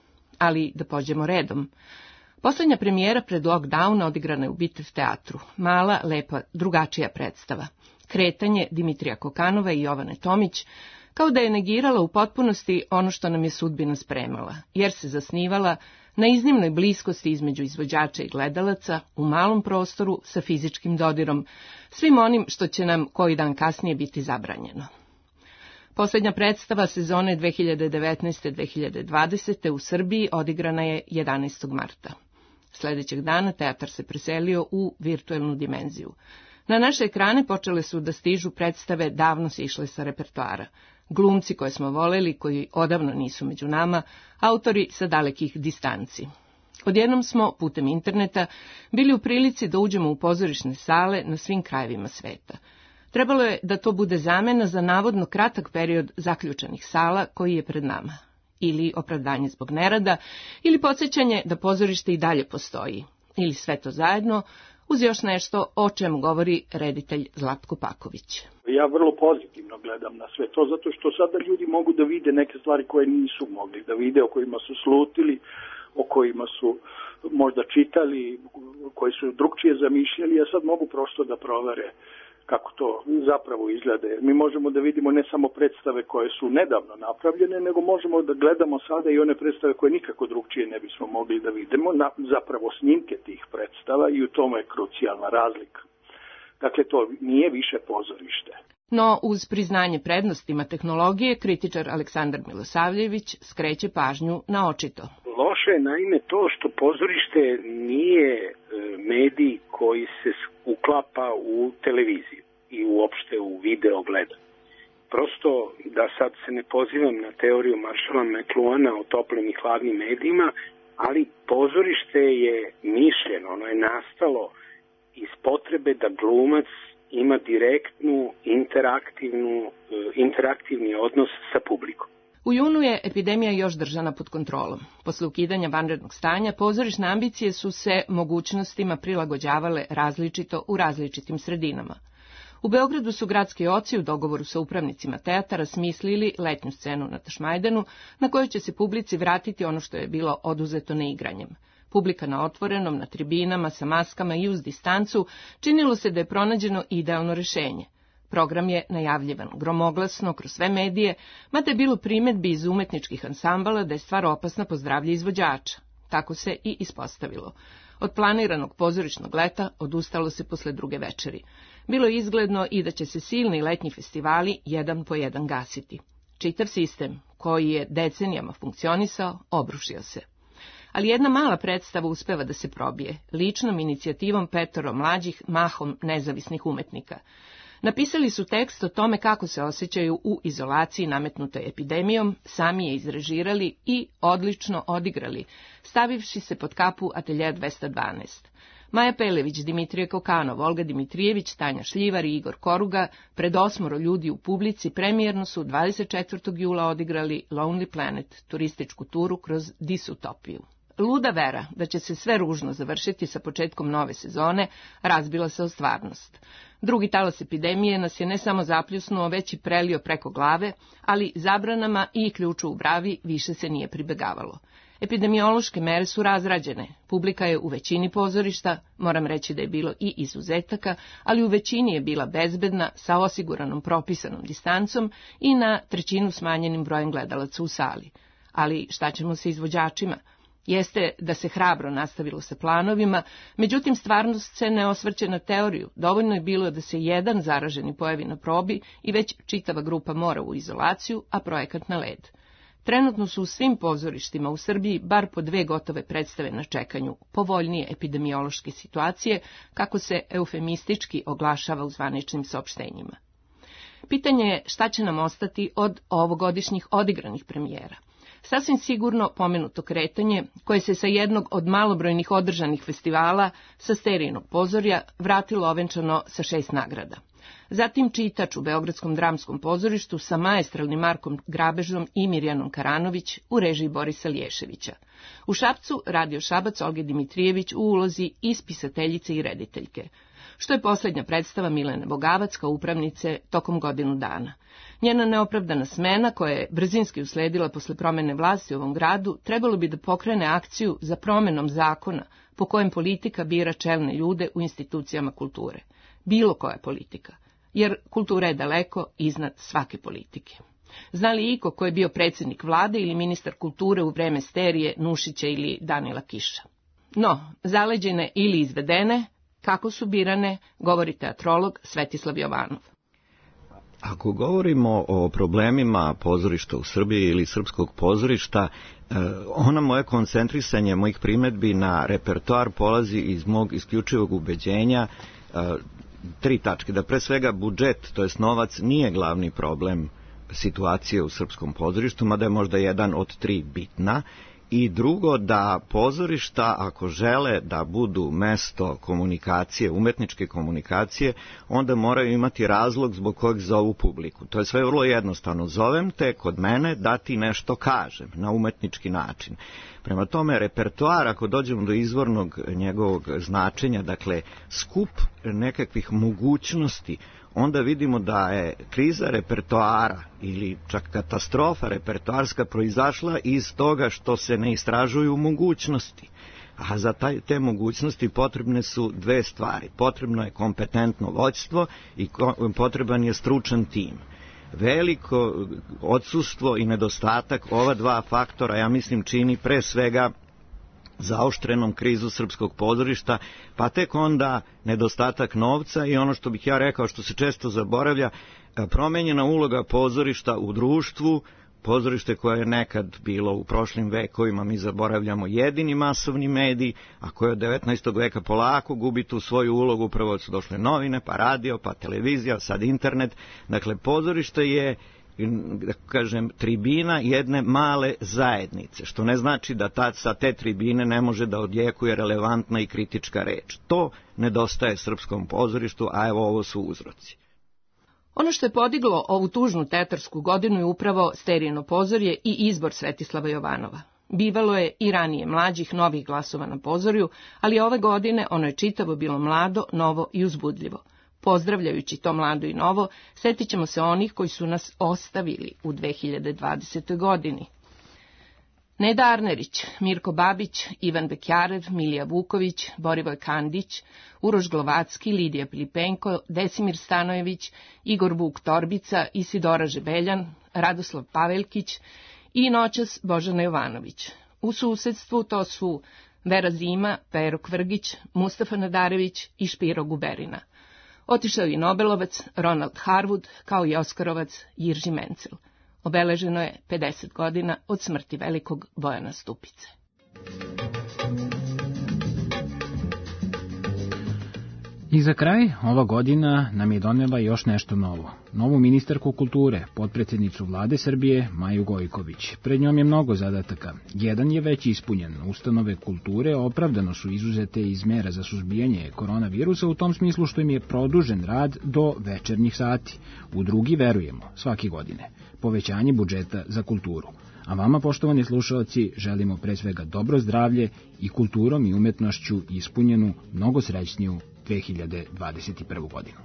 [SPEAKER 16] Ali da pođemo redom. Poslednja premijera pred lockdowna odigrana je u Bitev teatru. Mala, lepa, drugačija predstava. Kretanje Dimitrija Kokanova i Jovane Tomić, kao da je negirala u potpunosti ono što nam je sudbina spremala, jer se zasnivala na iznimnoj bliskosti između izvođača i gledalaca, u malom prostoru sa fizičkim dodirom, svim onim što će nam koji dan kasnije biti zabranjeno. Poslednja predstava sezone dve hiljade devetnaeste dve hiljade dvadesete u Srbiji odigrana je jedanaestog marta. Sledećeg dana teatar se preselio u virtuelnu dimenziju. Na naše ekrane počele su da stižu predstave davno sišle sa repertoara. Glumci koje smo voleli, koji odavno nisu među nama, autori sa dalekih distanci. Odjednom smo, putem interneta, bili u prilici da uđemo u pozorišne sale na svim krajevima sveta. Trebalo je da to bude zamena za navodno kratak period zaključanih sala koji je pred nama. Ili opravdanje zbog nerada, ili podsjećanje da pozorište i dalje postoji. Ili sve to zajedno, uz još nešto o čemu govori reditelj Zlatko Paković.
[SPEAKER 18] Ja vrlo pozitivno gledam na sve to, zato što sada ljudi mogu da vide neke stvari koje nisu mogli da vide, o kojima su slutili, o kojima su možda čitali, koji su drugčije zamišljali, a sad mogu prosto da provere kako to zapravo izgleda. Jer mi možemo da vidimo ne samo predstave koje su nedavno napravljene, nego možemo da gledamo sada i one predstave koje nikako drugčije ne bismo mogli da vidimo, na, zapravo snimke tih predstava, i u tome je krucijalna razlika. Dakle, to nije više pozorište.
[SPEAKER 16] No, uz priznanje prednostima tehnologije, kritičar Aleksandar Milosavljević skreće pažnju na očito.
[SPEAKER 19] Loše je naime to što pozorište nije medij koji se uklapa u televiziju i uopšte u video gledanje. Prosto, da sad se ne pozivam na teoriju Marshalla McLuhana o toplim i hladnim medijima, ali pozorište je mišljeno, ono je nastalo iz potrebe da glumac ima direktnu, interaktivnu, interaktivni odnos sa publikom.
[SPEAKER 16] U junu je epidemija još držana pod kontrolom. Posle ukidanja vanrednog stanja, pozorišne ambicije su se mogućnostima prilagođavale različito u različitim sredinama. U Beogradu su gradski oci u dogovoru sa upravnicima teatara smislili letnju scenu na Tašmajdanu, na kojoj će se publici vratiti ono što je bilo oduzeto neigranjem. Publika na otvorenom, na tribinama, sa maskama i uz distancu, činilo se da je pronađeno idealno rešenje. Program je najavljivan gromoglasno kroz sve medije, mada je bilo primedbi iz umetničkih ansambala da je stvar opasna po zdravlje izvođača. Tako se i ispostavilo. Od planiranog pozorišnog leta odustalo se posle druge večeri. Bilo je izgledno i da će se silni letnji festivali jedan po jedan gasiti. Čitav sistem, koji je decenijama funkcionisao, obrušio se. Ali jedna mala predstava uspeva da se probije, ličnom inicijativom petoro mlađih, mahom nezavisnih umetnika. Napisali su tekst o tome kako se osjećaju u izolaciji nametnutoj epidemijom, sami je izrežirali i odlično odigrali, stavivši se pod kapu Ateljea dvesta dvanaest. Maja Pelević, Dimitrije Kokanov, Olga Dimitrijević, Tanja Šljivar i Igor Koruga, pred osmoro ljudi u publici, premijerno su dvadeset četvrtog jula odigrali Lonely Planet, turističku turu kroz disutopiju. Luda vera da će se sve ružno završiti sa početkom nove sezone razbila se o stvarnost. Drugi talas epidemije nas je ne samo zapljusnuo, već i prelio preko glave, ali zabranama i ključu u bravi više se nije pribegavalo. Epidemiološke mere su razrađene, publika je u većini pozorišta, moram reći da je bilo i izuzetaka, ali u većini je bila bezbedna, sa osiguranom propisanom distancom i na trećinu smanjenim brojem gledalaca u sali. Ali šta ćemo sa izvođačima? Jeste da se hrabro nastavilo sa planovima, međutim stvarnost se ne osvrće na teoriju. Dovoljno je bilo da se jedan zaraženi pojavi na probi i već čitava grupa mora u izolaciju, a projekat na led. Trenutno su u svim pozorištima u Srbiji bar po dve gotove predstave na čekanju, povoljnije epidemiološke situacije, kako se eufemistički oglašava u zvaničnim saopštenjima. Pitanje je šta će nam ostati od ovogodišnjih odigranih premijera. Sasvim sigurno pomenuto kretanje, koje se sa jednog od malobrojnih održanih festivala sa Sterijinog pozorja vratilo ovenčano sa šest nagrada. Zatim Čitač u Beogradskom dramskom pozorištu sa maestralnim Markom Grabežom i Mirjanom Karanović u režiji Borisa Lješevića. U Šapcu Radio Šabac Olge Dimitrijević u ulozi ispisateljice i rediteljke, što je posljednja predstava Milene Bogavac kao upravnice tokom godinu dana. Njena neopravdana smena, koja je brzinski usledila posle promene vlasti u ovom gradu, trebalo bi da pokrene akciju za promenom zakona po kojem politika bira čelne ljude u institucijama kulture. Bilo koja politika, jer kultura je daleko iznad svake politike. Zna li iko ko je bio predsjednik vlade ili ministar kulture u vreme Sterije, Nušića ili Danila Kiša? No, zaleđene ili izvedene, kako su birane, govori teatrolog Svetislav Jovanov.
[SPEAKER 20] Ako govorimo o problemima pozorišta u Srbiji ili srpskog pozorišta, ona moje koncentrisanje mojih primedbi na repertoar polazi iz mog isključivog ubeđenja tri tačke. Da pre svega budžet, to jest novac, nije glavni problem situacije u srpskom pozorištu, mada je možda jedan od tri bitna. I drugo, da pozorišta, ako žele da budu mesto komunikacije, umetničke komunikacije, onda moraju imati razlog zbog kojeg zovu publiku. To je sve vrlo jednostavno. Zovem te kod mene da ti nešto kažem na umetnički način. Prema tome, repertoar, ako dođemo do izvornog njegovog značenja, dakle, skup nekakvih mogućnosti, onda vidimo da je kriza repertoara ili čak katastrofa repertoarska proizašla iz toga što se ne istražuju mogućnosti. A za taj, te mogućnosti potrebne su dve stvari. Potrebno je kompetentno vođstvo i ko, potreban je stručan tim. Veliko odsustvo i nedostatak ova dva faktora, ja mislim, čini pre svega zaoštrenom krizu srpskog pozorišta, pa tek onda nedostatak novca i ono što bih ja rekao, što se često zaboravlja, promenjena uloga pozorišta u društvu, pozorište koje je nekad bilo u prošlim vekovima, mi zaboravljamo, jedini masovni medij, a koje od devetnaestog veka polako gubi tu svoju ulogu, prvo su došle novine, pa radio, pa televizija, sad internet. Dakle, pozorište je, da kažem, tribina jedne male zajednice, što ne znači da ta, sa te tribine ne može da odjekuje relevantna i kritička reč. To nedostaje srpskom pozorištu, a evo ovo su uzroci.
[SPEAKER 16] Ono što je podiglo ovu tužnu tetarsku godinu je upravo Sterijino pozorje i izbor Svetislava Jovanova. Bivalo je i ranije mlađih novih glasova na pozorju, ali ove godine ono je čitavo bilo mlado, novo i uzbudljivo. Pozdravljajući to mlado i novo, setit ćemo se onih koji su nas ostavili u dve hiljade dvadesetoj godini. Neda Arnerić, Mirko Babić, Ivan Bekjarev, Milija Vuković, Borivoj Kandić, Uroš Glovacki, Lidija Pilipenko, Desimir Stanojević, Igor Vuk Torbica, Isidora Žebeljan, Radoslav Paveljkić i noćas Božana Jovanović. U susedstvu to su Vera Zima, Pero Kvrgić, Mustafa Nadarević i Špiro Guberina. Otišao i Nobelovac Ronald Harwood, kao i Oskarovac Jirži Mencel. Obeleženo je pedeset godina od smrti velikog Bojana Stupice.
[SPEAKER 15] I za kraj, ova godina nam je donela još nešto novo. Novu ministarku kulture, potpredsjednicu vlade Srbije, Maju Gojković. Pred njom je mnogo zadataka. Jedan je već ispunjen. Ustanove kulture opravdano su izuzete iz mera za suzbijanje koronavirusa u tom smislu što im je produžen rad do večernjih sati. U drugi verujemo, svake godine, povećanje budžeta za kulturu. A vama, poštovani slušalci, želimo pre svega dobro zdravlje i kulturom i umetnošću ispunjenu, mnogo srećniju dve hiljade dvadeset prvu godinu.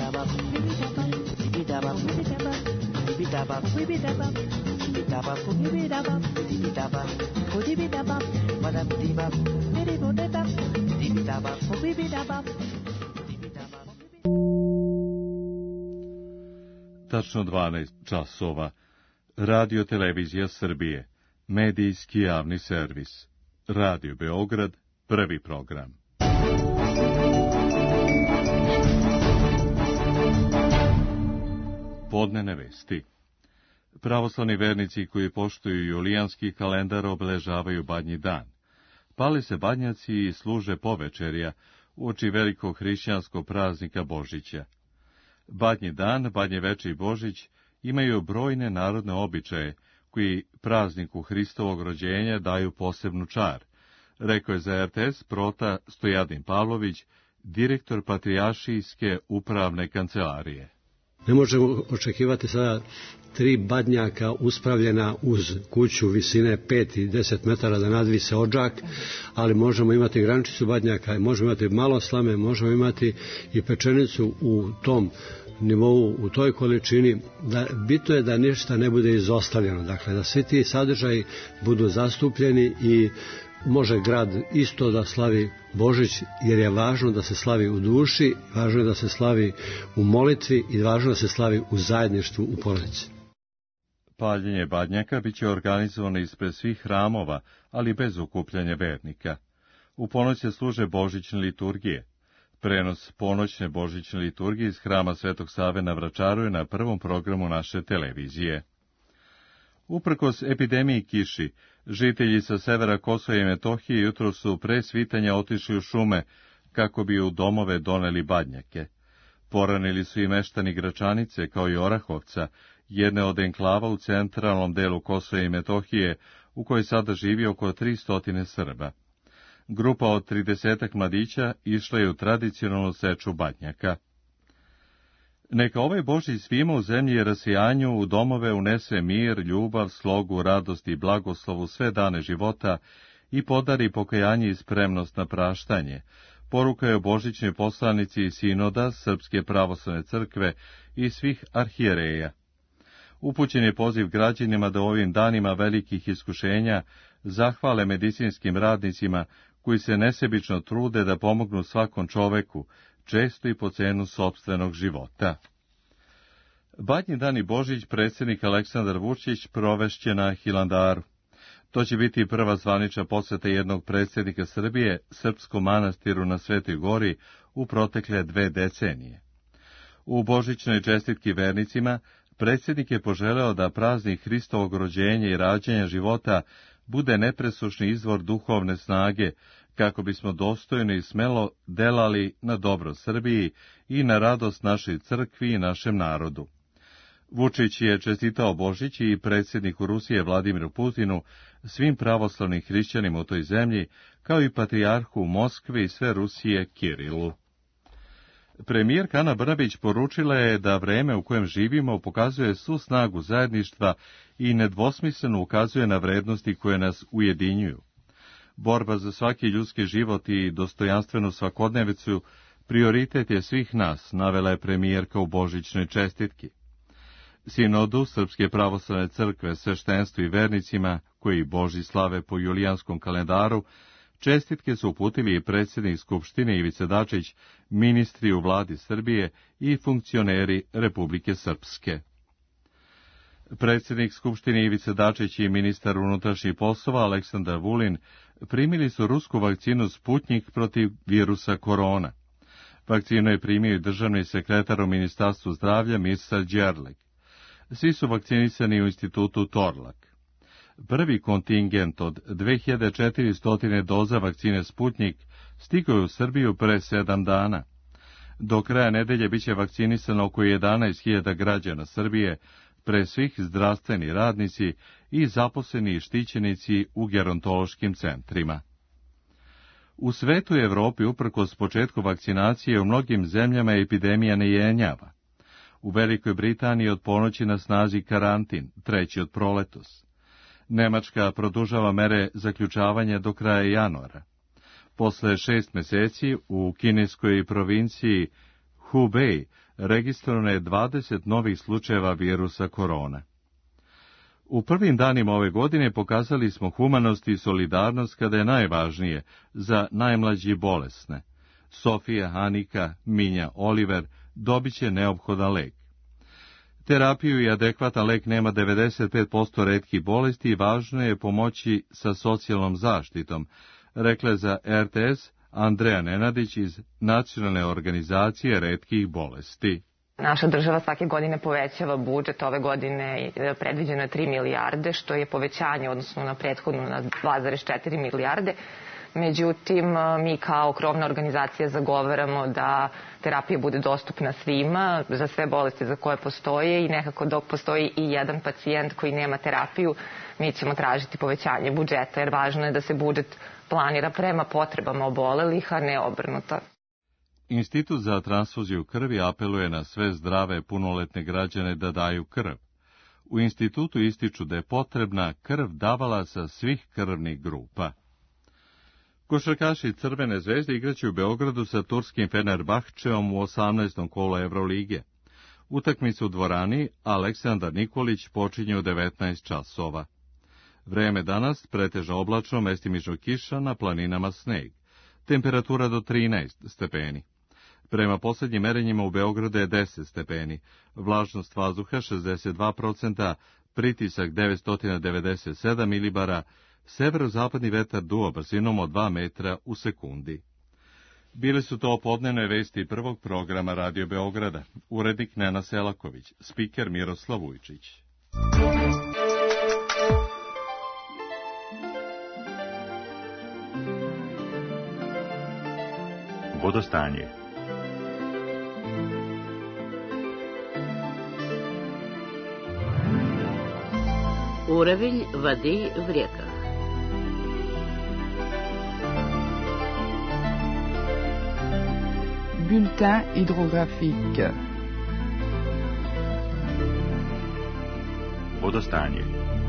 [SPEAKER 21] Tačno dvanaest časova. Radio Televizija Srbije. Medijski javni servis. Radio Beograd, prvi program. Podnevne vesti. Pravoslavni vernici koji poštuju julijanski kalendar obeležavaju Badnji dan. Pale se badnjaci i služe povečerja uoči velikog hrišćanskog praznika Božića. Badnji dan, Badnje veče i Božić imaju brojne narodne običaje koji prazniku Hristovog rođenja daju posebnu čar, rekao je za er te es Prota Stojadin Pavlović, direktor Patrijaršijske upravne kancelarije.
[SPEAKER 17] Ne možemo očekivati sada tri badnjaka uspravljena uz kuću visine pet i deset metara da nadvise odžak, ali možemo imati grančicu badnjaka, možemo imati malo slame, možemo imati i pečenicu u tom nivou, u toj količini. Da, bitno je da ništa ne bude izostavljeno, dakle da svi ti sadržaji budu zastupljeni i može grad isto da slavi Božić, jer je važno da se slavi u duši, važno je da se slavi u molitvi i važno da se slavi u zajedništvu u porodici.
[SPEAKER 21] Paljenje badnjaka biće organizovano ispred svih hramova, ali bez okupljanja vernika. U ponoć se služe božićne liturgije. Prenos ponoćne božićne liturgije iz hrama Svetog Save na Vračaru je na prvom programu naše televizije. Uprkos epidemiji kiši, žitelji sa severa Kosova i Metohije jutro su pre svitanja otišli u šume kako bi u domove doneli badnjake. Poranili su i meštani Gračanice kao i Orahovca, jedne od enklava u centralnom delu Kosova i Metohije, u kojoj sada živi oko tristo Srba. Grupa od tridesetak mladića išla je u tradicionalnu seču badnjaka. Neka ovaj Božić svima u zemlji i rasijanju u domove unese mir, ljubav, slogu, radost i blagoslovu sve dane života i podari pokajanje i spremnost na praštanje, porukaju božićni poslanici sinoda Srpske pravoslavne crkve i svih arhijereja. Upućen je poziv građanima da u ovim danima velikih iskušenja zahvale medicinskim radnicima koji se nesebično trude da pomognu svakom čoveku, često i po cenu sopstvenog života. Badnji dan i Božić predsjednik Aleksandar Vučić provešće na Hilandaru. To će biti prva zvanična poseta jednog predsjednika Srbije srpskom manastiru na Svetoj Gori u protekle dve decenije. U božićnoj čestitki vernicima predsjednik je poželeo da praznik Hristovog rođenja i rađanja života bude nepresušni izvor duhovne snage, kako bismo dostojno i smelo delali na dobro Srbiji i na radost našoj crkvi i našem narodu. Vučić je čestitao Božić i predsjedniku Rusije Vladimiru Putinu, svim pravoslavnim hrišćanima u toj zemlji, kao i patrijarhu u Moskvi i sve Rusije Kirilu. Premijerka Ana Brnabić poručila je da vreme u kojem živimo pokazuje svu snagu zajedništva i nedvosmisleno ukazuje na vrednosti koje nas ujedinjuju. Borba za svaki ljudski život i dostojanstvenu svakodnevicu prioritet je svih nas, navela je premijerka u božićnoj čestitki. Sinodu Srpske pravoslavne crkve, sveštenstvu i vernicima, koji Boži slave po julijanskom kalendaru, čestitke su uputili i predsjednik Skupštine Ivica Dačić, ministri u vladi Srbije i funkcioneri Republike Srpske. Predsjednik Skupštine Ivica Dačić i ministar unutrašnjih poslova Aleksandar Vulin primili su rusku vakcinu Sputnjik protiv virusa korona. Vakcinu je primio i državni sekretar u Ministarstvu zdravlja Mirsad Đerlek. Svi su vakcinisani u institutu Torlak. Prvi kontingent od dve hiljade četiristo doza vakcine Sputnjik stigao je u Srbiju pre sedam dana. Do kraja nedelje biće vakcinisano oko jedanaest hiljada građana Srbije, pre svih zdravstveni radnici i zaposleni štićenici u gerontološkim centrima. U svetu i Evropi, uprkos početku vakcinacije, u mnogim zemljama epidemija ne jenjava. U Velikoj Britaniji od ponoći na snazi karantin, treći od proletos. Nemačka produžava mere zaključavanja do kraja januara. Posle šest meseci u kineskoj provinciji Hubei registrovano je dvadeset novih slučajeva virusa korona. U prvim danima ove godine pokazali smo humanost i solidarnost kada je najvažnije za najmlađi bolesne. Sofija, Anika, Minja, Oliver dobit će neophodan lek. Terapiju i adekvatan lek nema devedeset pet posto retkih bolesti i važno je pomoći sa socijalnom zaštitom, rekla je za R T S Andreja Nenadić iz Nacionalne organizacije retkih bolesti.
[SPEAKER 1] Naša država svake godine povećava budžet, ove godine predviđeno je tri milijarde, što je povećanje odnosno na prethodnu na dva zarez četiri milijarde. Međutim, mi kao krovna organizacija zagovaramo da terapija bude dostupna svima, za sve bolesti za koje postoje i nekako dok postoji i jedan pacijent koji nema terapiju, mi ćemo tražiti povećanje budžeta, jer važno je da se budžet planira prema potrebama obolelih, a ne obrnuto.
[SPEAKER 21] Institut za transfuziju krvi apeluje na sve zdrave punoletne građane da daju krv. U institutu ističu da je potrebna krv davalaca svih krvnih grupa. Košarkaši Crvene zvezde igraće u Beogradu sa turskim Fenerbahčeom u osamnaestom kolu Evrolige. Utakmica u dvorani Aleksandar Nikolić počinje u devetnaest časova. Vreme danas pretežno oblačno, mestimično kiša, na planinama sneg. Temperatura do trinaest stepeni. Prema posljednjim merenjima u Beogradu je deset stepeni, vlažnost vazduha šezdeset dva procenta, pritisak devetsto devedeset sedam milibara, severozapadni vetar duo brzinom od dva metra u sekundi. Bile su to podnevne vesti prvog programa Radio Beograda, urednik Nena Selaković, spiker Miroslav Vujčić.
[SPEAKER 22] Vodostanje.
[SPEAKER 2] Уровень воды в реках.
[SPEAKER 23] Bulletin hydrographique.
[SPEAKER 22] Vodostanje.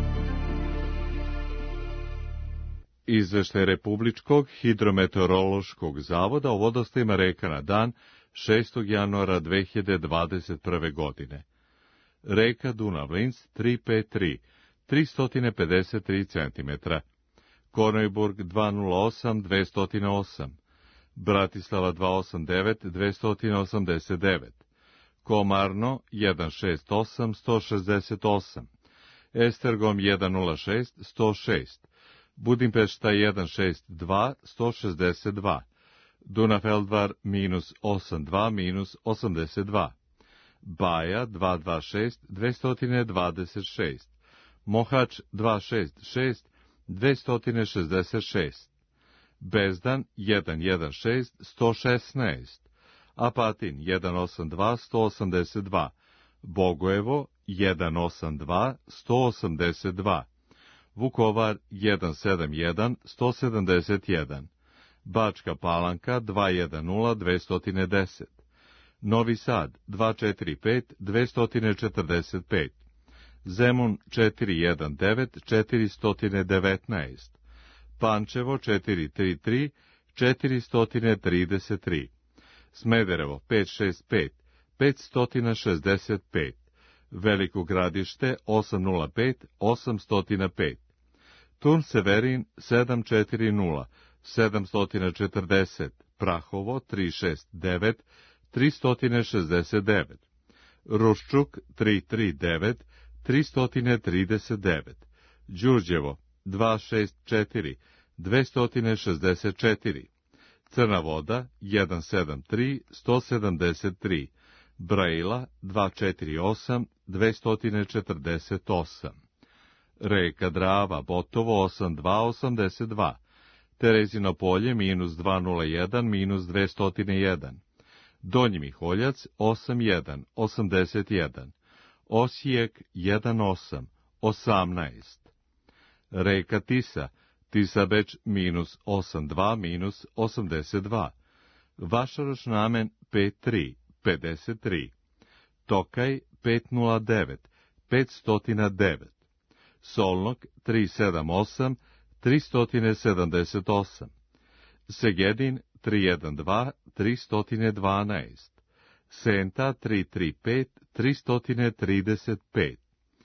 [SPEAKER 21] Izveštaj Republičkog hidrometeorološkog zavoda o vodostajima reka na dan šestog januara dve hiljade dvadeset prve. godine. Reka Dunav-Linz tri pet tri, tristo pedeset tri centimetra. Kornojburg dvesta osam, dvesta osam. Bratislava dvesta osamdeset devet, dvesta osamdeset devet. Komarno jedan šest osam, sto šezdeset osam. Estergom jedan nula šest, sto šest. Budimpešta jedan šest dva, sto šezdeset dva. Dunafeldvar minus osamdeset dva, minus osamdeset dva. Baja dvesta dvadeset šest, dvesta dvadeset šest. Mohač dvesta šezdeset šest, dvesta šezdeset šest. Bezdan jedan jedan šest, sto šesnaest. Apatin jedan osam dva, sto osamdeset dva. Bogojevo jedan osam dva, sto osamdeset dva. Vukovar jedan sedam jedan, sto sedamdeset jedan. Bačka Palanka dva jedan nula, dvesta deset. Novi Sad dva četiri pet, dvesta četrdeset pet. Zemun četiri jedan devet, četiristo devetnaest. Pančevo četiri tri tri, četiristo trideset tri. Smederevo pet šest pet, petsto šezdeset pet. Veliko Gradište osam nula pet, osamsto pet. Turn Severin sedam četiri nula, sedamsto četrdeset. Prahovo tri šest devet, tristo šezdeset devet. Ruščuk tri tri devet, tristo trideset devet. Đurđevo dva šest četiri, dvesta šezdeset četiri. Crna Voda jedan sedam tri, sto sedamdeset tri. Brejla dva četiri osam, dvesta četrdeset osam. Reka Drava Botovo osam dva osamdeset dva. Terezino polje minus dvesta nula jedan, minus dvesta jedan. Donji Miholjac osam jedan, osamdeset jedan. Osijek jedan osam, osamnaest. Reka Tisa, Tisabeč minus osam dva, minus osamdeset dva. Vašaroš Namen pet tri, pedeset tri. Tokaj pet nula devet, petsto devet. Solnog tri sedam osam, tristo sedamdeset osam. Segedin tri jedan dva, tristo dvanaest. Senta tri tri pet, tristo trideset pet.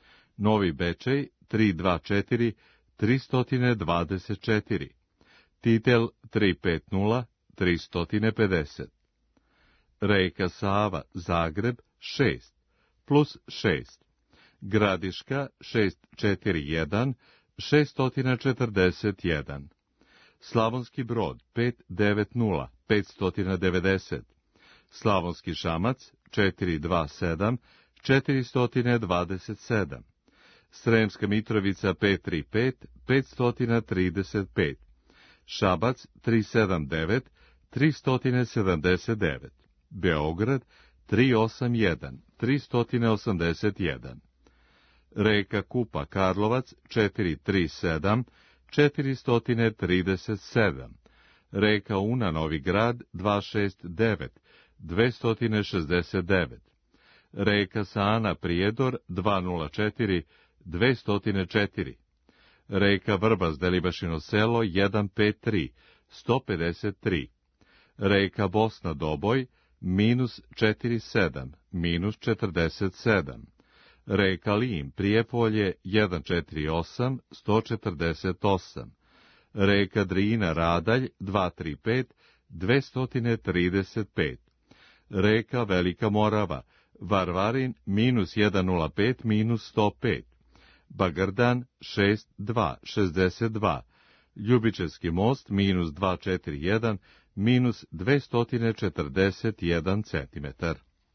[SPEAKER 21] Novi Bečej tri dva četiri, tristo dvadeset četiri. Titel tri pet nula, tristo pedeset. Reka Sava Zagreb šest. plus šest. Gradiška šest četiri jedan šest četrdeset jedan. Slavonski Brod pet devet nula pet devedeset. Slavonski Šamac četiri dva sedam četiri dvadeset sedam. Sremska Mitrovica pet tri pet pet trideset pet. Šabac tri sedam devet tri sedamdeset devet. Beograd tri osam jedan tri osamdeset jedan. Reka Kupa Karlovac četiri tri sedam četiri trideset sedam. Reka Una Novi Grad dva šest devet dve šezdeset devet. Reka Sana Prijedor dva nula četiri dve četiri. Reka Vrbas Delibašino selo jedan pet tri sto pedeset tri. Reka Bosna Doboj minus četiri sedam minus četrdeset sedam. Reka Lim Prijepolje jedan četiri osam sto četrdeset osam. Reka Drina Radalj dva tri pet dve trideset pet. Reka Velika Morava Varvarin minus jedan nula pet minus sto pet. Bagrdan šest dva šezdeset dva. Ljubičevski most minus dva četiri jedan minus dve četrdeset jedan centimetar.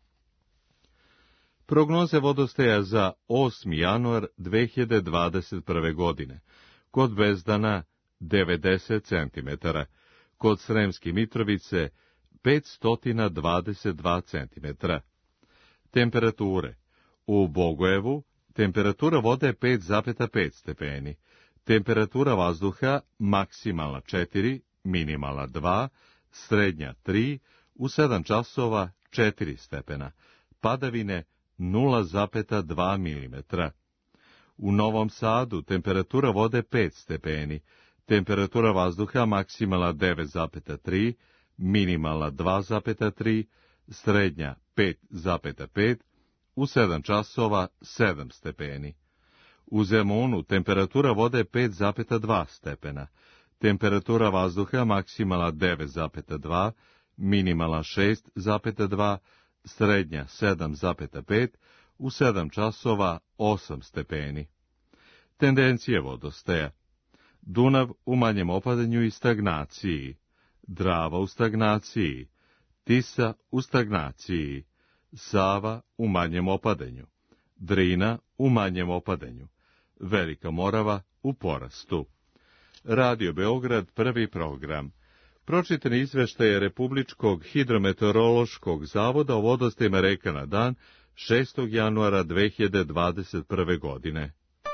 [SPEAKER 21] Prognoze vodostaja za osmi januar dve hiljade dvadeset prve. godine. Kod Bezdana devedeset centimetara, kod Sremske Mitrovice petsto dvadeset dva centimetra. Temperature. U Bogojevu temperatura vode pet zarez pet stepeni, temperatura vazduha maksimalna četiri, minimalna dva, srednja tri, u sedam časova četiri stepena, padavine nula zarez dva milimetra. U Novom Sadu temperatura vode pet stepeni, temperatura vazduha maksimalna devet zarez tri, minimalna dva zarez tri, srednja pet zarez pet, u sedam časova sedam stepeni. U Zemunu temperatura vode pet zarez dva stepena, temperatura vazduha maksimalna devet zarez dva, minimalna šest zarez dva, srednja sedam zarez pet, u sedam časova osam stepeni. Tendencije vodostaja. Dunav u manjem opadanju i stagnaciji, Drava u stagnaciji, Tisa u stagnaciji, Sava u manjem opadanju, Drina u manjem opadanju, Velika Morava u porastu. Radio Beograd, prvi program. Pročitani izveštaje Republičkog hidrometeorološkog zavoda o vodostajima reka na dan šestog januara dve hiljade dvadeset prve. godine.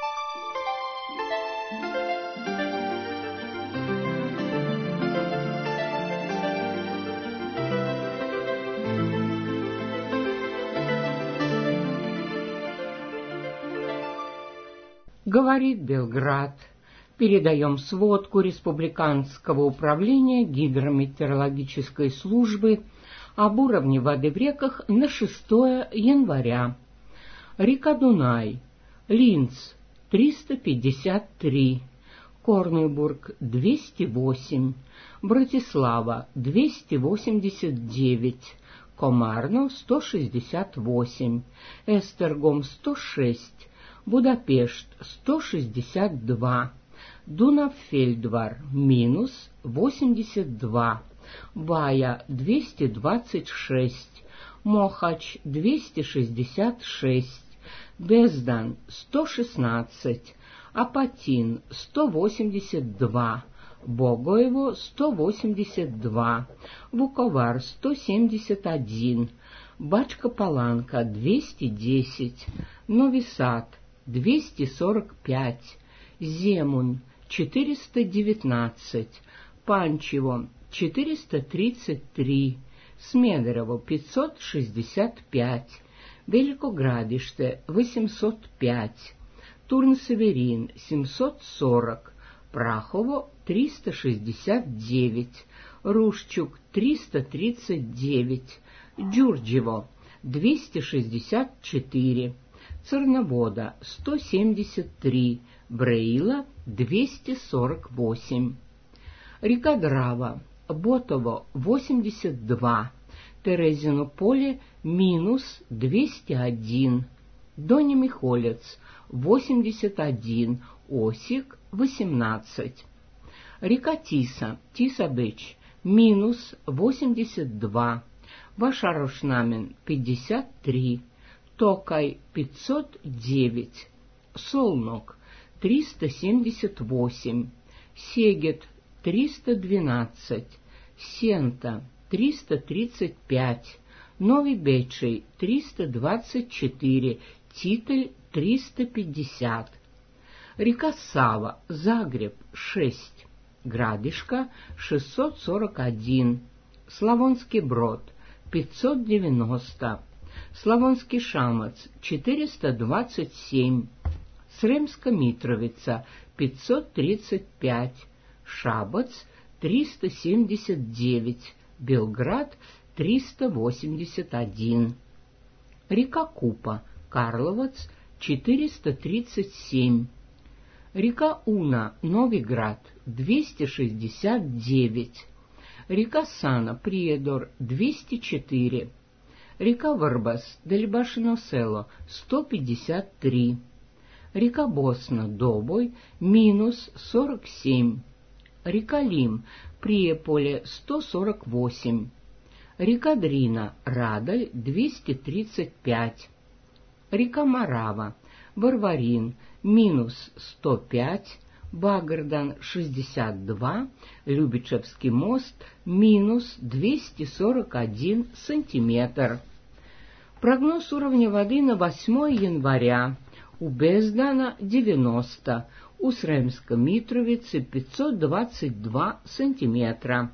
[SPEAKER 3] Говорит Белград. Передаем сводку Республиканского управления гидрометеорологической службы об уровне воды в реках на шестое января. Река Дунай, Линц триста пятьдесят три, Корнебург двести восемь, Братислава двести восемьдесят девять, Комарно сто шестьдесят восемь, Эстергом сто шесть, Будапешт сто шестьдесят два, Дунав-Фельдвар минус восемьдесят два, Бая двести двадцать шесть, Мохач двести шестьдесят шесть, Бездан сто шестнадцать, Апатин сто восемьдесят два, Богоево сто восемьдесят два, Вуковар сто семьдесят один, Бачка-Паланка двести десять, Нови Сад двести сорок пять, Земунь четыреста девятнадцать, Панчево четыреста тридцать три, Смедерово пятьсот шестьдесят пять, Великоградиште восемьсот пять, Турн-Северин семьсот сорок, Прахово триста шестьдесят девять, Рушчук триста тридцать девять, Дюрджево двести шестьдесят четыре, Церновода сто семьдесят три, Бреила двести сорок восемь. Река Драва, Ботово восемьдесят два, Терезино поле минус двести один, Доня Михолец восемьдесят один, Осик восемнадцать. Река Тиса, Тиса-Бич, минус восемьдесят два, Вашарошнамен пятьдесят три, Токай пятьсот девять, Солнок триста семьдесят восемь, Сегет триста двенадцать, Сента триста тридцать пять, Новый Бечей триста двадцать четыре, Титель триста пятьдесят. Река Сава, Загреб шесть, Градишка шестьсот сорок один, Славонский Брод пятьсот девяносто, Славонский Шамац четыреста двадцать семь, Сремска Митровица пятьсот тридцать пять, Шабац триста семьдесят девять, Белград триста восемьдесят один. Река Купа, Карловац четыреста тридцать семь. Река Уна, Новиград двести шестьдесят девять. Река Сана, Приедор двести четыре. Река Варбас, Дельбашино село сто пятьдесят три. Река Босна, Добой, минус сорок семь. Река Лим, Приеполе сто сорок восемь. Река Дрина, Радаль двести тридцать пять. Река Марава, Варварин, минус сто пять, Багардан шестьдесят два, Любичевский мост, минус двести сорок один сантиметр. Прогноз уровня воды на восьмое января. У Бездана девяносто, у Сремска-Митровицы пятьсот двадцать два сантиметра.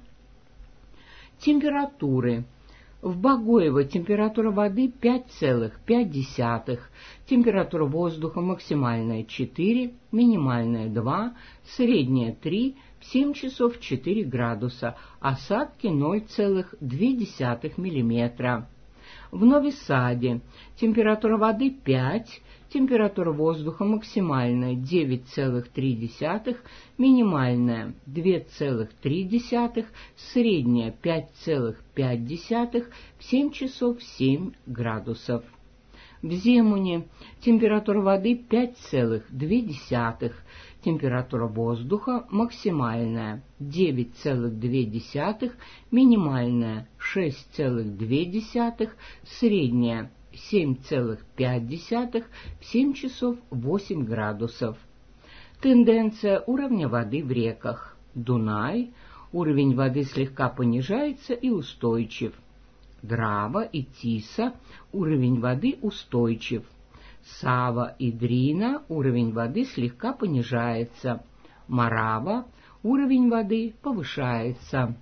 [SPEAKER 3] Температуры. В Богоево температура воды пять целых пять десятых, температура воздуха максимальная четыре, минимальная два, средняя три, в семь часов четыре градуса, осадки ноль целых две десятых миллиметра. В Нови Саде температура воды пять, температура воздуха максимальная девять целых три десятых, минимальная два целых три десятых, средняя пять целых пять десятых, в семь часов семь градусов. В Земуне температура воды пять целых две десятых, температура воздуха максимальная девять целых две десятых, минимальная шесть целых две десятых, средняя семь целых пять десятых, в семь часов восемь градусов. Тенденция уровня воды в реках. Дунай, уровень воды слегка понижается и устойчив. Драва и Тиса, уровень воды устойчив. Сава и Дрина, уровень воды слегка понижается. Марава, уровень воды повышается.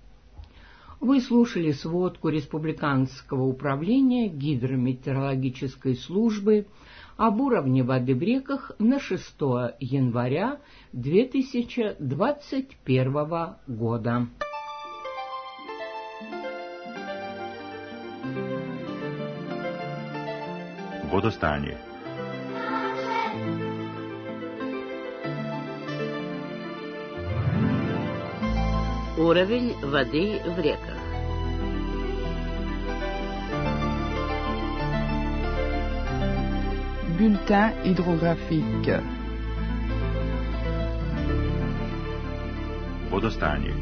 [SPEAKER 3] Вы слушали сводку Республиканского управления гидрометеорологической службы об уровне воды в реках на шестое января две тысячи двадцать первого года.
[SPEAKER 22] Водостание.
[SPEAKER 7] Уровень воды в реках.
[SPEAKER 23] Bulletin hydrographique.
[SPEAKER 22] Водостание.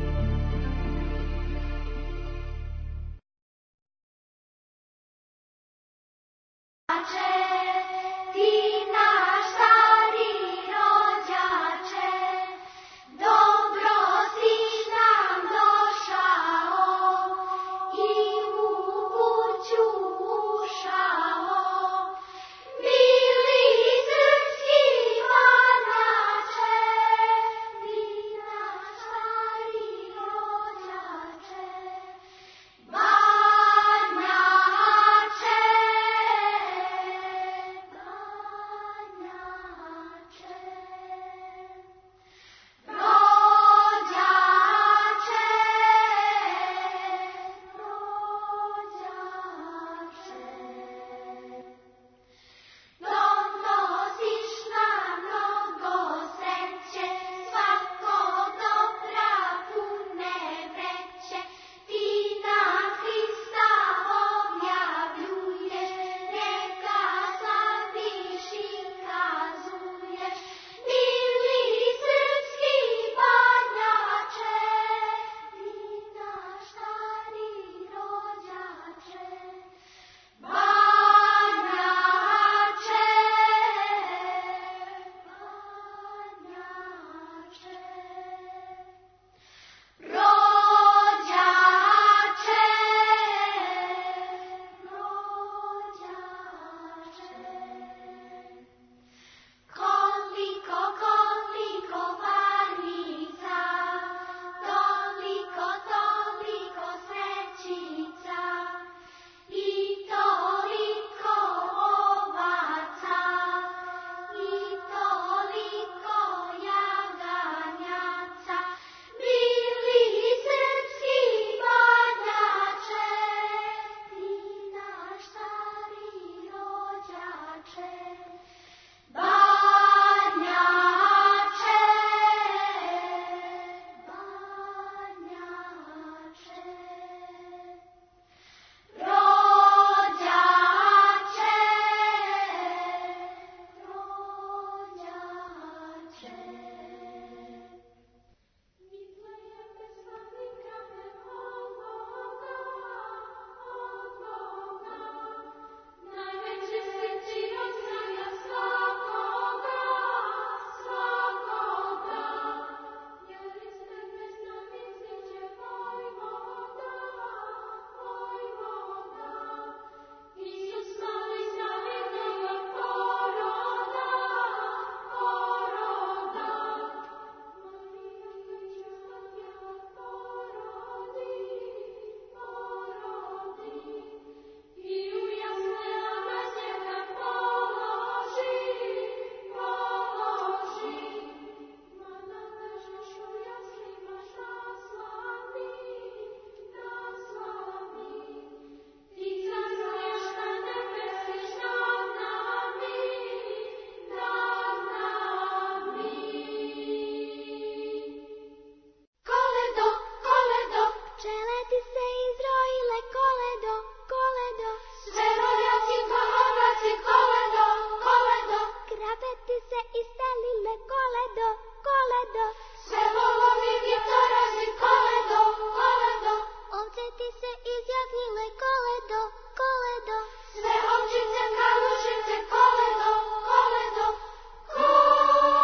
[SPEAKER 8] se izrojile koledo, koledo. Sve rođaci pa odlaci koledo, koledo. Krapeti se istelile koledo, koledo. Sve volovi vitorozi koledo, koledo. Ovce ti se izjagnile koledo, koledo. Sve ovčice kalušice koledo, koledo, koledo.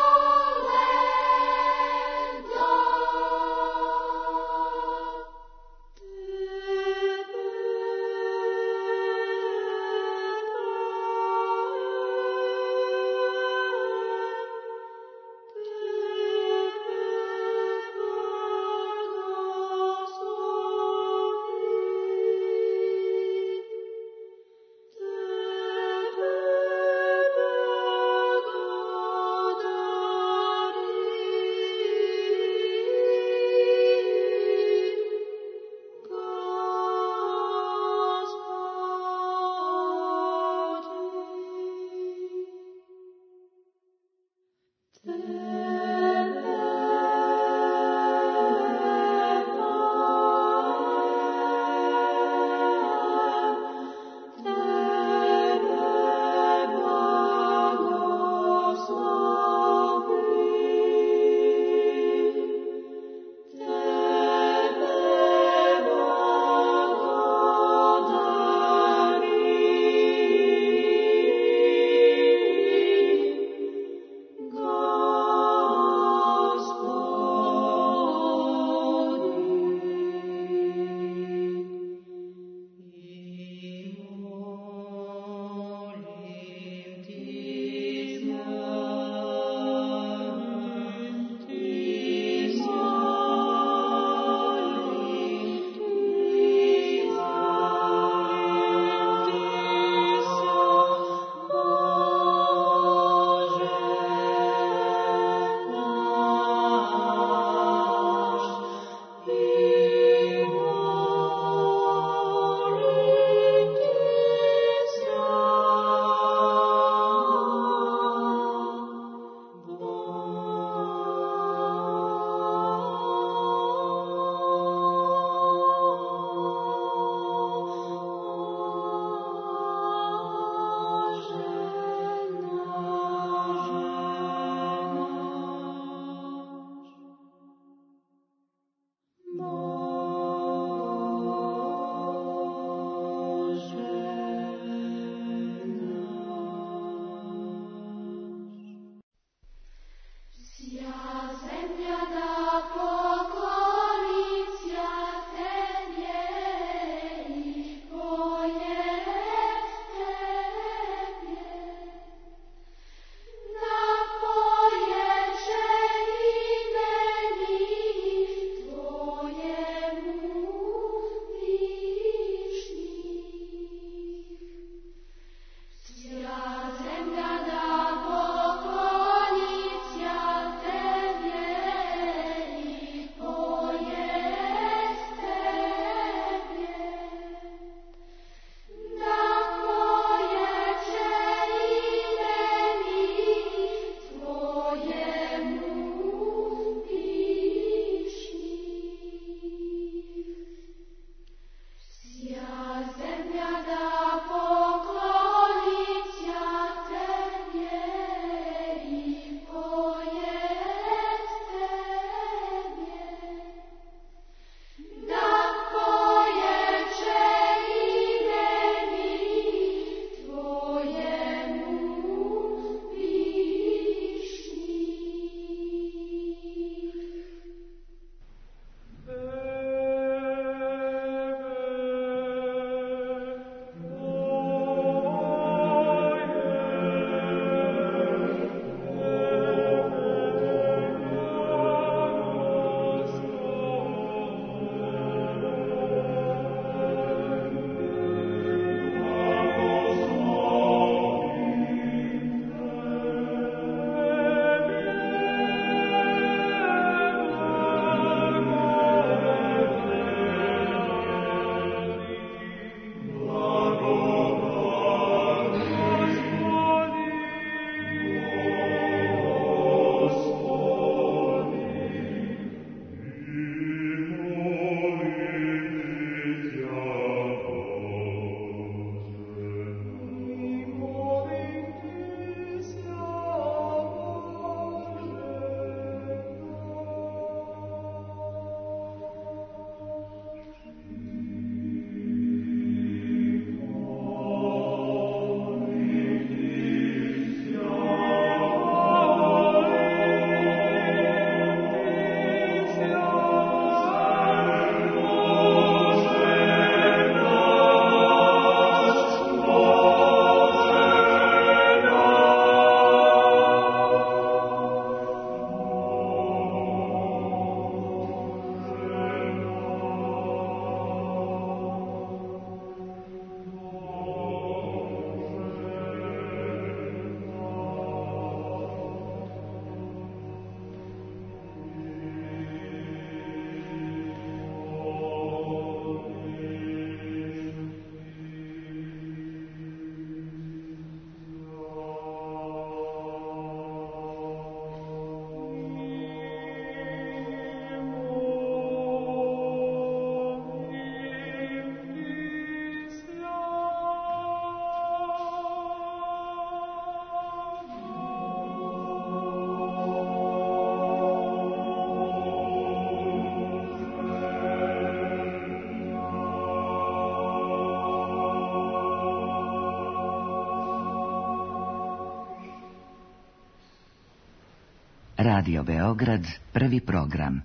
[SPEAKER 9] Radio Beograd, prvi program.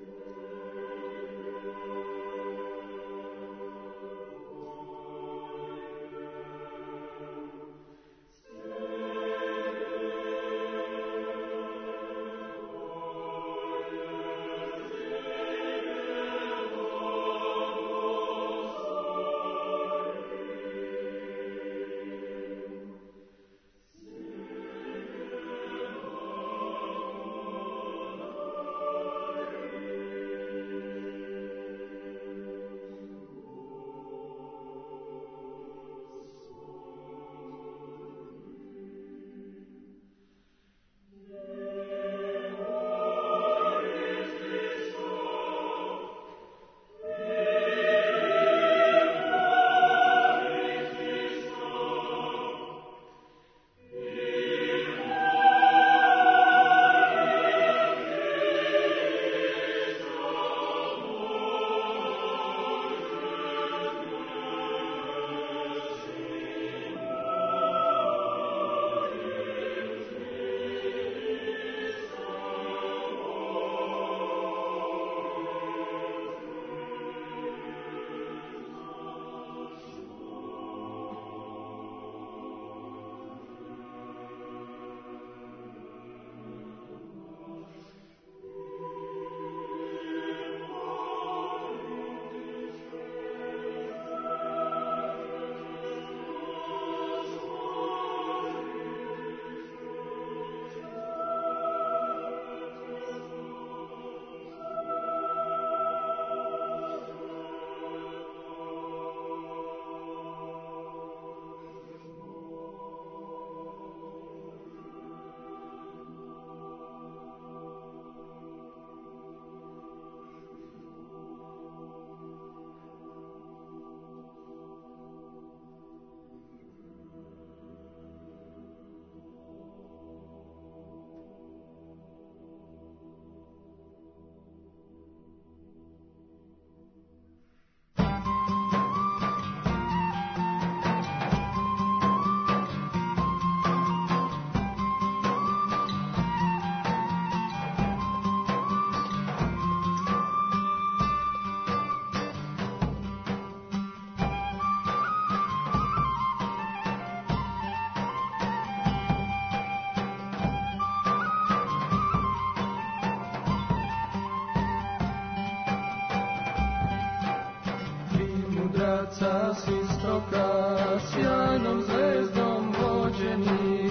[SPEAKER 10] mudraca s istoka, sjajnom zvezdom vođeni,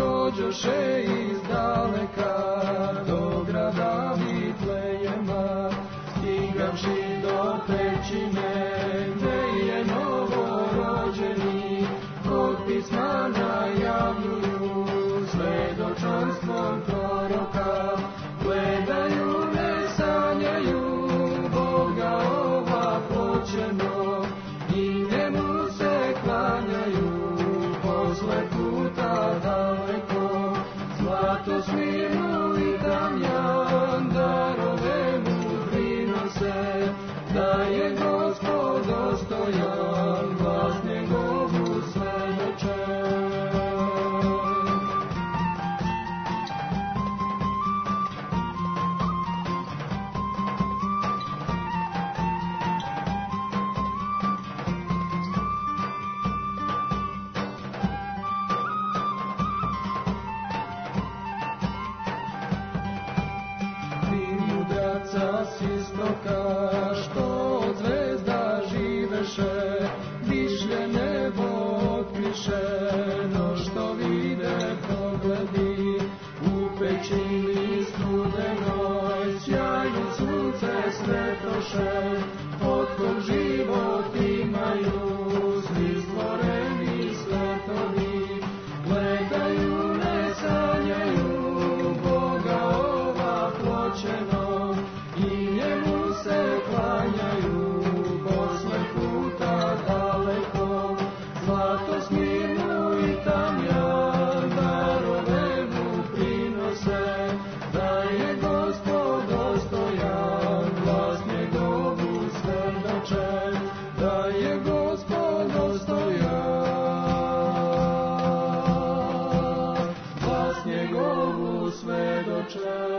[SPEAKER 10] dođoše iz daleka do grada Vitlejema, stigavši do pećine, gde je novorođeni, kod pisma najavljuju svedočanstvom proroka, gledaju, ne sanjaju Boga ova pločeno i njemu se klanjaju posle puta daleko, zlato smirnu i tamjan darove mu prinose, da je Gospod dostojan glas njegovu svedoče. S istoka, što od zvezda živeše, višlje nebo otkriše, no što vide pogledi, u pećini studenoj, sjajno sunce svetoše, od kog život imaju, svi stvoreni svetovi, gledaju, ne sanjaju Boga ova pločeno, i njemu se klanjaju posle puta daleko, zlato smirnu i tamjan darove mu prinose, da je Gospod dostojan glas njegovu svedoče, da je Gospod dostojan glas njegovu svedoče.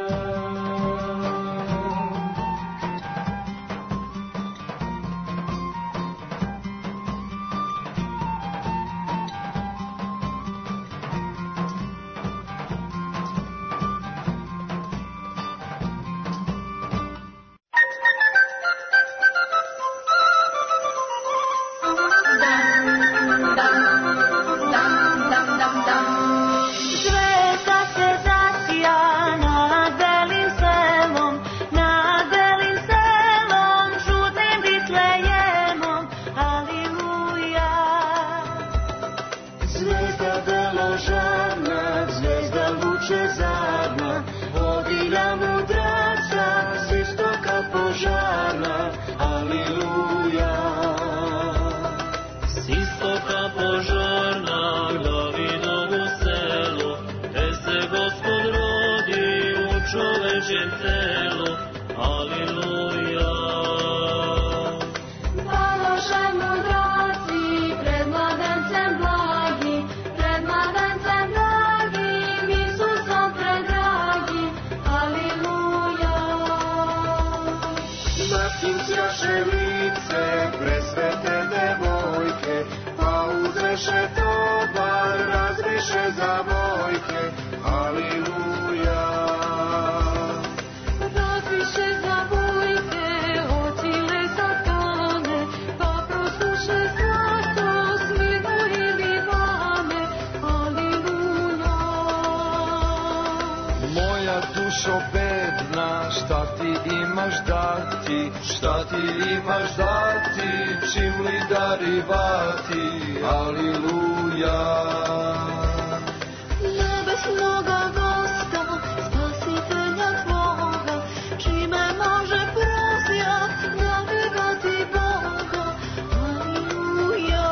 [SPEAKER 10] šta ti imaš dati, čim li darivati, aliluja.
[SPEAKER 8] Nebesnoga gosta, spasitelja tvoga, čime može prosjak darivati Boga, aliluja.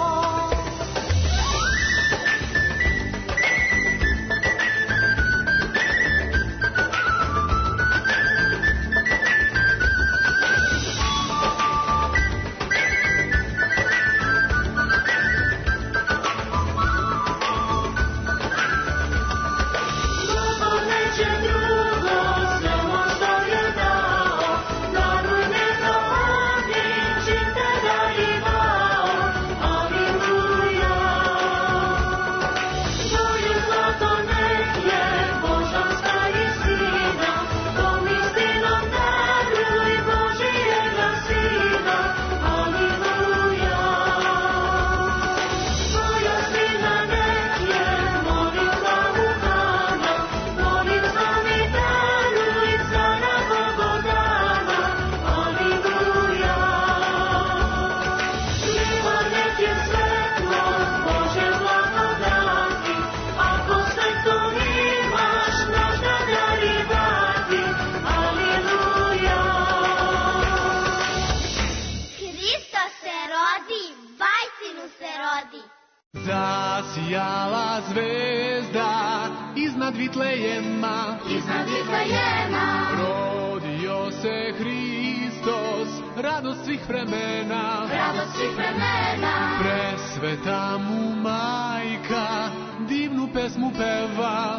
[SPEAKER 10] Zasijala zvezda iznad Vitlejema,
[SPEAKER 8] iznad Vitlejema,
[SPEAKER 10] rodio se Hristos, radost svih vremena,
[SPEAKER 8] radost svih vremena,
[SPEAKER 10] presveta mu majka, divnu pesmu peva,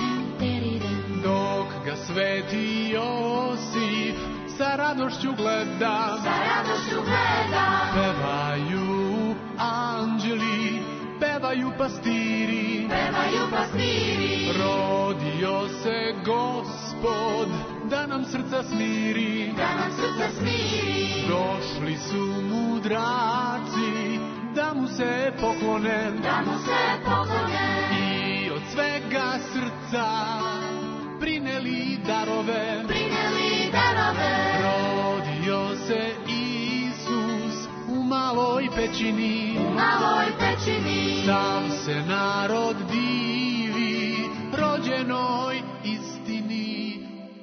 [SPEAKER 10] dok ga sveti Josip sa radošću gleda,
[SPEAKER 8] sa radošću gleda,
[SPEAKER 10] pevaju anđeli, pevaju pastiri,
[SPEAKER 8] pevaju pastiri,
[SPEAKER 10] rodio se Gospod, da nam srca smiri,
[SPEAKER 8] da nam srca smiri,
[SPEAKER 10] došli su mudraci, da mu se poklone,
[SPEAKER 8] da mu se poklone,
[SPEAKER 10] i od svega srca prineli darove,
[SPEAKER 8] prineli darove,
[SPEAKER 10] rodio se Isus u maloj pećini,
[SPEAKER 8] u maloj pećini,
[SPEAKER 10] sav se narod divi, rođenoj istini,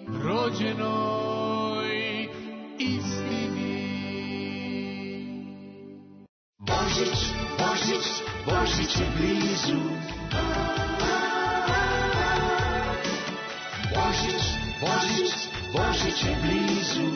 [SPEAKER 10] rođenoj istini.
[SPEAKER 4] Božić, Božić, Božić je blizu. Božić, Božić, Božić je blizu.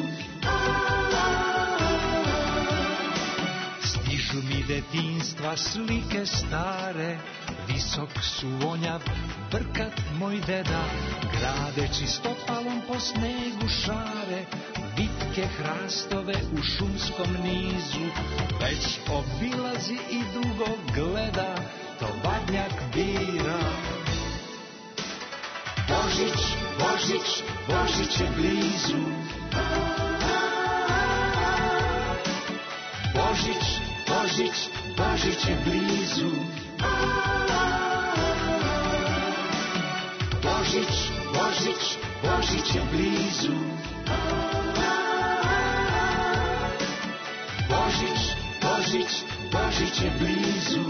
[SPEAKER 4] Stižu mi detinjstva slike stare, visok su vonjav brkat moj deda, grade čistopalom po snegu šare, vitke hrastove u šumskom nizu, već obilazi i dugo gleda, to Badnjak bira. Božić, Božić, Božić je blizu. Božić, Božić, Božić je blizu. Božić, Božić, Božić je blizu. Božić, Božić, Božić je blizu.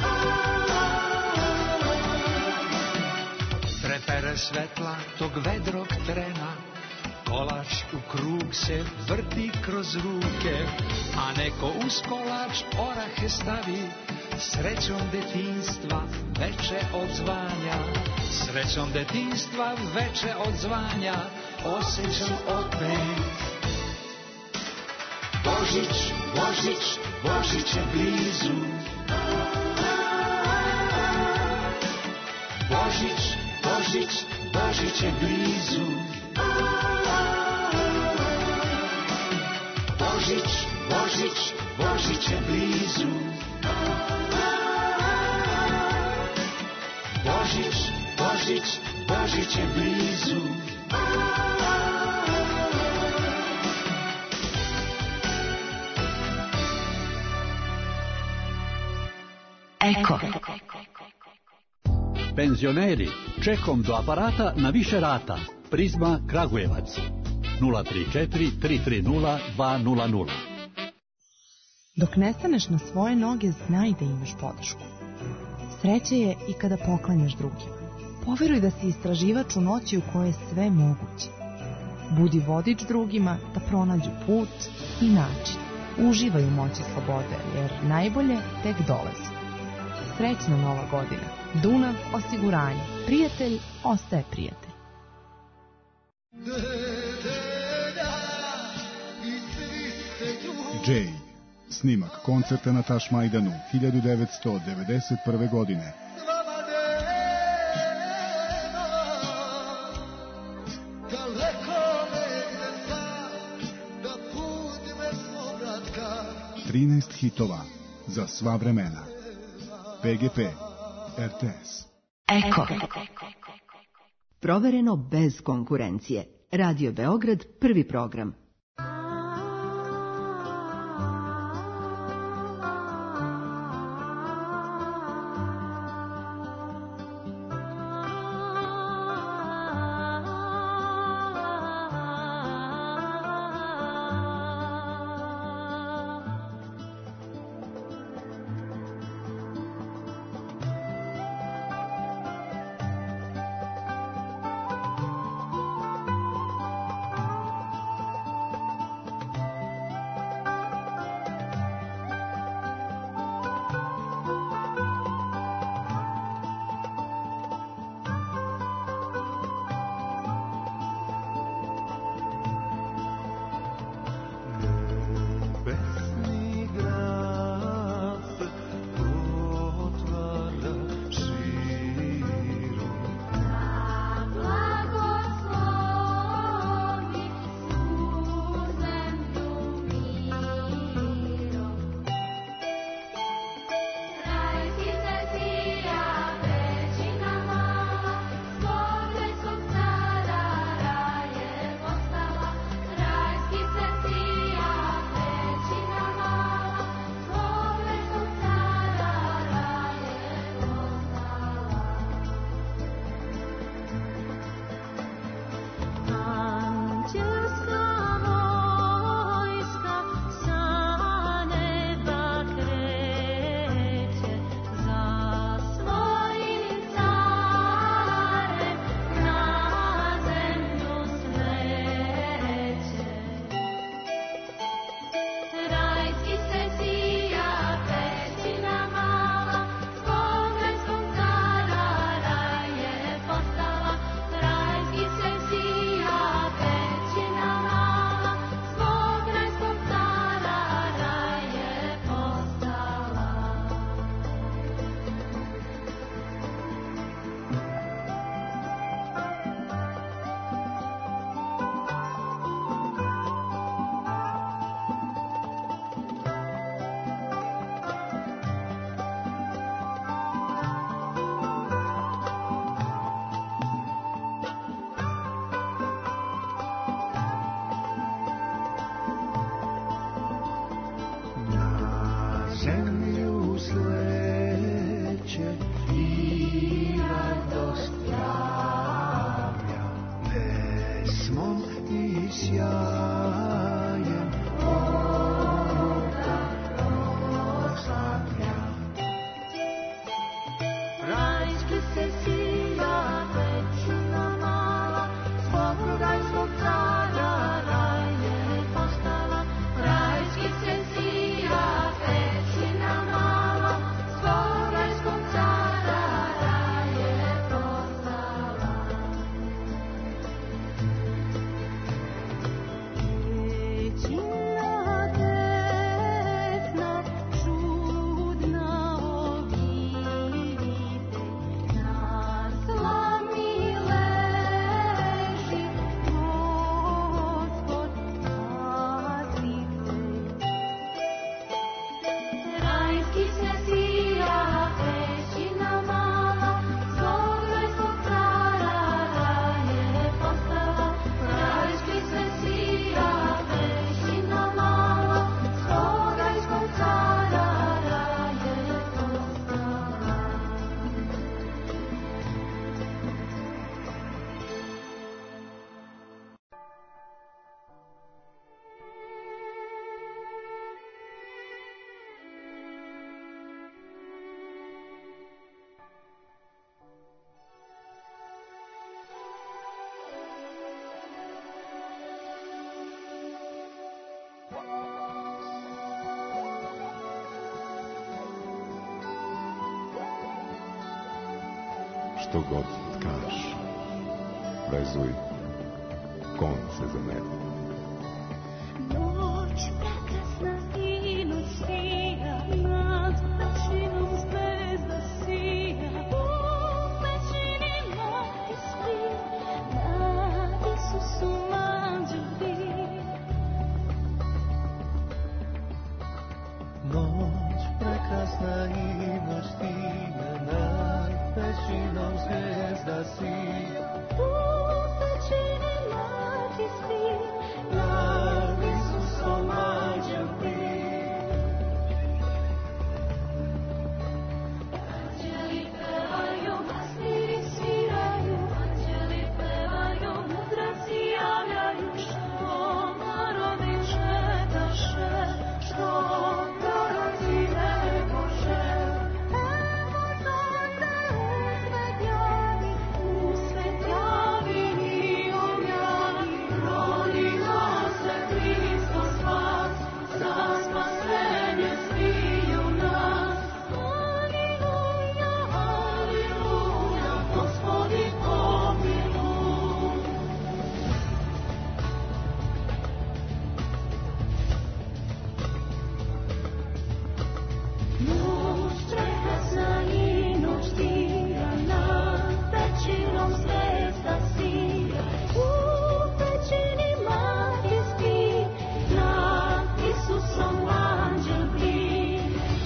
[SPEAKER 4] Trepere svetla tog vedrog trena, kolač u krug se vrti kroz ruke, a neko uz kolač orahe stavi, srećom detinjstva veče odzvanja, srećom detinjstva veče odzvanja, osjećam opet. Božić, Božić, Božić je blizu. Božić, Božić, Božić je blizu. Božić, Božić, Božić je blizu. Božić, Božić, Božić je blizu.
[SPEAKER 2] Eko.
[SPEAKER 11] Penzioneri, čekom do aparata na više rata. Prizma Kragujevac.
[SPEAKER 6] nula tri četiri tri tri nula dva nula nula.
[SPEAKER 11] Dok ne staneš na svoje noge, znaj da imaš podršku. Sreće je i kada poklanjaš drugima. Poveruj da si istraživač u noći u kojoj je sve moguće. Budi vodič drugima da pronađu put i način. Uživaj u moći slobode, jer najbolje tek dolazi. Srećna nova godina. Dunav osiguranje. Prijatelj ostaje prijatelj.
[SPEAKER 14] Jay. Snimak koncerta na Tašmajdanu hiljadu devetsto devedeset prve. godine. trinaest hitova za sva vremena. P G P, R T S.
[SPEAKER 2] Eko. Provereno bez konkurencije. Radio Beograd, prvi program.
[SPEAKER 5] što god tkaš, vezuj konce za mene.
[SPEAKER 8] Noć prekrasna i noć sija, nad pećinom zvezda sija, u pećini majke spi, nad Isusom anđel bi.
[SPEAKER 12] Noć prekrasna i noć sija, nad pećinom zvezda sija,
[SPEAKER 8] u pećini majke spi, nad Isusom anđel bi. Anđeli pevaju, pastiri sviraju, anđeli pevaju, mudraci javljaju, što narodi čekaše, što proroci rekoše. Evo dojde usvet javi, usvet javi i objavi, rodila se Hristos spas, za spasenje sviju nas. Aleluja, aleluja, Gospodi pomiluj. Noć prekrasna i noć tija, nad pećinom zvezda sija, u pećini majke spi, nad Isusom anđel bdi.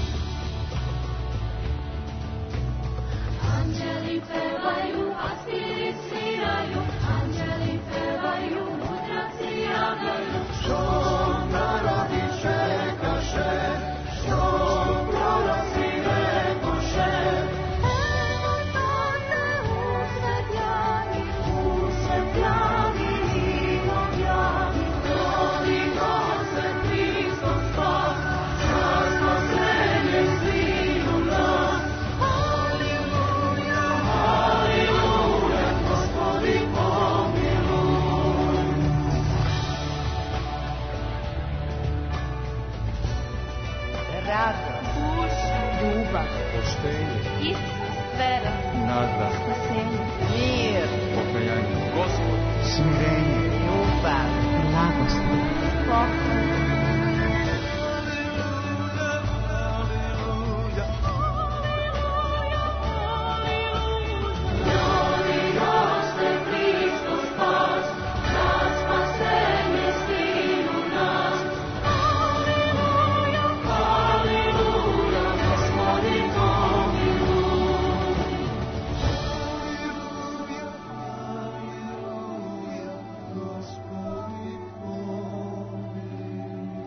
[SPEAKER 8] Anđeli pevaju, pastiri sviraju, anđeli pevaju, mudraci javljaju, što narodi čekaše, što proroci rekoše. Evo dojde usvet javi, usvet javi i objavi, rodila se Hristos spas, za spasenje sviju nas. Aleluja, aleluja, Gospodi pomiluj.
[SPEAKER 13] Radost, ljubav,
[SPEAKER 5] Poštenje,
[SPEAKER 13] Isus, vera,
[SPEAKER 5] nada,
[SPEAKER 13] spasenje, mir,
[SPEAKER 5] pokajanje,
[SPEAKER 13] Gospod,
[SPEAKER 5] smirenje,
[SPEAKER 13] ljubav,
[SPEAKER 11] blagoslov,
[SPEAKER 13] pokoj.
[SPEAKER 8] Rodila se Hristos spas, za spasenje sviju nas. Aleluja, aleluja, Gospodi pomiluj.
[SPEAKER 12] Gospodi pomiluj.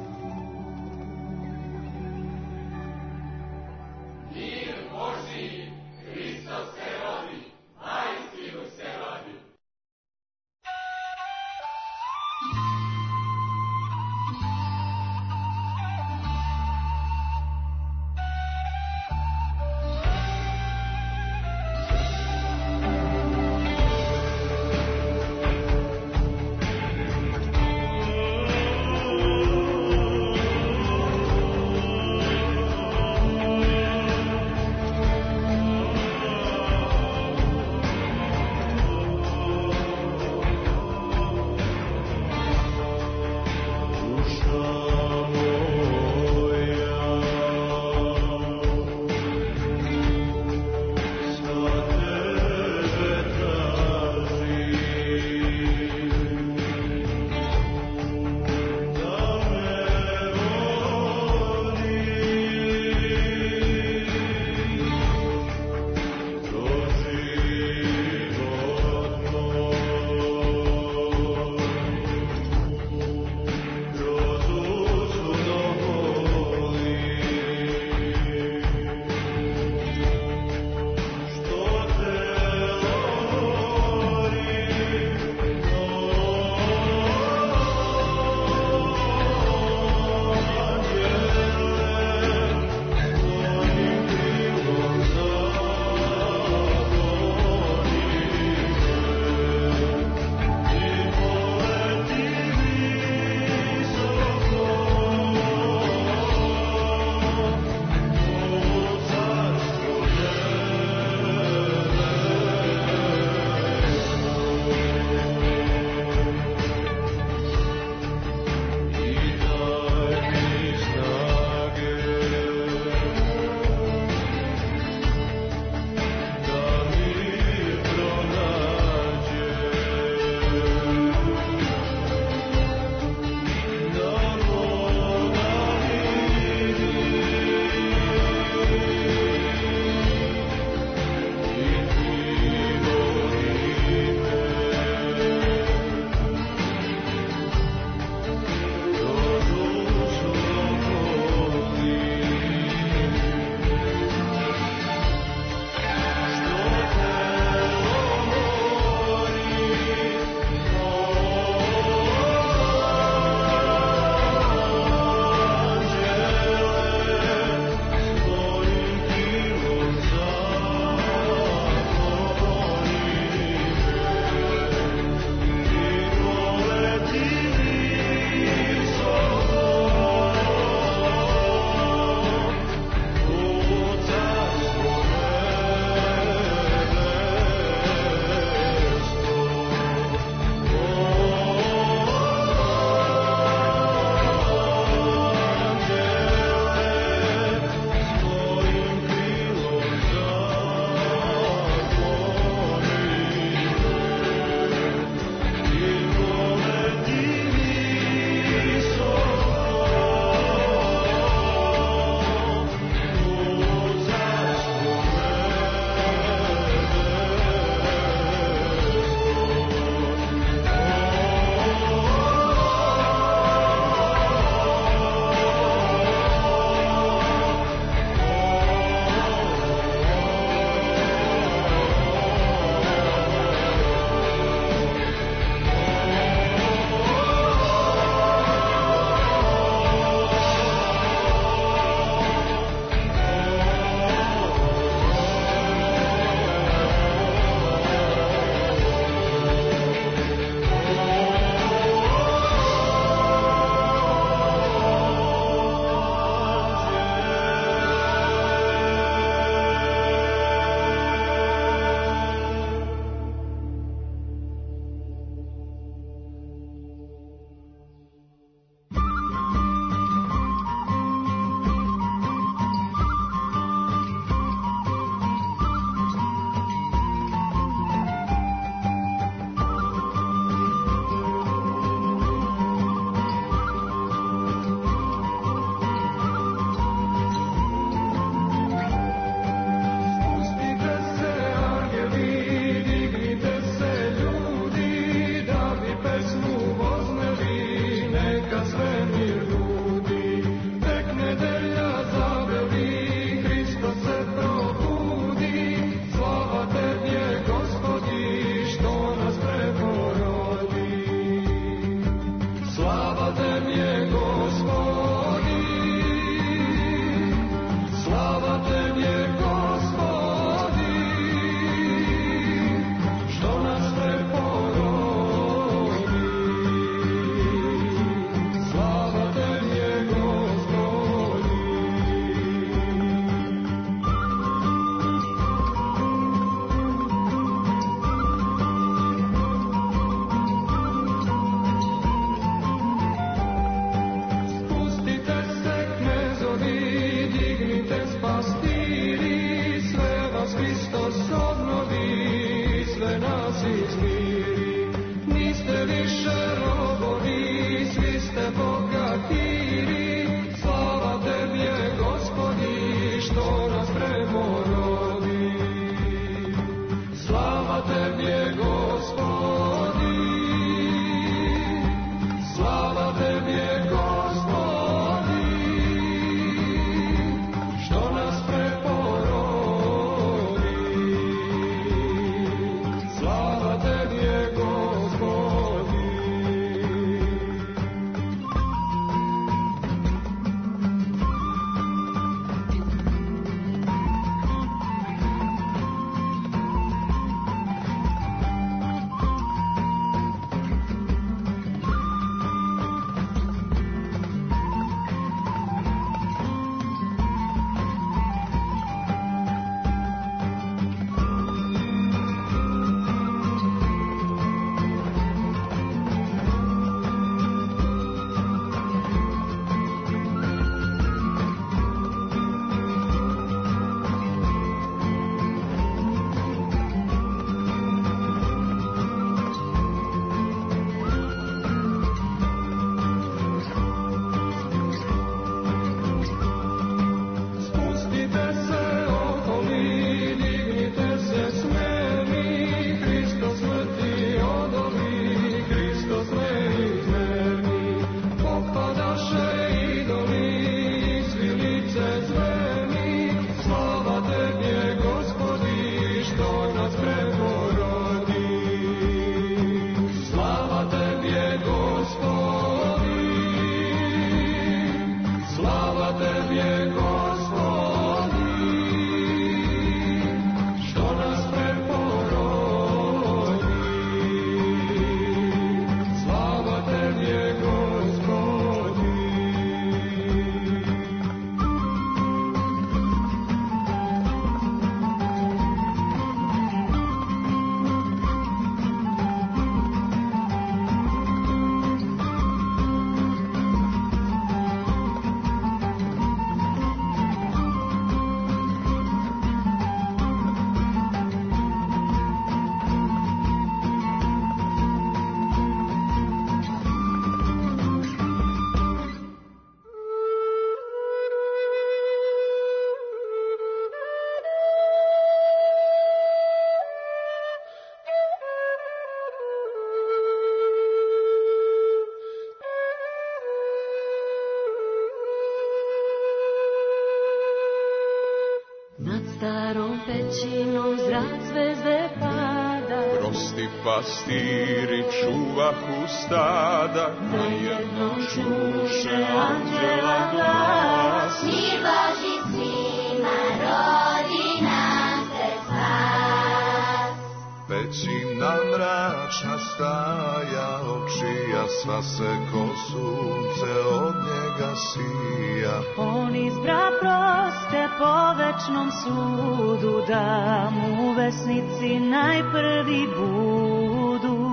[SPEAKER 8] starom pećinom zrak zvezde pada.
[SPEAKER 18] Prosti pastiri čuvahu stada, najedno čuše anđela glas.
[SPEAKER 8] Mir Boži svima, rodi nam se spas.
[SPEAKER 18] Pećina mračna staja, očija sva se ko sunce od njega sija.
[SPEAKER 8] On izbra proste po večnom sudu, da mu vesnici najprvi budu.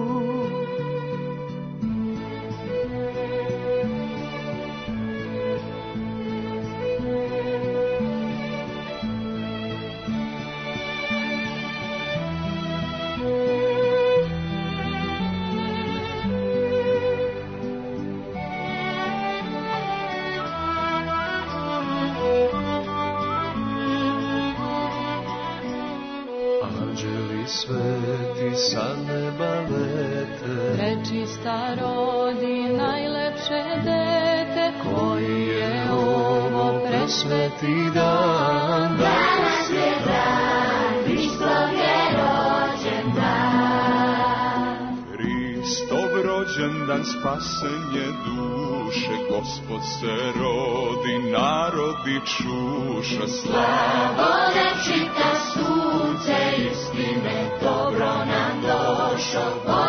[SPEAKER 18] Sveti sa neba lete,
[SPEAKER 8] prečista rodi najlepše dete,
[SPEAKER 18] koji je ovo presveti dan.
[SPEAKER 8] Danas je dan, Hristov je rođen dan.
[SPEAKER 18] Hristov rođen dan, spasenje duše, Gospod se rodi, narodi čuša.
[SPEAKER 8] Slavo nečita sunce istine, dobro nam došo.